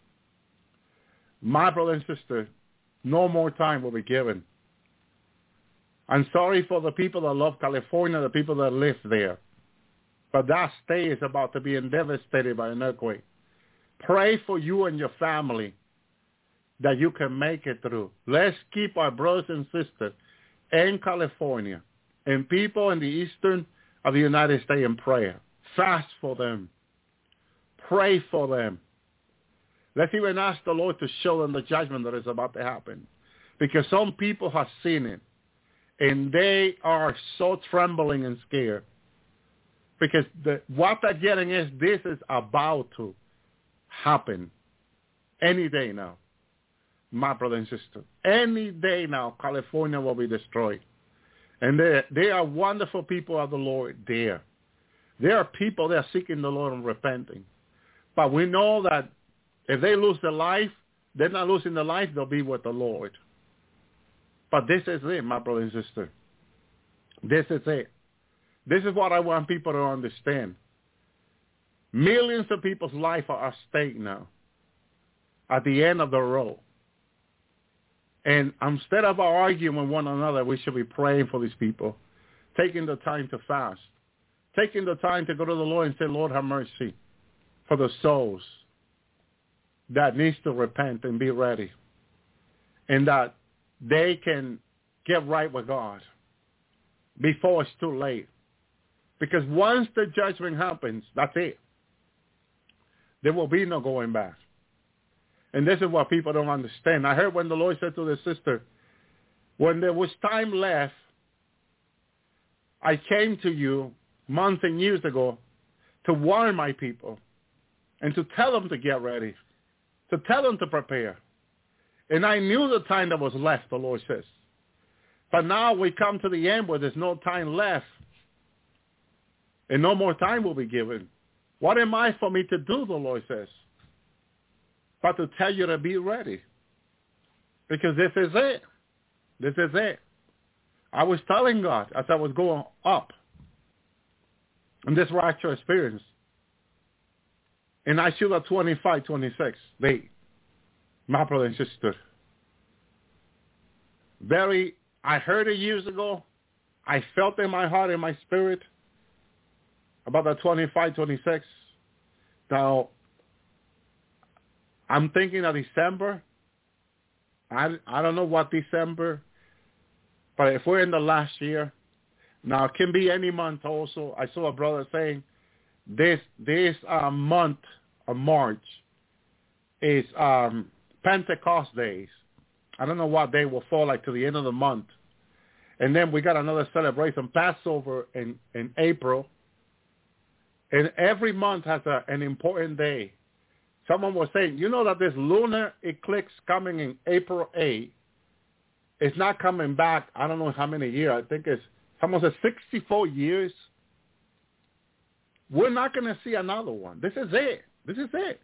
my brother and sister, no more time will be given. I'm sorry for the people that love California, the people that live there. But that state is about to be devastated by an earthquake. Pray for you and your family that you can make it through. Let's keep our brothers and sisters in California and people in the eastern of the United States in prayer. Fast for them. Pray for them. Let's even ask the Lord to show them the judgment that is about to happen. Because some people have seen it, and they are so trembling and scared. Because the, what they're getting is this is about to happen any day now, my brother and sister. Any day now, California will be destroyed. And they, they are wonderful people of the Lord there. There are people that are seeking the Lord and repenting. But we know that if they lose their life, they're not losing their life, they'll be with the Lord. But this is it, my brother and sister. This is it. This is what I want people to understand. Millions of people's lives are at stake now, at the end of the road. And instead of arguing with one another, we should be praying for these people, taking the time to fast, taking the time to go to the Lord and say, Lord, have mercy for the souls that needs to repent and be ready, and that they can get right with God before it's too late. Because once the judgment happens, that's it. There will be no going back. And this is what people don't understand. I heard when the Lord said to the sister, when there was time left, I came to you months and years ago to warn my people and to tell them to get ready, to tell them to prepare. And I knew the time that was left, the Lord says. But now we come to the end where there's no time left. And no more time will be given. What am I for me to do, the Lord says? But to tell you to be ready. Because this is it. This is it. I was telling God as I was going up in this rapture experience. In Isaiah twenty-five, twenty-six, they, my brother and sister, very, I heard it years ago. I felt in my heart, in my spirit, about the twenty-five, twenty-six. Now, I'm thinking of December. I, I don't know what December, but if we're in the last year, now it can be any month also. I saw a brother saying this this uh, month of March is um, Pentecost days. I don't know what day will fall like to the end of the month. And then we got another celebration, Passover in, in April. And every month has a, an important day. Someone was saying, you know that this lunar eclipse coming in April eighth is not coming back, I don't know how many years. I think it's, someone said sixty-four years. We're not going to see another one. This is it. This is it.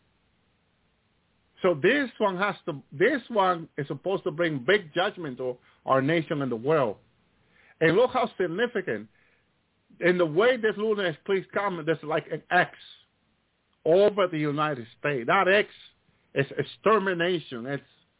So this one has to, this one is supposed to bring big judgment to our nation and the world. And look how significant. In the way this lunar eclipse comes, there's like an X over the United States. That X is extermination. It's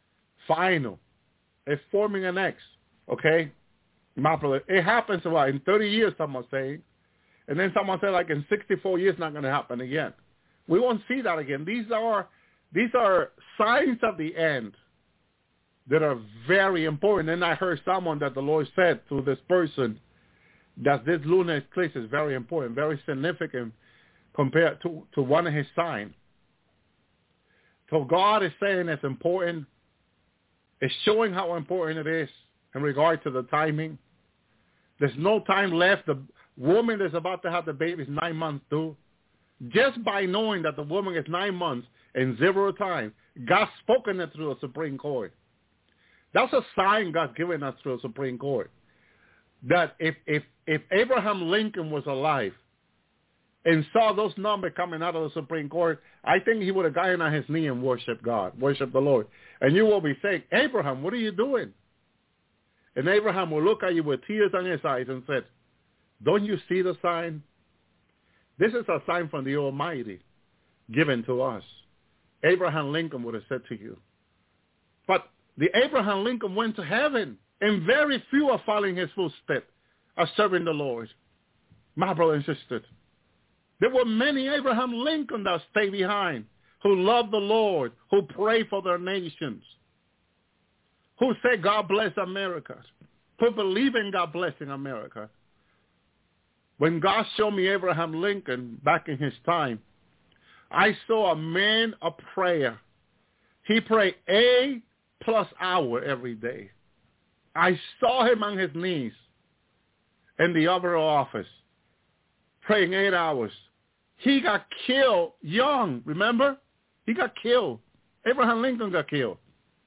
final. It's forming an X, okay? It happens a lot. In thirty years, someone saying. And then someone said, like, in sixty-four years, not going to happen again. We won't see that again. These are these are signs of the end that are very important. And I heard someone that the Lord said to this person that this lunar eclipse is very important, very significant compared to, to one of his signs. So God is saying it's important. It's showing how important it is in regard to the timing. There's no time left. The woman that's about to have the baby is nine months due. Just by knowing that the woman is nine months and zero time, God's spoken it through the Supreme Court. That's a sign God's given us through the Supreme Court. That if, if, if Abraham Lincoln was alive and saw those numbers coming out of the Supreme Court, I think he would have gotten on his knee and worshiped God, worshiped the Lord. And you will be saying, Abraham, what are you doing? And Abraham will look at you with tears on his eyes and said, don't you see the sign? This is a sign from the Almighty given to us. Abraham Lincoln would have said to you. But the Abraham Lincoln went to heaven, and very few are following his footsteps, are serving the Lord. My brother and sister, there were many Abraham Lincoln that stayed behind, who loved the Lord, who prayed for their nations, who said, God bless America, who believe in God blessing America. When God showed me Abraham Lincoln back in his time, I saw a man of prayer. He prayed eight plus hour every day. I saw him on his knees in the Oval Office praying eight hours. He got killed young, remember? He got killed. Abraham Lincoln got killed.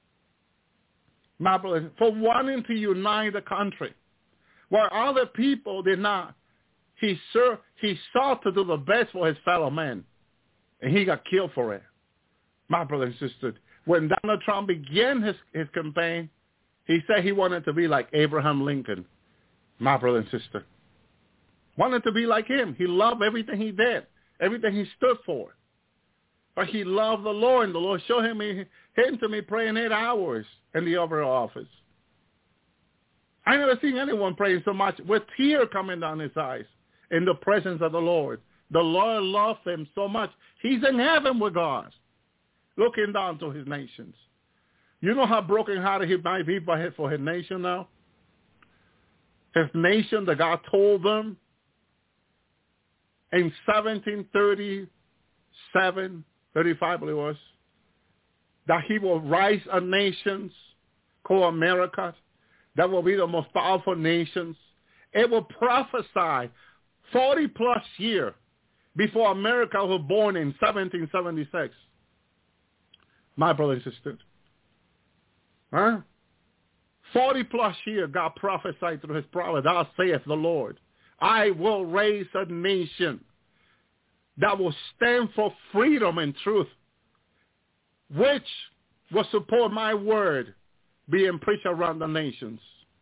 My brother, for wanting to unite the country, while other people did not. He, sir, he sought to do the best for his fellow men, and he got killed for it. My brother and sister, when Donald Trump began his, his campaign, he said he wanted to be like Abraham Lincoln. My brother and sister, wanted to be like him. He loved everything he did, everything he stood for. But he loved the Lord, and the Lord showed him, him to me praying eight hours in the Oval Office. I never seen anyone praying so much with tears coming down his eyes in the presence of the Lord. The Lord loved him so much. He's in heaven with God, looking down to his nations. You know how brokenhearted he might be for his nation now? His nation that God told them in seventeen thirty-seven, thirty-five, I believe it was, that he will rise a nations called America that will be the most powerful nations. It will prophesy forty plus years before America was born in seventeen seventy-six. My brother and sister. Huh? forty plus years God prophesied through his prophet, thus saith the Lord, I will raise a nation that will stand for freedom and truth, which will support my word being preached around the nations.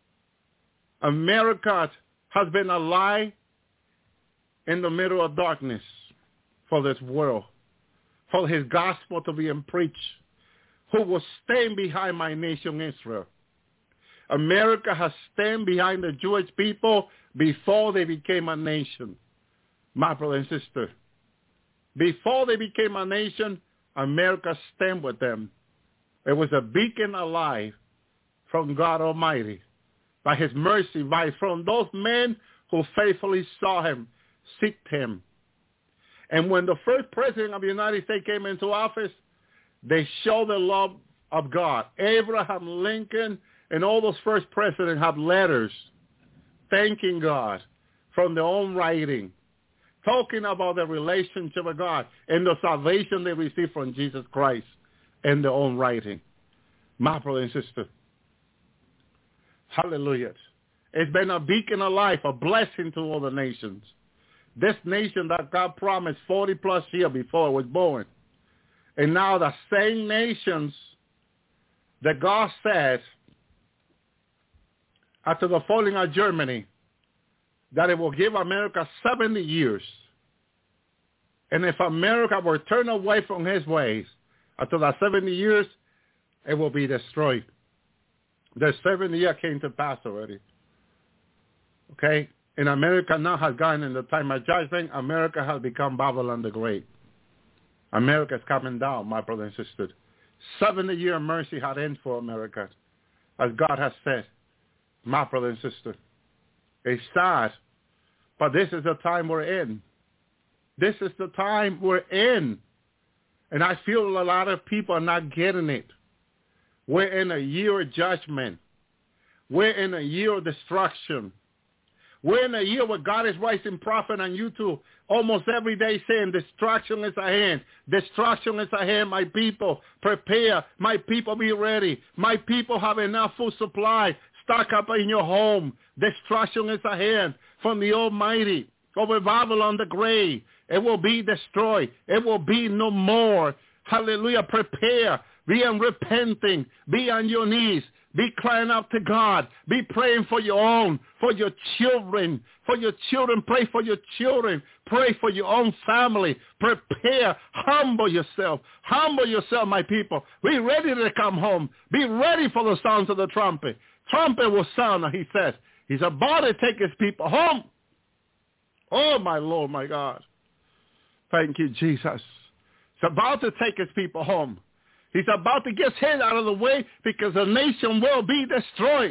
America has been a lie in the middle of darkness for this world, for his gospel to be preached, who will stand behind my nation Israel. America has stand behind the Jewish people before they became a nation. My brother and sister, before they became a nation, America stand with them. It was a beacon alive from God Almighty, by his mercy, by from those men who faithfully saw him, seeked him. And when the first president of the United States came into office, they showed the love of God. Abraham Lincoln and all those first presidents have letters thanking God from their own writing, talking about their relationship with God and the salvation they received from Jesus Christ in their own writing. My brother and sister, hallelujah. It's been a beacon of life, a blessing to all the nations. This nation that God promised forty plus years before it was born. And now the same nations that God said after the falling of Germany, that it will give America seventy years. And if America will turn away from his ways after that seventy years, it will be destroyed. The seventh year came to pass already. Okay? And America now has gone in the time of judgment. America has become Babylon the Great. America is coming down, my brothers and sisters. seventy year mercy had end for America, as God has said, my brother and sister. It's sad, but this is the time we're in. This is the time we're in. And I feel a lot of people are not getting it. We're in a year of judgment. We're in a year of destruction. We're in a year where God is raising prophet on YouTube almost every day saying destruction is ahead. Destruction is ahead, my people. Prepare. My people, be ready. My people have enough food supply. Stock up in your home. Destruction is ahead from the Almighty over Babylon the Great. It will be destroyed. It will be no more. Hallelujah. Prepare. Be unrepenting. Be on your knees. Be crying out to God. Be praying for your own, for your children, for your children. Pray for your children. Pray for your own family. Prepare. Humble yourself. Humble yourself, my people. Be ready to come home. Be ready for the sounds of the trumpet. Trumpet will sound, he says. He's about to take his people home. Oh, my Lord, my God. Thank you, Jesus. He's about to take his people home. He's about to get his head out of the way because the nation will be destroyed.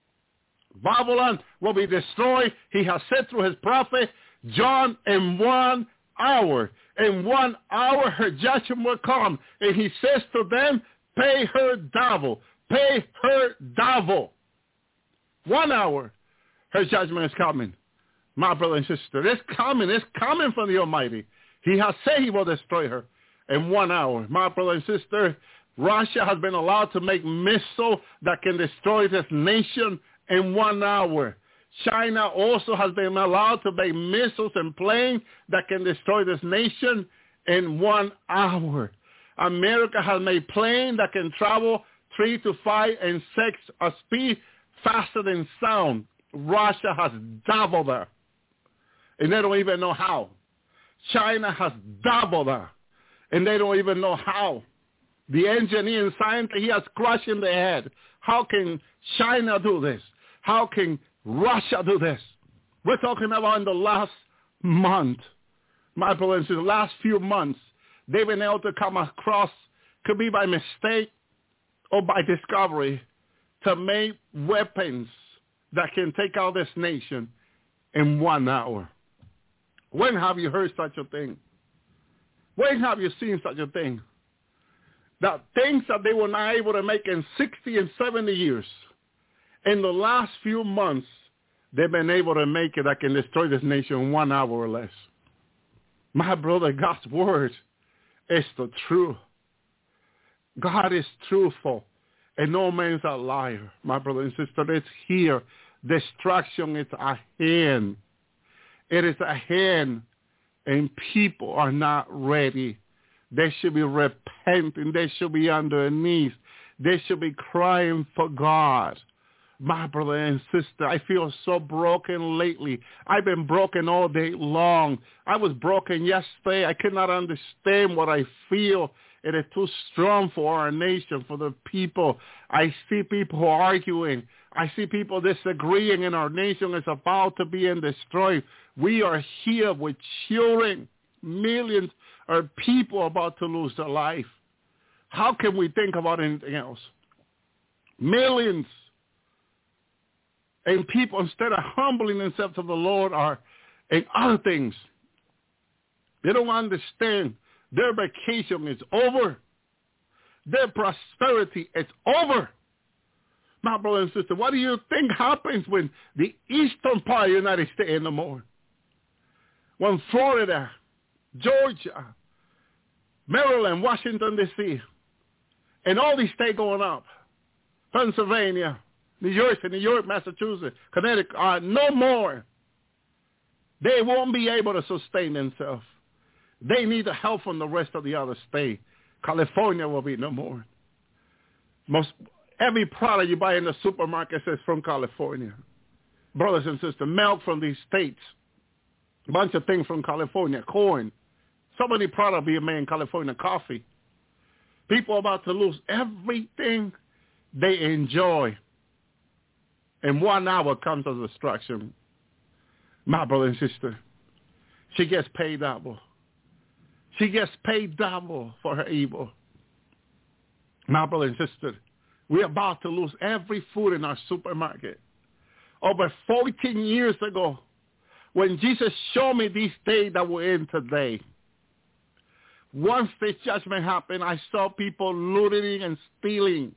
Babylon will be destroyed. He has said through his prophet, John, in one hour. In one hour her judgment will come. And he says to them, pay her double. Pay her double. One hour her judgment is coming. My brother and sister, it's coming. It's coming from the Almighty. He has said he will destroy her in one hour. My brother and sister, Russia has been allowed to make missiles that can destroy this nation in one hour. China also has been allowed to make missiles and planes that can destroy this nation in one hour. America has made planes that can travel three to five and six a speed faster than sound. Russia has doubled that. And they don't even know how. China has doubled that. And they don't even know how. The engineer and scientist, he has crushed in their head. How can China do this? How can Russia do this? We're talking about in the last month, my brothers, in the last few months, they've been able to come across, could be by mistake or by discovery, to make weapons that can take out this nation in one hour. When have you heard such a thing? When have you seen such a thing? That things that they were not able to make in sixty and seventy years, in the last few months, they've been able to make it that can destroy this nation in one hour or less. My brother, God's word is the truth. God is truthful, and no man's a liar. My brother and sister, it's here. Destruction is ahead. It is ahead, and people are not ready. They should be repenting. They should be on their knees. They should be crying for God. My brother and sister, I feel so broken lately. I've been broken all day long. I was broken yesterday. I could not understand what I feel. It is too strong for our nation, for the people. I see people arguing. I see people disagreeing, and our nation is about to be destroyed. We are here with children, millions of people about to lose their life. How can we think about anything else? Millions. And people, instead of humbling themselves to the Lord, are in other things. They don't understand. Their vacation is over. Their prosperity is over. My brother and sister, what do you think happens when the eastern part of the United States in the morning? When Florida, Georgia, Maryland, Washington, D C, and all these states going up, Pennsylvania, New Jersey, New York, Massachusetts, Connecticut, are no more. They won't be able to sustain themselves. They need the help from the rest of the other states. California will be no more. Most every product you buy in the supermarket says from California. Brothers and sisters, milk from these states. A bunch of things from California, corn. So many products being made in California, coffee. People are about to lose everything they enjoy. In one hour comes a destruction. My brother and sister, she gets paid double. She gets paid double for her evil. My brother and sister, we're about to lose every food in our supermarket. Over fourteen years ago, when Jesus showed me these days that we're in today, once this judgment happened, I saw people looting and stealing.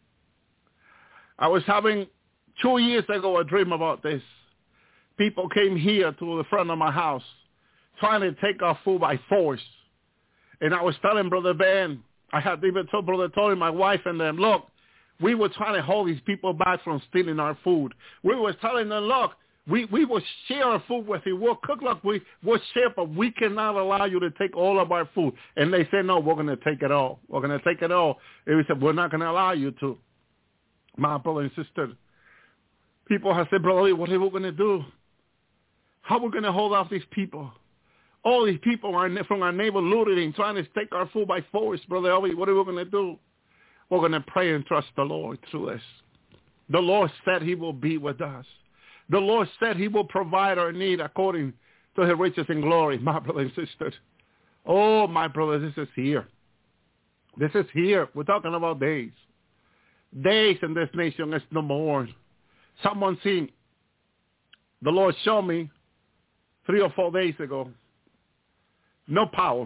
I was having, two years ago, a dream about this. People came here to the front of my house trying to take our food by force. And I was telling Brother Ben, I had even told Brother Tony, my wife, and them, look, we were trying to hold these people back from stealing our food. We were telling them, look, we, we will share our food with you. We'll cook like we will share, but we cannot allow you to take all of our food. And they said, no, we're going to take it all. We're going to take it all. And we said, we're not going to allow you to. My brother and sister, people have said, Brother Lee, what are we going to do? How are we going to hold off these people? All these people are from our neighbor looting, trying to take our food by force. Brother Ellie, what are we going to do? We're going to pray and trust the Lord through this. The Lord said he will be with us. The Lord said he will provide our need according to his riches and glory, my brother and sister. Oh, my brother, this is here. This is here. We're talking about days. Days in this nation is no more. Someone seen, the Lord showed me three or four days ago, no power.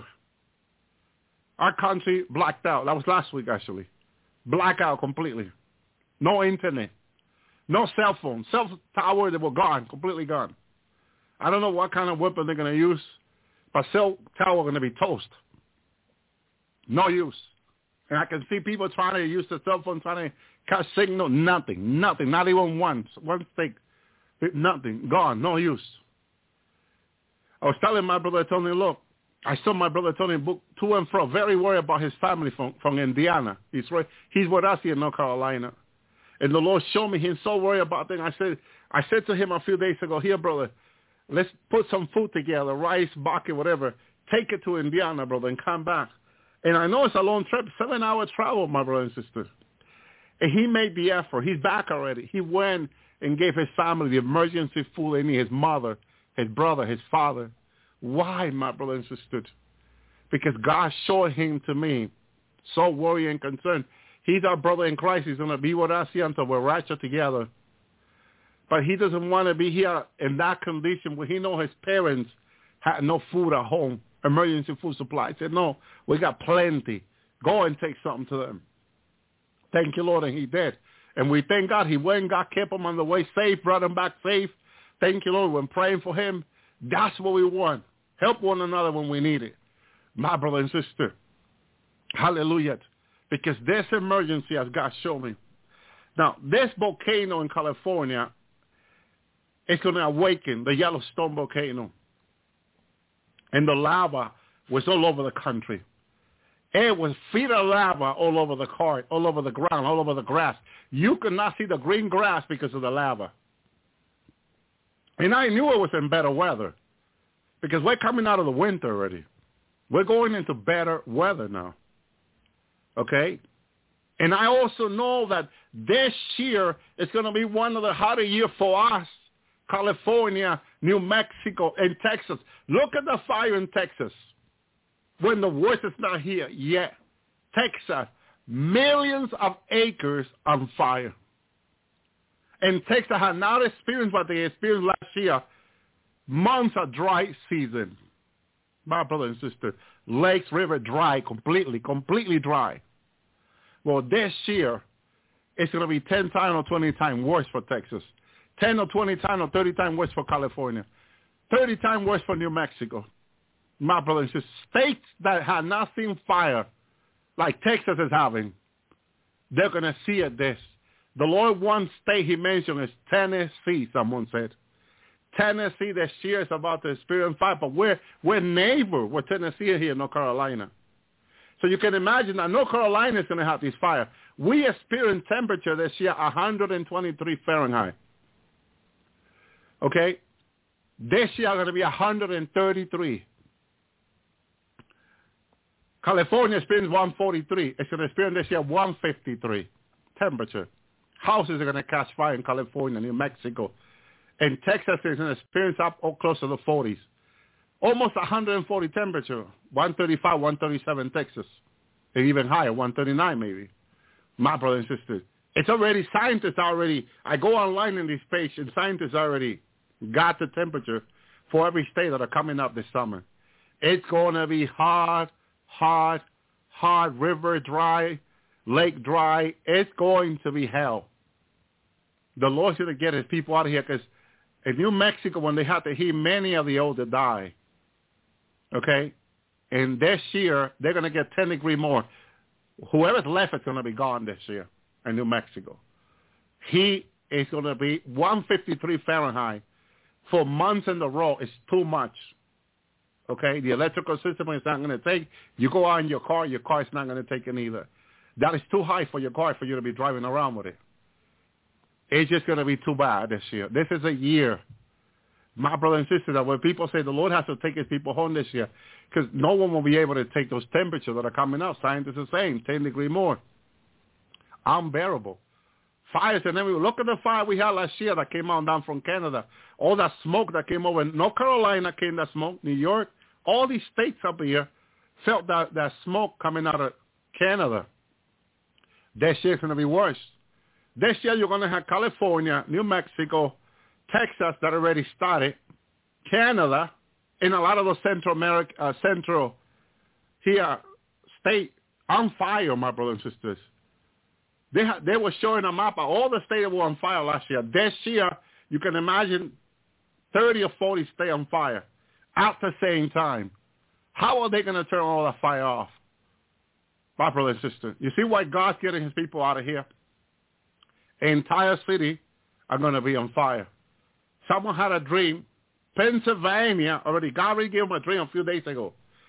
Our country blacked out. That was last week, actually. Blackout completely. No internet. No cell phone. Cell tower, they were gone, completely gone. I don't know what kind of weapon they're going to use, but cell tower going to be toast. No use. And I can see people trying to use the cell phone, trying to catch signal. Nothing. Nothing. Not even once. One stick. Nothing. Gone. No use. I was telling my brother Tony, look, I saw my brother Tony book to and fro, very worried about his family from, from Indiana. He's right, he's with us here in North Carolina. And the Lord showed me he's so worried about things. I said, I said to him a few days ago, here, brother, let's put some food together, rice, bucket, whatever. Take it to Indiana, brother, and come back. And I know it's a long trip, seven-hour travel, my brother and sister. And he made the effort. He's back already. He went and gave his family the emergency food they need, his mother, his brother, his father. Why, my brother and sister? Because God showed him to me, so worried and concerned. He's our brother in Christ. He's going to be with us here until we're righteous together. But he doesn't want to be here in that condition where he knows his parents had no food at home, emergency food supply. He said, no, we got plenty. Go and take something to them. Thank you, Lord, and he did. And we thank God. He went and God kept him on the way safe, brought him back safe. Thank you, Lord. We're praying for him. That's what we want. Help one another when we need it. My brother and sister. Hallelujah. Because this emergency, as God showed me. Now, this volcano in California is going to awaken, the Yellowstone volcano. And the lava was all over the country. It was feet of lava all over the car, all over the ground, all over the grass. You could not see the green grass because of the lava. And I knew it was in better weather because we're coming out of the winter already. We're going into better weather now. Okay? And I also know that this year is going to be one of the hotter years for us, California, New Mexico, and Texas. Look at the fire in Texas when the worst is not here yet. Texas, millions of acres on fire. And Texas has not experienced what they experienced last year, months of dry season. My brother and sister, lakes, river dry, completely, completely dry. Well, this year, it's going to be ten times or twenty times worse for Texas. ten or twenty times or thirty times worse for California. thirty times worse for New Mexico. My brother and sister, states that have not seen fire like Texas is having, they're going to see it this. The Lord, one state he mentioned is Tennessee, someone said. Tennessee this year is about to experience fire, but we're, we're neighbor with Tennessee here in North Carolina. So you can imagine that North Carolina is going to have this fire. We experienced temperature this year one hundred twenty-three Fahrenheit. Okay? This year going to be one hundred thirty-three. California experienced one forty-three. It's going to experience this year one fifty-three temperature. Houses are going to catch fire in California, New Mexico. And Texas is going to experience up close to the forties. Almost one hundred forty temperature, one thirty-five, one thirty-seven Texas. And even higher, one thirty-nine maybe. My brothers and sisters. It's already, scientists already, I go online in this page, and scientists already got the temperature for every state that are coming up this summer. It's going to be hot, hot, hot, river dry, lake dry. It's going to be hell. The Lord's going to get his people out of here, because in New Mexico, when they had to heat, many of the older die. Okay? And this year, they're going to get ten degrees more. Whoever's left is going to be gone this year in New Mexico. Heat is going to be one fifty-three Fahrenheit for months in a row. It's too much. Okay? The electrical system is not going to take. You go out in your car, your car is not going to take it either. That is too high for your car for you to be driving around with it. It's just going to be too bad this year. This is a year, my brother and sister, that when people say the Lord has to take his people home this year, because no one will be able to take those temperatures that are coming out. Scientists are saying ten degrees more. Unbearable. Fires and everything. Look at the fire we had last year that came on down from Canada. All that smoke that came over. North Carolina came that smoke. New York. All these states up here felt that, that smoke coming out of Canada. This year's going to be worse. This year you're going to have California, New Mexico, Texas that already started, Canada, and a lot of the Central America, uh, Central here state on fire, my brothers and sisters. They ha- they were showing a map of all the states that were on fire last year. This year, you can imagine thirty or forty stay on fire at the same time. How are they going to turn all that fire off? My brothers and sisters, you see why God's getting his people out of here? The entire city are going to be on fire. Someone had a dream. Pennsylvania already, God already gave him a dream a few days ago.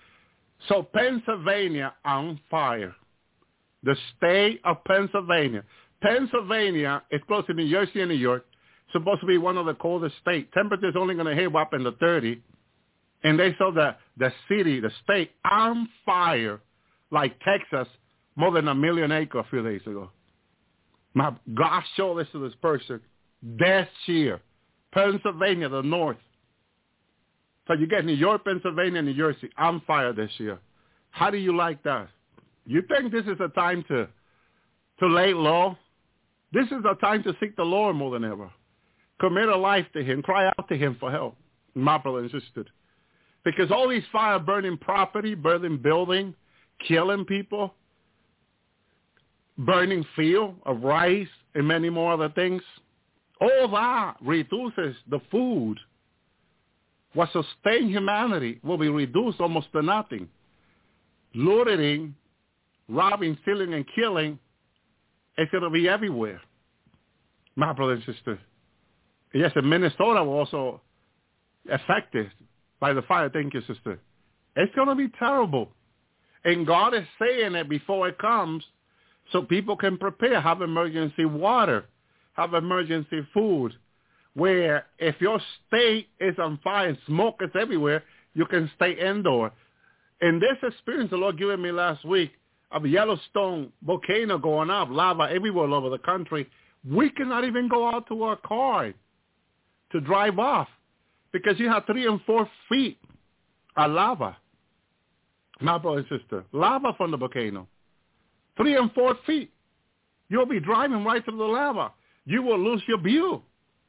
So Pennsylvania on fire. The state of Pennsylvania. Pennsylvania is close to New Jersey and New York. Supposed to be one of the coldest states. Temperature is only going to hit up in the thirties. And they saw the, the city, the state on fire like Texas, more than a million acres a few days ago. My God showed this to this person this year. Pennsylvania, the north. So you get New York, Pennsylvania, New Jersey on fire this year. How do you like that? You think this is a time to, to lay low? This is a time to seek the Lord more than ever. Commit a life to him. Cry out to him for help. My brother and sister. Because all these fire burning property, burning building, killing people, burning field of rice and many more other things, all that reduces the food. What sustains humanity will be reduced almost to nothing. Looting, robbing, stealing, and killing is going to be everywhere. My brother and sister. Yes, in Minnesota was also affected by the fire. Thank you, sister. It's going to be terrible. And God is saying it before it comes so people can prepare, have emergency water, have emergency food, where if your state is on fire and smoke is everywhere, you can stay indoor. In this experience the Lord gave me last week of the Yellowstone volcano going up, lava everywhere all over the country, we cannot even go out to our car to drive off because you have three and four feet of lava. My brother and sister, lava from the volcano. Three and four feet. You'll be driving right through the lava. You will lose your view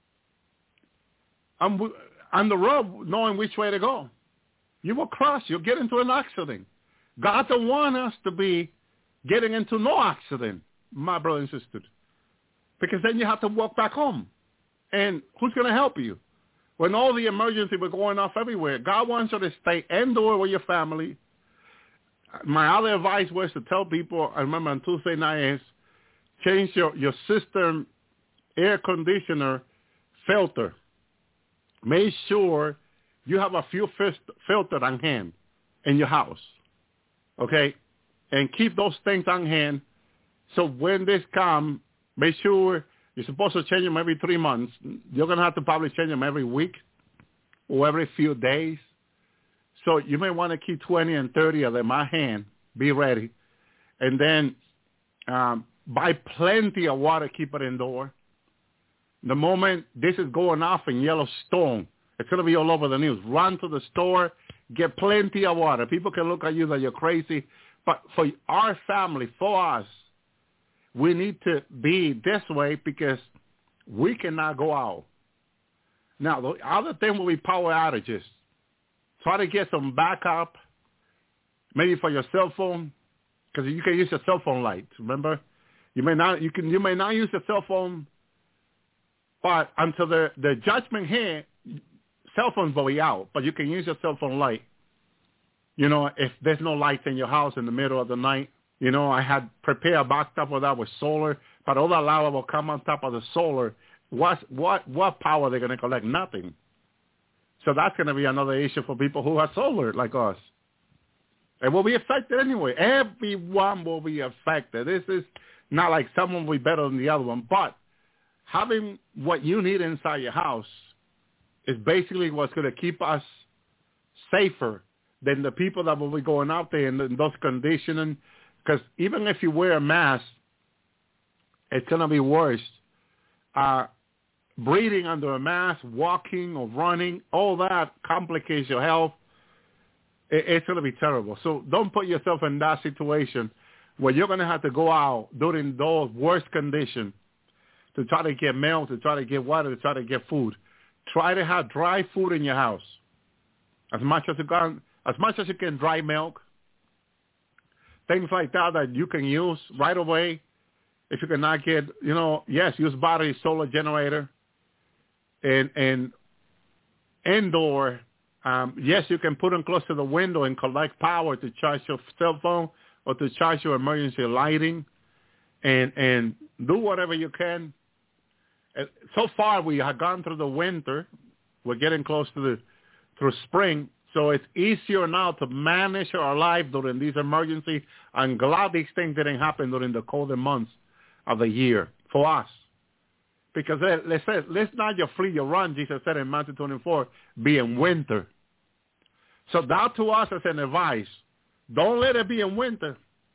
on, on the road knowing which way to go. You will crash. You'll get into an accident. God don't want us to be getting into no accident, my brother and sister, because then you have to walk back home. And who's going to help you? When all the emergencies were going off everywhere, God wants you to stay indoor with your family. My other advice was to tell people, I remember on Tuesday nights, change your, your system air conditioner filter. Make sure you have a few filters on hand in your house, okay? And keep those things on hand so when this comes, make sure you're supposed to change them every three months. You're going to have to probably change them every week or every few days. So you may want to keep twenty and thirty of them on hand Be ready. And then um, buy plenty of water. Keep it indoor. The moment this is going off in Yellowstone, it's going to be all over the news. Run to the store. Get plenty of water. People can look at you that you're crazy. But for our family, for us, we need to be this way because we cannot go out. Now, the other thing will be power outages. Try to get some backup, maybe for your cell phone, because you can use your cell phone light. Remember, you may not you can you may not use your cell phone, but until the the judgment here, cell phones will be out. But you can use your cell phone light. You know, if there's no lights in your house in the middle of the night, you know, I had prepared a backup for that with solar, but all that lava will come on top of the solar. What what what power are they going to collect? Nothing. So that's going to be another issue for people who have solar like us. It will be affected anyway. Everyone will be affected. This is not like someone will be better than the other one, but having what you need inside your house is basically what's going to keep us safer than the people that will be going out there in, in those conditions. Because even if you wear a mask, it's going to be worse. Uh, breathing under a mask, walking or running, all that complicates your health. It, it's going to be terrible. So don't put yourself in that situation where you're going to have to go out during those worst conditions to try to get milk, to try to get water, to try to get food. Try to have dry food in your house. As much as you can, as much as you can, dry milk. Things like that that you can use right away. If you cannot get, you know, yes, use battery, solar generator. And, and indoor, um, yes, you can put them close to the window and collect power to charge your cell phone or to charge your emergency lighting. And, and do whatever you can. So far, we have gone through the winter. We're getting close to the through spring. So it's easier now to manage our life during these emergencies. I'm glad these things didn't happen during the colder months of the year for us. Because let's say, let's not your flee, your run, Jesus said in Matthew twenty-four, be in winter. So that to us is an advice. Don't let it be in winter.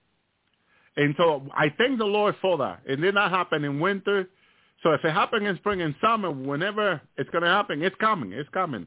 And so I thank the Lord for that. It did not happen in winter. So if it happened in spring and summer, whenever it's going to happen, it's coming. It's coming.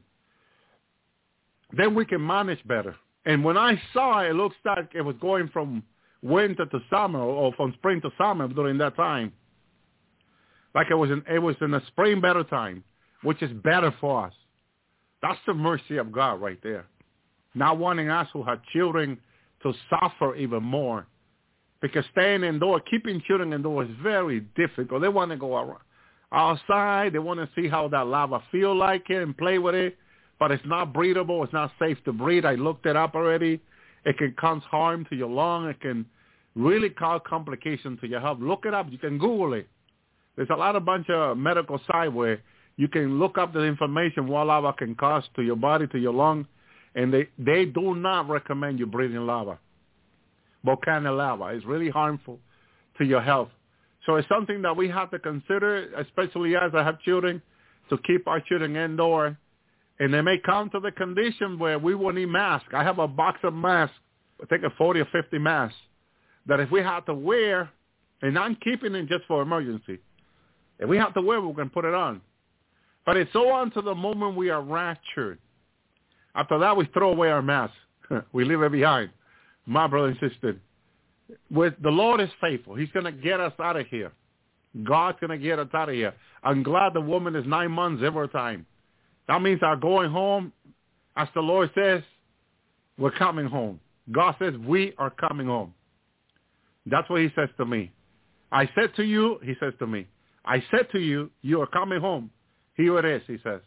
Then we can manage better. And when I saw it, it looks like it was going from winter to summer or from spring to summer during that time. Like it was in, it was in a spring better time, which is better for us. That's the mercy of God right there. Not wanting us who have children to suffer even more. Because staying indoors, keeping children indoors is very difficult. They want to go around outside. They want to see how that lava feel like it and play with it. But it's not breathable. It's not safe to breathe. I looked it up already. It can cause harm to your lung. It can really cause complications to your health. Look it up. You can Google it. There's a lot of bunch of medical sites where you can look up the information what lava can cause to your body, to your lung. And they, they do not recommend you breathing lava. Volcanic lava is really harmful to your health. So it's something that we have to consider, especially as I have children, to keep our children indoor. And they may come to the condition where we will need masks. I have a box of masks, I think a forty or fifty masks, that if we have to wear, and I'm keeping it just for emergency, if we have to wear, we're going to put it on. But it's so on to the moment we are raptured. After that, we throw away our masks. We leave it behind. My brother and sister, with the Lord is faithful. He's going to get us out of here. God's going to get us out of here. I'm glad the woman is nine months every time. That means our going home, as the Lord says, we're coming home. God says we are coming home. That's what he says to me. I said to you, he says to me, I said to you, you are coming home. Here it is, he says.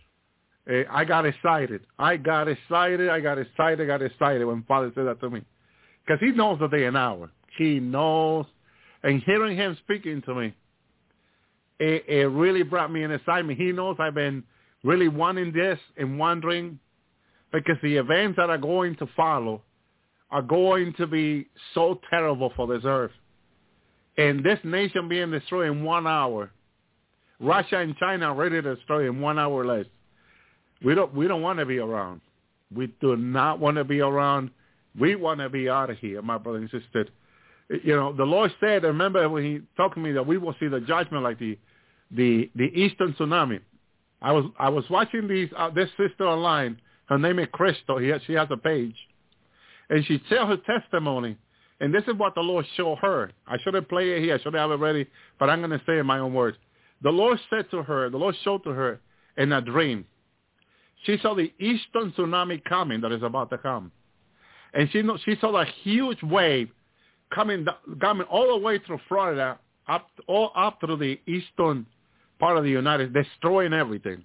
I got excited. I got excited. I got excited. I got excited when Father said that to me. Because he knows the day and hour. He knows. And hearing him speaking to me, it, it really brought me an excitement. He knows I've been really wanting this and wondering, because the events that are going to follow are going to be so terrible for this earth. And this nation being destroyed in one hour. Russia and China are ready to destroy in one hour less. We don't we don't want to be around. We do not want to be around We want to be out of here, my brother and sister. You know, the Lord said, remember when he talked to me that we will see the judgment like the the, the Eastern tsunami. I was I was watching these uh, this sister online. Her name is Crystal. He has, she has a page. And she tells her testimony. And this is what the Lord showed her. I shouldn't play it here. I shouldn't have it ready. But I'm going to say in my own words. The Lord said to her, the Lord showed to her in a dream. She saw the Eastern tsunami coming that is about to come. And she she saw a huge wave coming, coming all the way through Florida, up all up through the eastern part of the United States, destroying everything.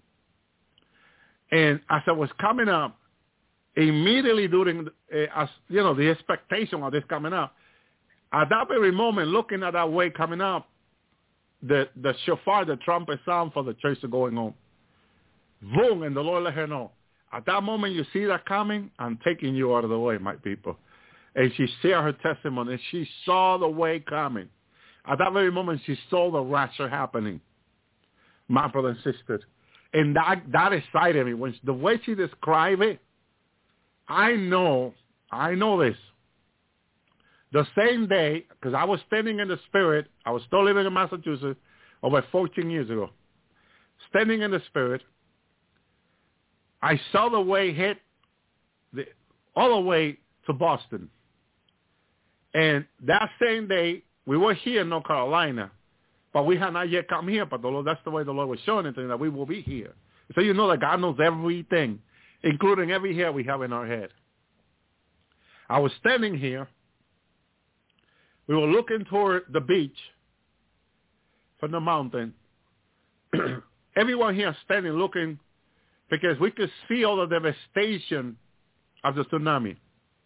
And as it was coming up, immediately during, uh, as you know, the expectation of this coming up, at that very moment, looking at that wave coming up, the the shofar, the trumpet sound for the church to going on. Boom, and the Lord let her know. At that moment, you see that coming, I'm taking you out of the way, my people. And she shared her testimony. She saw the way coming. At that very moment, she saw the rapture happening, my brother and sister. And that, that excited me. When she, the way she described it, I know, I know this. The same day, because I was standing in the spirit, I was still living in Massachusetts over fourteen years ago. Standing in the spirit, I saw the wave hit the, all the way to Boston. And that same day, we were here in North Carolina, but we had not yet come here. But the Lord, that's the way the Lord was showing it to me, that we will be here. So you know that God knows everything, including every hair we have in our head. I was standing here. We were looking toward the beach from the mountain. Everyone here standing looking because we could see all the devastation of the tsunami.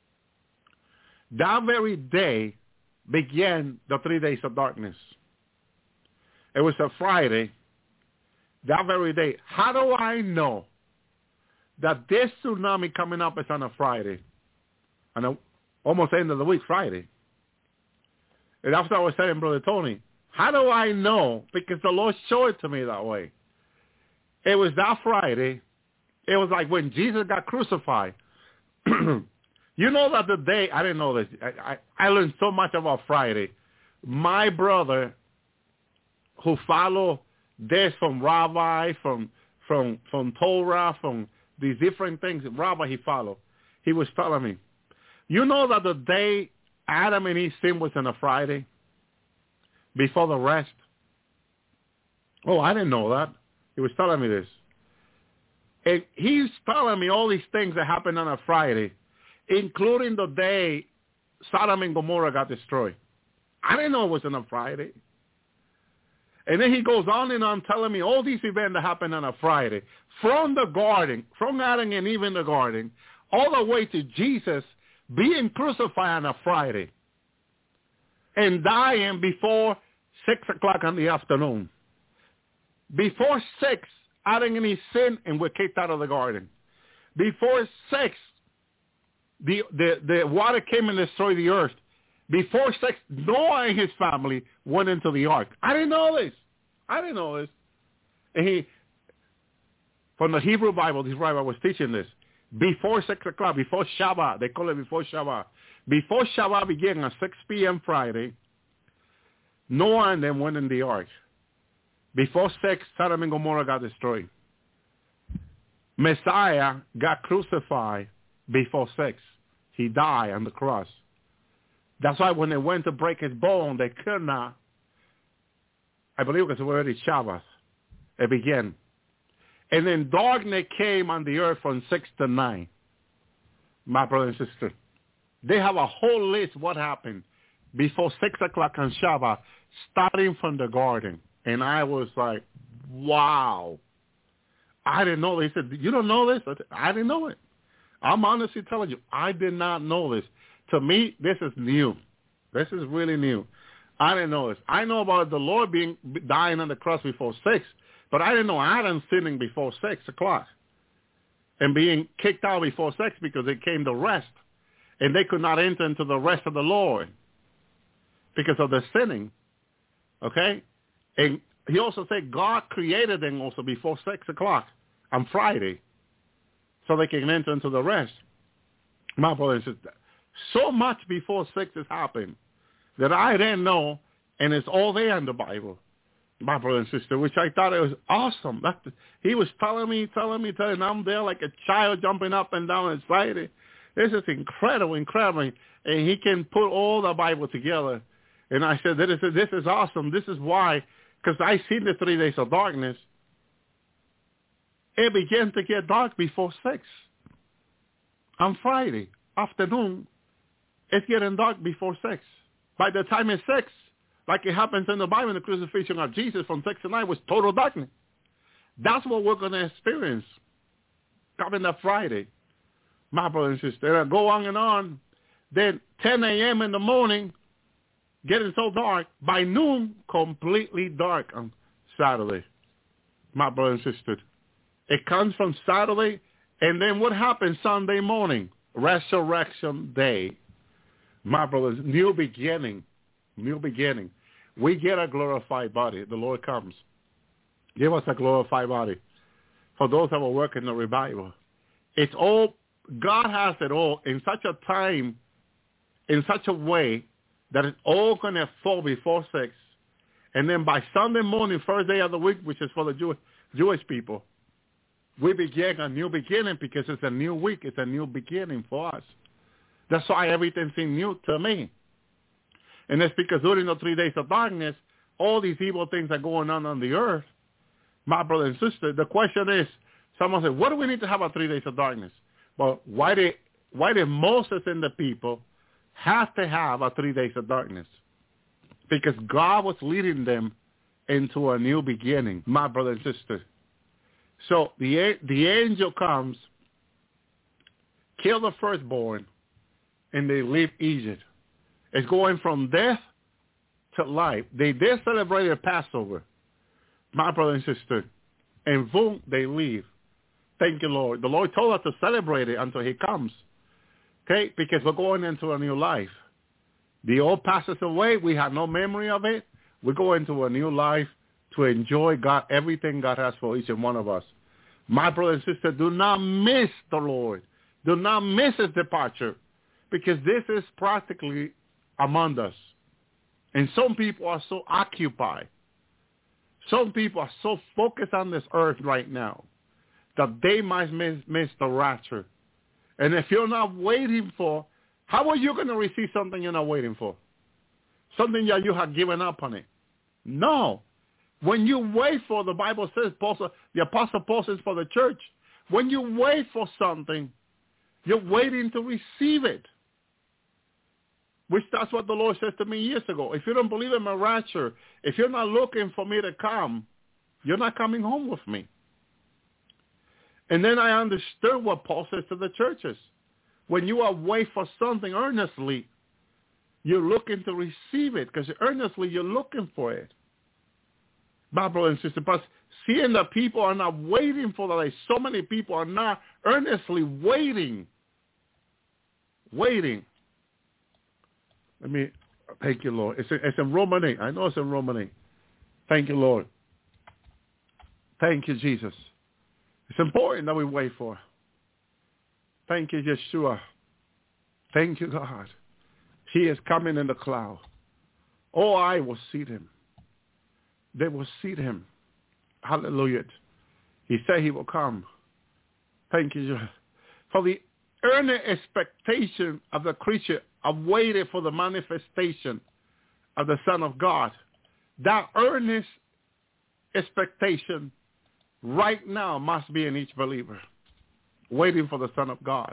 That very day began the three days of darkness. It was a Friday. That very day. How do I know that this tsunami coming up is on a Friday? On a, almost the end of the week, Friday. And after I was telling Brother Tony, how do I know? Because the Lord showed it to me that way. It was that Friday. It was like when Jesus got crucified. You know that the day, I didn't know this. I, I, I learned so much about Friday. My brother, who followed this from Rabbi, from from from Torah, from these different things, Rabbi he followed, he was telling me, you know that the day Adam and Eve sinned was on a Friday before the rest? Oh, I didn't know that. He was telling me this. And he's telling me all these things that happened on a Friday, including the day Sodom and Gomorrah got destroyed. I didn't know it was on a Friday. And then he goes on and on telling me all these events that happened on a Friday, from the garden, from Adam and Eve in the garden, all the way to Jesus being crucified on a Friday and dying before six o'clock in the afternoon. Before six, Adam and Eve sinned and were kicked out of the garden. Before six, the, the, the water came and destroyed the earth. Before six, Noah and his family went into the ark. I didn't know this. I didn't know this. And he, from the Hebrew Bible, this rabbi was teaching this. Before six o'clock, before Shabbat, they call it before Shabbat. Before Shabbat began at six p.m. Friday, Noah and them went in the ark. Before six, Sodom and Gomorrah got destroyed. Messiah got crucified before six. He died on the cross. That's why when they went to break his bone, they could not. I believe it was already Shabbat. It began. And then darkness came on the earth from six to nine. My brother and sister. They have a whole list what happened before six o'clock on Shabbat, starting from the garden. And I was like, wow. I didn't know this. He said, you don't know this? I said, I didn't know it. I'm honestly telling you, I did not know this. To me, this is new. This is really new. I didn't know this. I know about the Lord being dying on the cross before six, but I didn't know Adam sinning before six o'clock and being kicked out before six because it came to rest, and they could not enter into the rest of the Lord because of the sinning. Okay? And he also said God created them also before six o'clock on Friday so they can enter into the rest. My brother and sister, so much before six has happened that I didn't know, and it's all there in the Bible, my brother and sister, which I thought it was awesome. That's the, he was telling me, telling me, telling me, and I'm there like a child jumping up and down excited. This is incredible, incredible. And he can put all the Bible together. And I said, this is, this is awesome. This is why, because I seen the three days of darkness. It began to get dark before six. On Friday afternoon, it's getting dark before six. By the time it's six, like it happens in the Bible, in the crucifixion of Jesus from six to nine was total darkness. That's what we're going to experience coming up Friday, my brother and sister. It'll go on and on. Then ten a.m. in the morning, getting so dark. By noon, completely dark on Saturday, my brother and sister. It comes from Saturday, and then what happens Sunday morning? Resurrection Day. My brothers, new beginning, new beginning. We get a glorified body. The Lord comes. Give us a glorified body. For those that will work in the revival. It's all, God has it all in such a time, in such a way that it's all going to fall before six. And then by Sunday morning, first day of the week, which is for the Jew, Jewish people, we begin a new beginning because it's a new week. It's a new beginning for us. That's why everything seems new to me. And it's because during the three days of darkness, all these evil things are going on on the earth. My brother and sister, the question is, someone said, what do we need to have a three days of darkness? Well, why did, why did Moses and the people have to have a three days of darkness? Because God was leading them into a new beginning, my brother and sister. So the the angel comes, kill the firstborn, and they leave Egypt. It's going from death to life. They did celebrate Passover, my brother and sister, and boom, they leave. Thank you, Lord. The Lord told us to celebrate it until he comes, okay, because we're going into a new life. The old passes away. We have no memory of it. We go into a new life to enjoy God, everything God has for each and one of us. My brother and sister, do not miss the Lord. Do not miss his departure, because this is practically among us. And some people are so occupied. Some people are so focused on this earth right now that they might miss, miss the rapture. And if you're not waiting for, how are you going to receive something you're not waiting for? Something that you have given up on it. No. When you wait for, the Bible says, the Apostle Paul says for the church, when you wait for something, you're waiting to receive it. Which that's what the Lord says to me years ago. If you don't believe in my rapture, if you're not looking for me to come, you're not coming home with me. And then I understood what Paul says to the churches. When you are waiting for something earnestly, you're looking to receive it, because earnestly you're looking for it. My brother and sister, but seeing that people are not waiting for that, like so many people are not earnestly waiting. Waiting. Let me, thank you, Lord. It's in, it's in Romans eight. I know it's in Romans eight. Thank you, Lord. Thank you, Jesus. It's important that we wait for. Thank you, Yeshua. Thank you, God. He is coming in the cloud. Oh, I will see him. They will see him. Hallelujah. He said he will come. Thank you, Jesus. For the earnest expectation of the creature awaited for the manifestation of the Son of God. That earnest expectation right now must be in each believer, waiting for the Son of God.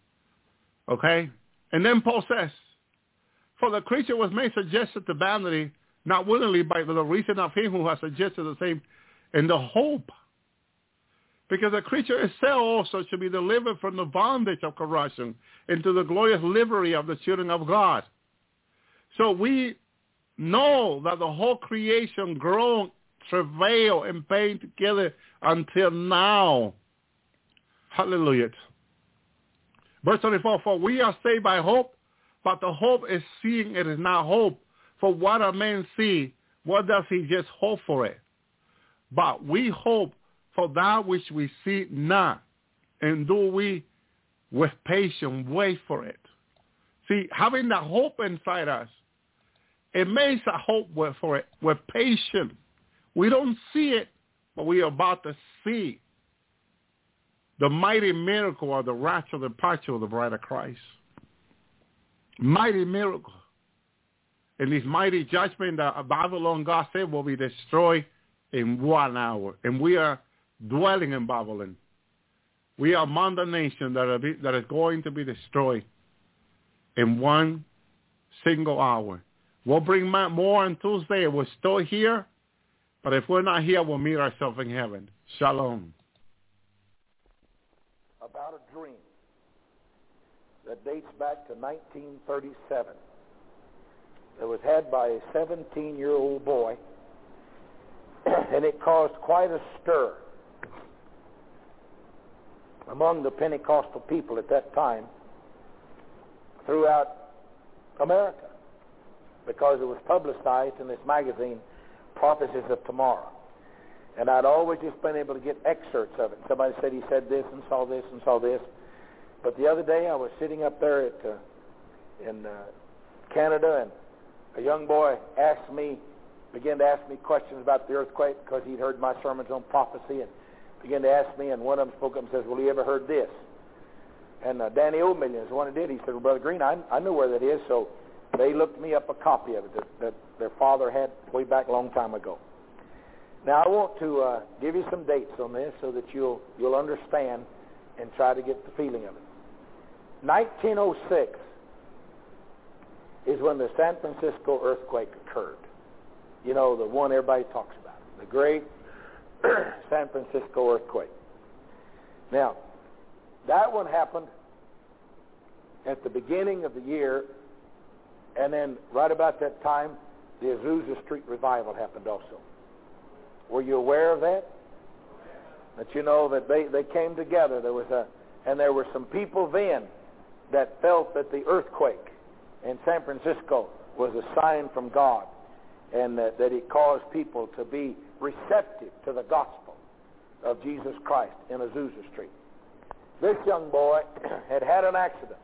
Okay? And then Paul says, for the creature was made suggested to vanity, not willingly, by the reason of him who has suggested the same, in the hope. Because the creature itself also should be delivered from the bondage of corruption into the glorious liberty of the children of God. So we know that the whole creation groaned, travail, and pain together until now. Hallelujah. Verse twenty-four, for we are saved by hope, but the hope is seeing, it is not hope. For what a man see, what does he just hope for it? But we hope for that which we see not, and do we with patience wait for it. See, having that hope inside us, it makes a hope for it. We're patient. We don't see it, but we are about to see the mighty miracle of the rapture, the departure of the bride of Christ. Mighty miracle. And this mighty judgment that Babylon, God said, will be destroyed in one hour. And we are dwelling in Babylon. We are among the nation that are, be, that is going to be destroyed in one single hour. We'll bring more on Tuesday. We're still here. But if we're not here, we'll meet ourselves in heaven. Shalom. About a dream that dates back to nineteen thirty-seven. It was had by a seventeen-year-old boy, and it caused quite a stir among the Pentecostal people at that time throughout America, because it was publicized in this magazine, Prophecies of Tomorrow. And I'd always just been able to get excerpts of it. Somebody said he said this and saw this and saw this. But the other day I was sitting up there at uh, in uh, Canada, and a young boy asked me, began to ask me questions about the earthquake because he'd heard my sermons on prophecy, and began to ask me, and one of them spoke up and says, well, you ever heard this? And uh, Danny O'Million is the one who did. He said, well, Brother Green, I, I know where that is. So they looked me up a copy of it that, that their father had way back a long time ago. Now, I want to uh, give you some dates on this so that you'll you'll understand and try to get the feeling of it. nineteen oh six is when the San Francisco earthquake occurred. You know, the one everybody talks about, the great San Francisco earthquake. Now, that one happened at the beginning of the year, and then right about that time, the Azusa Street revival happened also. Were you aware of that? That you know that they, they came together. There was a, and there were some people then that felt that the earthquake in San Francisco was a sign from God, and that, that it caused people to be receptive to the gospel of Jesus Christ in Azusa Street. This young boy had had an accident.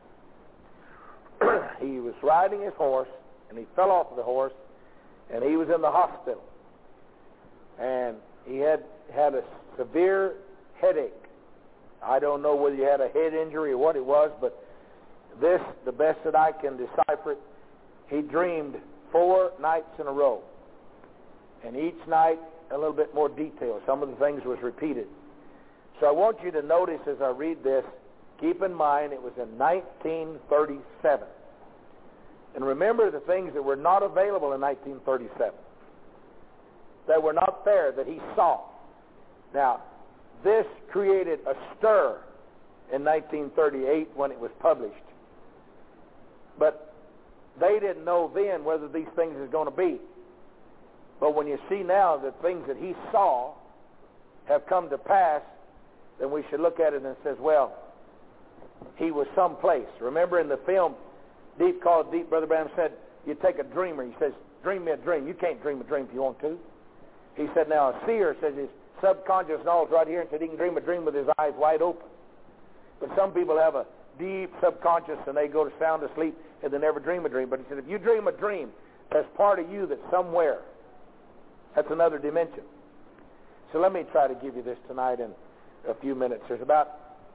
He was riding his horse, and he fell off of the horse, and he was in the hospital. And he had had a severe headache. I don't know whether he had a head injury or what it was, but this, the best that I can decipher it, he dreamed four nights in a row. And each night, a little bit more detail. Some of the things was repeated. So I want you to notice as I read this, keep in mind it was in nineteen thirty-seven. And remember the things that were not available in nineteen thirty-seven. That were not there, that he saw. Now, this created a stir in nineteen thirty-eight when it was published. But they didn't know then whether these things is going to be. But when you see now the things that he saw have come to pass, then we should look at it and says, well, he was someplace. Remember in the film, Deep Called Deep, Brother Branham said, you take a dreamer. He says, dream me a dream. You can't dream a dream if you want to. He said, now a seer says his subconscious knowledge right here, and said he can dream a dream with his eyes wide open. But some people have a deep subconscious and they go to sound asleep and they never dream a dream. But he said, if you dream a dream, there's part of you that's somewhere. That's another dimension. So let me try to give you this tonight in a few minutes. There's about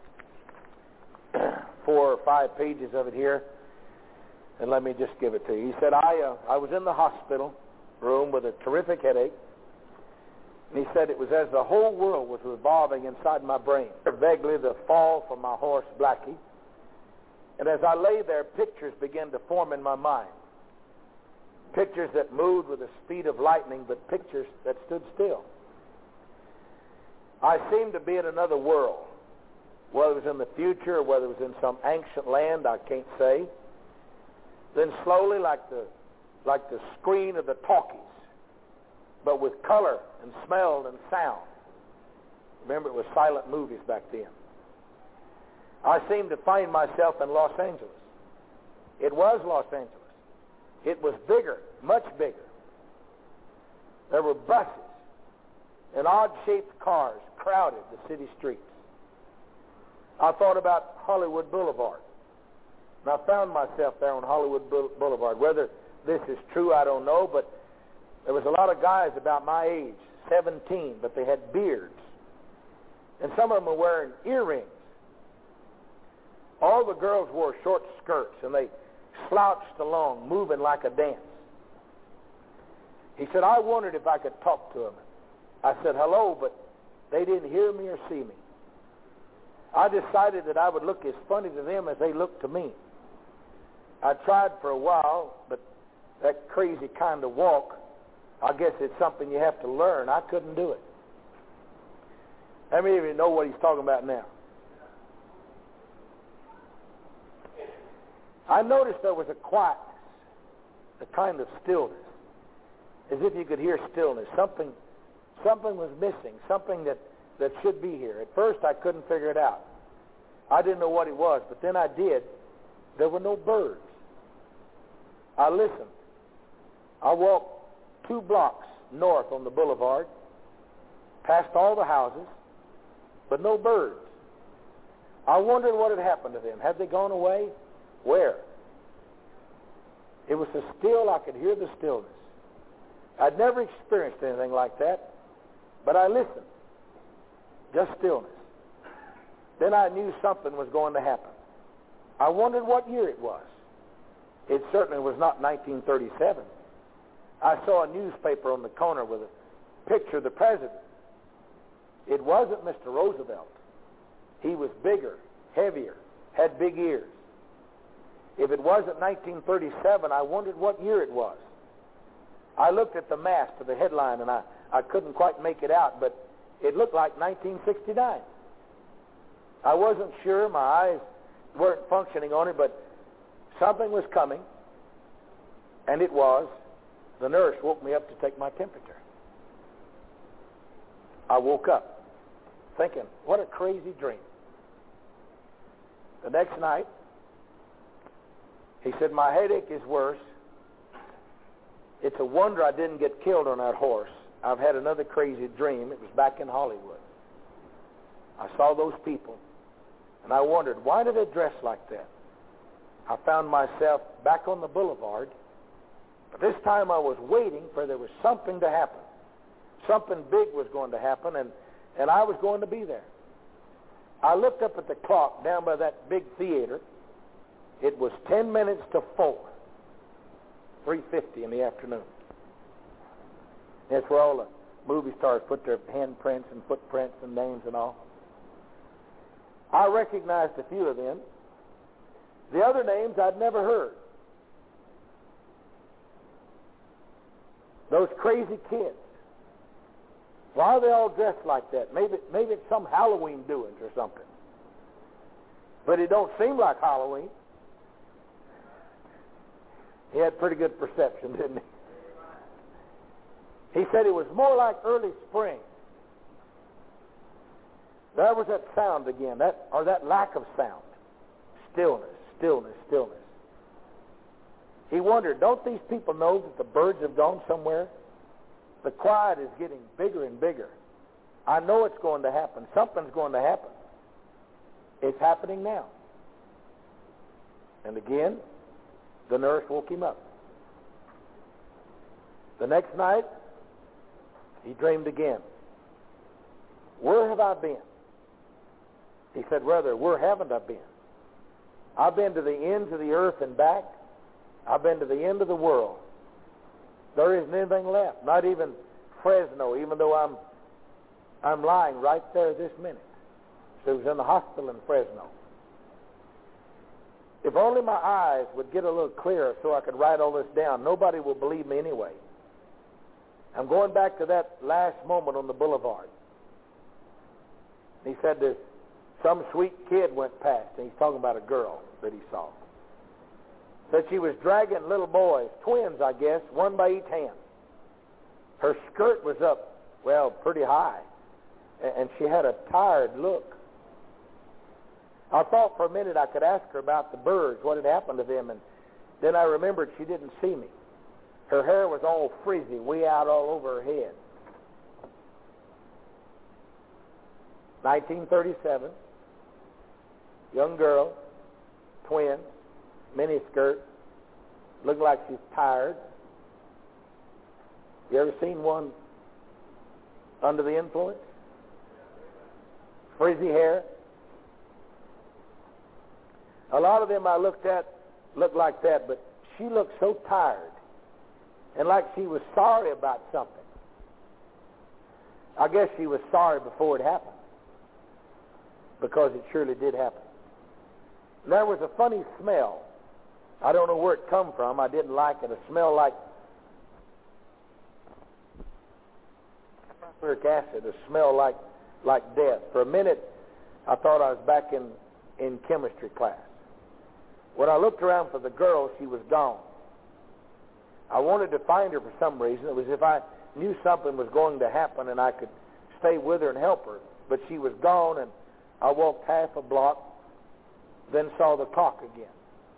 four or five pages of it here. And let me just give it to you. He said, I, uh, I was in the hospital room with a terrific headache. And he said it was as the whole world was revolving inside my brain. Vaguely the fall from my horse, Blackie. And as I lay there, pictures began to form in my mind. Pictures that moved with the speed of lightning, but pictures that stood still. I seemed to be in another world. Whether it was in the future or whether it was in some ancient land, I can't say. Then slowly, like the, like the screen of the talkies, but with color and smell and sound. Remember, it was silent movies back then. I seemed to find myself in Los Angeles. It was Los Angeles. It was bigger, much bigger. There were buses and odd-shaped cars crowded the city streets. I thought about Hollywood Boulevard And I found myself there on Hollywood Boulevard. Whether this is true, I don't know, but there was a lot of guys about my age, seventeen, but they had beards. And some of them were wearing earrings. All the girls wore short skirts, and they slouched along, moving like a dance. He said, I wondered if I could talk to them. I said, hello, but they didn't hear me or see me. I decided that I would look as funny to them as they looked to me. I tried for a while, but that crazy kind of walk, I guess it's something you have to learn. I couldn't do it. How many of you know what he's talking about now? I noticed there was a quietness, a kind of stillness, as if you could hear stillness. Something, something was missing, something that, that should be here. At first, I couldn't figure it out. I didn't know what it was, but then I did. There were no birds. I listened. I walked two blocks north on the boulevard, past all the houses, but no birds. I wondered what had happened to them. Had they gone away? Where? It was so still I could hear the stillness. I'd never experienced anything like that, but I listened. Just stillness. Then I knew something was going to happen. I wondered what year it was. It certainly was not nineteen thirty-seven. I saw a newspaper on the corner with a picture of the president. It wasn't Mister Roosevelt. He was bigger, heavier, had big ears. If it wasn't nineteen thirty-seven, I wondered what year it was. I looked at the mast of the headline, and I, I couldn't quite make it out, but it looked like nineteen sixty-nine. I wasn't sure. My eyes weren't functioning on it, but something was coming, and it was. The nurse woke me up to take my temperature. I woke up thinking, what a crazy dream. The next night, he said, my headache is worse. It's a wonder I didn't get killed on that horse. I've had another crazy dream. It was back in Hollywood. I saw those people, and I wondered, why do they dress like that? I found myself back on the boulevard, but this time I was waiting for there was something to happen. Something big was going to happen, and, and I was going to be there. I looked up at the clock down by that big theater. It was ten minutes to four, three fifty in the afternoon. That's where all the movie stars put their handprints and footprints and names and all. I recognized a few of them. The other names I'd never heard. Those crazy kids. Why are they all dressed like that? Maybe, maybe it's some Halloween doings or something. But it don't seem like Halloween. He had pretty good perception, didn't he? He said it was more like early spring. There was that sound again, that or that lack of sound. Stillness, stillness, stillness. He wondered, don't these people know that the birds have gone somewhere? The quiet is getting bigger and bigger. I know it's going to happen. Something's going to happen. It's happening now. And again, the nurse woke him up. The next night, he dreamed again. Where have I been? He said, rather, where haven't I been? I've been to the ends of the earth and back. I've been to the end of the world. There isn't anything left, not even Fresno, even though I'm I'm lying right there this minute. So he was in the hospital in Fresno. If only my eyes would get a little clearer so I could write all this down. Nobody will believe me anyway. I'm going back to that last moment on the boulevard. He said this, some sweet kid went past, and he's talking about a girl that he saw. Said she was dragging little boys, twins, I guess, one by each hand. Her skirt was up, well, pretty high, and she had a tired look. I thought for a minute I could ask her about the birds, what had happened to them, and then I remembered she didn't see me. Her hair was all frizzy, way out all over her head. nineteen thirty-seven, young girl, twins, mini skirt, looking like she's tired. You ever seen one under the influence? Frizzy hair. A lot of them I looked at looked like that, but she looked so tired and like she was sorry about something. I guess she was sorry before it happened, because it surely did happen. And there was a funny smell. I don't know where it come from. I didn't like it. A smell like sulfuric acid, a smell like like death. For a minute, I thought I was back in, in chemistry class. When I looked around for the girl, she was gone. I wanted to find her for some reason. It was as if I knew something was going to happen and I could stay with her and help her. But she was gone, and I walked half a block, then saw the clock again.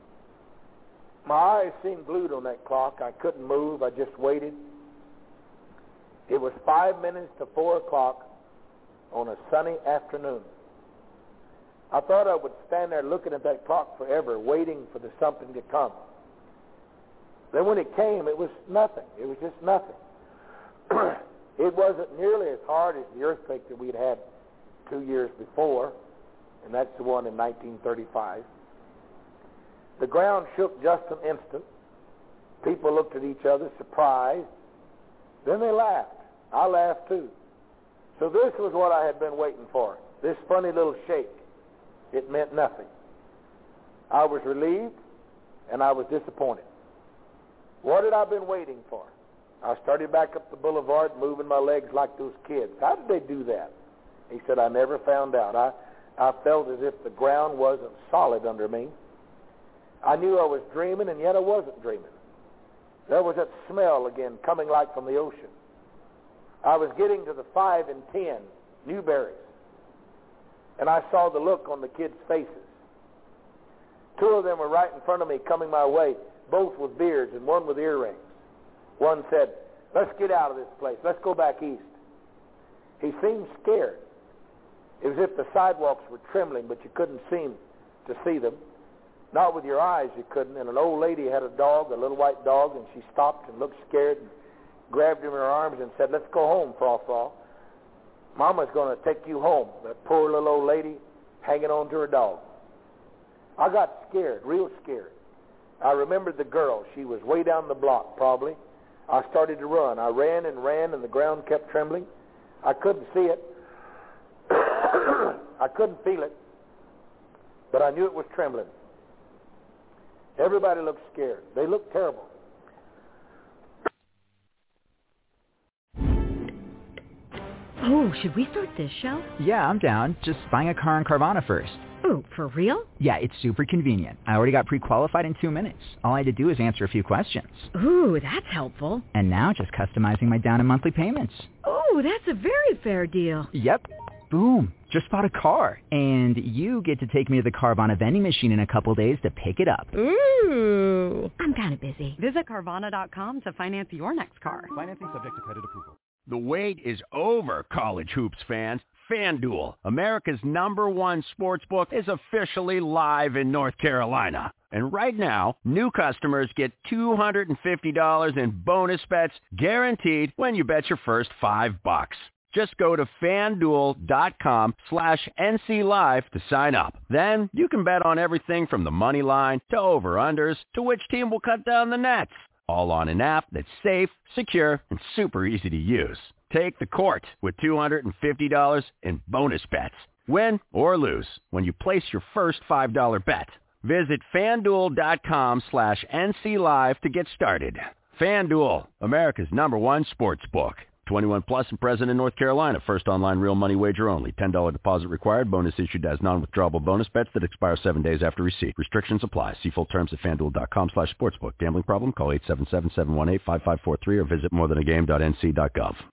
My eyes seemed glued on that clock. I couldn't move. I just waited. It was five minutes to four o'clock on a sunny afternoon. I thought I would stand there looking at that clock forever, waiting for the something to come. Then when it came, it was nothing. It was just nothing. It wasn't nearly as hard as the earthquake that we'd had two years before, and that's the one in nineteen thirty-five. The ground shook just an instant. People looked at each other, surprised. Then they laughed. I laughed too. So this was what I had been waiting for, this funny little shake. It meant nothing. I was relieved, and I was disappointed. What had I been waiting for? I started back up the boulevard, moving my legs like those kids. How did they do that? He said, I never found out. I, I felt as if the ground wasn't solid under me. I knew I was dreaming, and yet I wasn't dreaming. There was that smell again coming like from the ocean. I was getting to the five and ten Newberries, and I saw the look on the kids' faces. Two of them were right in front of me coming my way, both with beards and one with earrings. One said, let's get out of this place. Let's go back east. He seemed scared. It was as if the sidewalks were trembling, but you couldn't seem to see them. Not with your eyes, you couldn't. And an old lady had a dog, a little white dog, and she stopped and looked scared and grabbed him in her arms and said, let's go home, Frawfraw. Mama's going to take you home. That poor little old lady hanging on to her dog. I got scared, real scared. I remembered the girl. She was way down the block, probably. I started to run. I ran and ran, and the ground kept trembling. I couldn't see it. I couldn't feel it, but I knew it was trembling. Everybody looked scared. They looked terrible. Oh, should we start this show? Yeah, I'm down. Just buying a car on Carvana first. Oh, for real? Yeah, it's super convenient. I already got pre-qualified in two minutes. All I had to do is answer a few questions. Ooh, that's helpful. And now just customizing my down and monthly payments. Oh, that's a very fair deal. Yep. Boom. Just bought a car. And you get to take me to the Carvana vending machine in a couple days to pick it up. Ooh. I'm kind of busy. Visit Carvana dot com to finance your next car. Financing subject to credit approval. The wait is over, college hoops fans. FanDuel, America's number one sports book, is officially live in North Carolina. And right now, new customers get two hundred fifty dollars in bonus bets guaranteed when you bet your first five bucks. Just go to FanDuel.com slash NCLive to sign up. Then you can bet on everything from the money line to over-unders to which team will cut down the nets. All on an app that's safe, secure, and super easy to use. Take the court with two hundred fifty dollars in bonus bets. Win or lose when you place your first five dollar bet. Visit FanDuel.com slash NCLive to get started. FanDuel, America's number one sports book. twenty-one plus and present in North Carolina. First online real money wager only. ten dollars deposit required. Bonus issued as non-withdrawable bonus bets that expire seven days after receipt. Restrictions apply. See full terms at FanDuel.com slash sportsbook. Gambling problem? Call eight seven seven, seven one eight, five five four three or visit more than a game dot N C dot gov.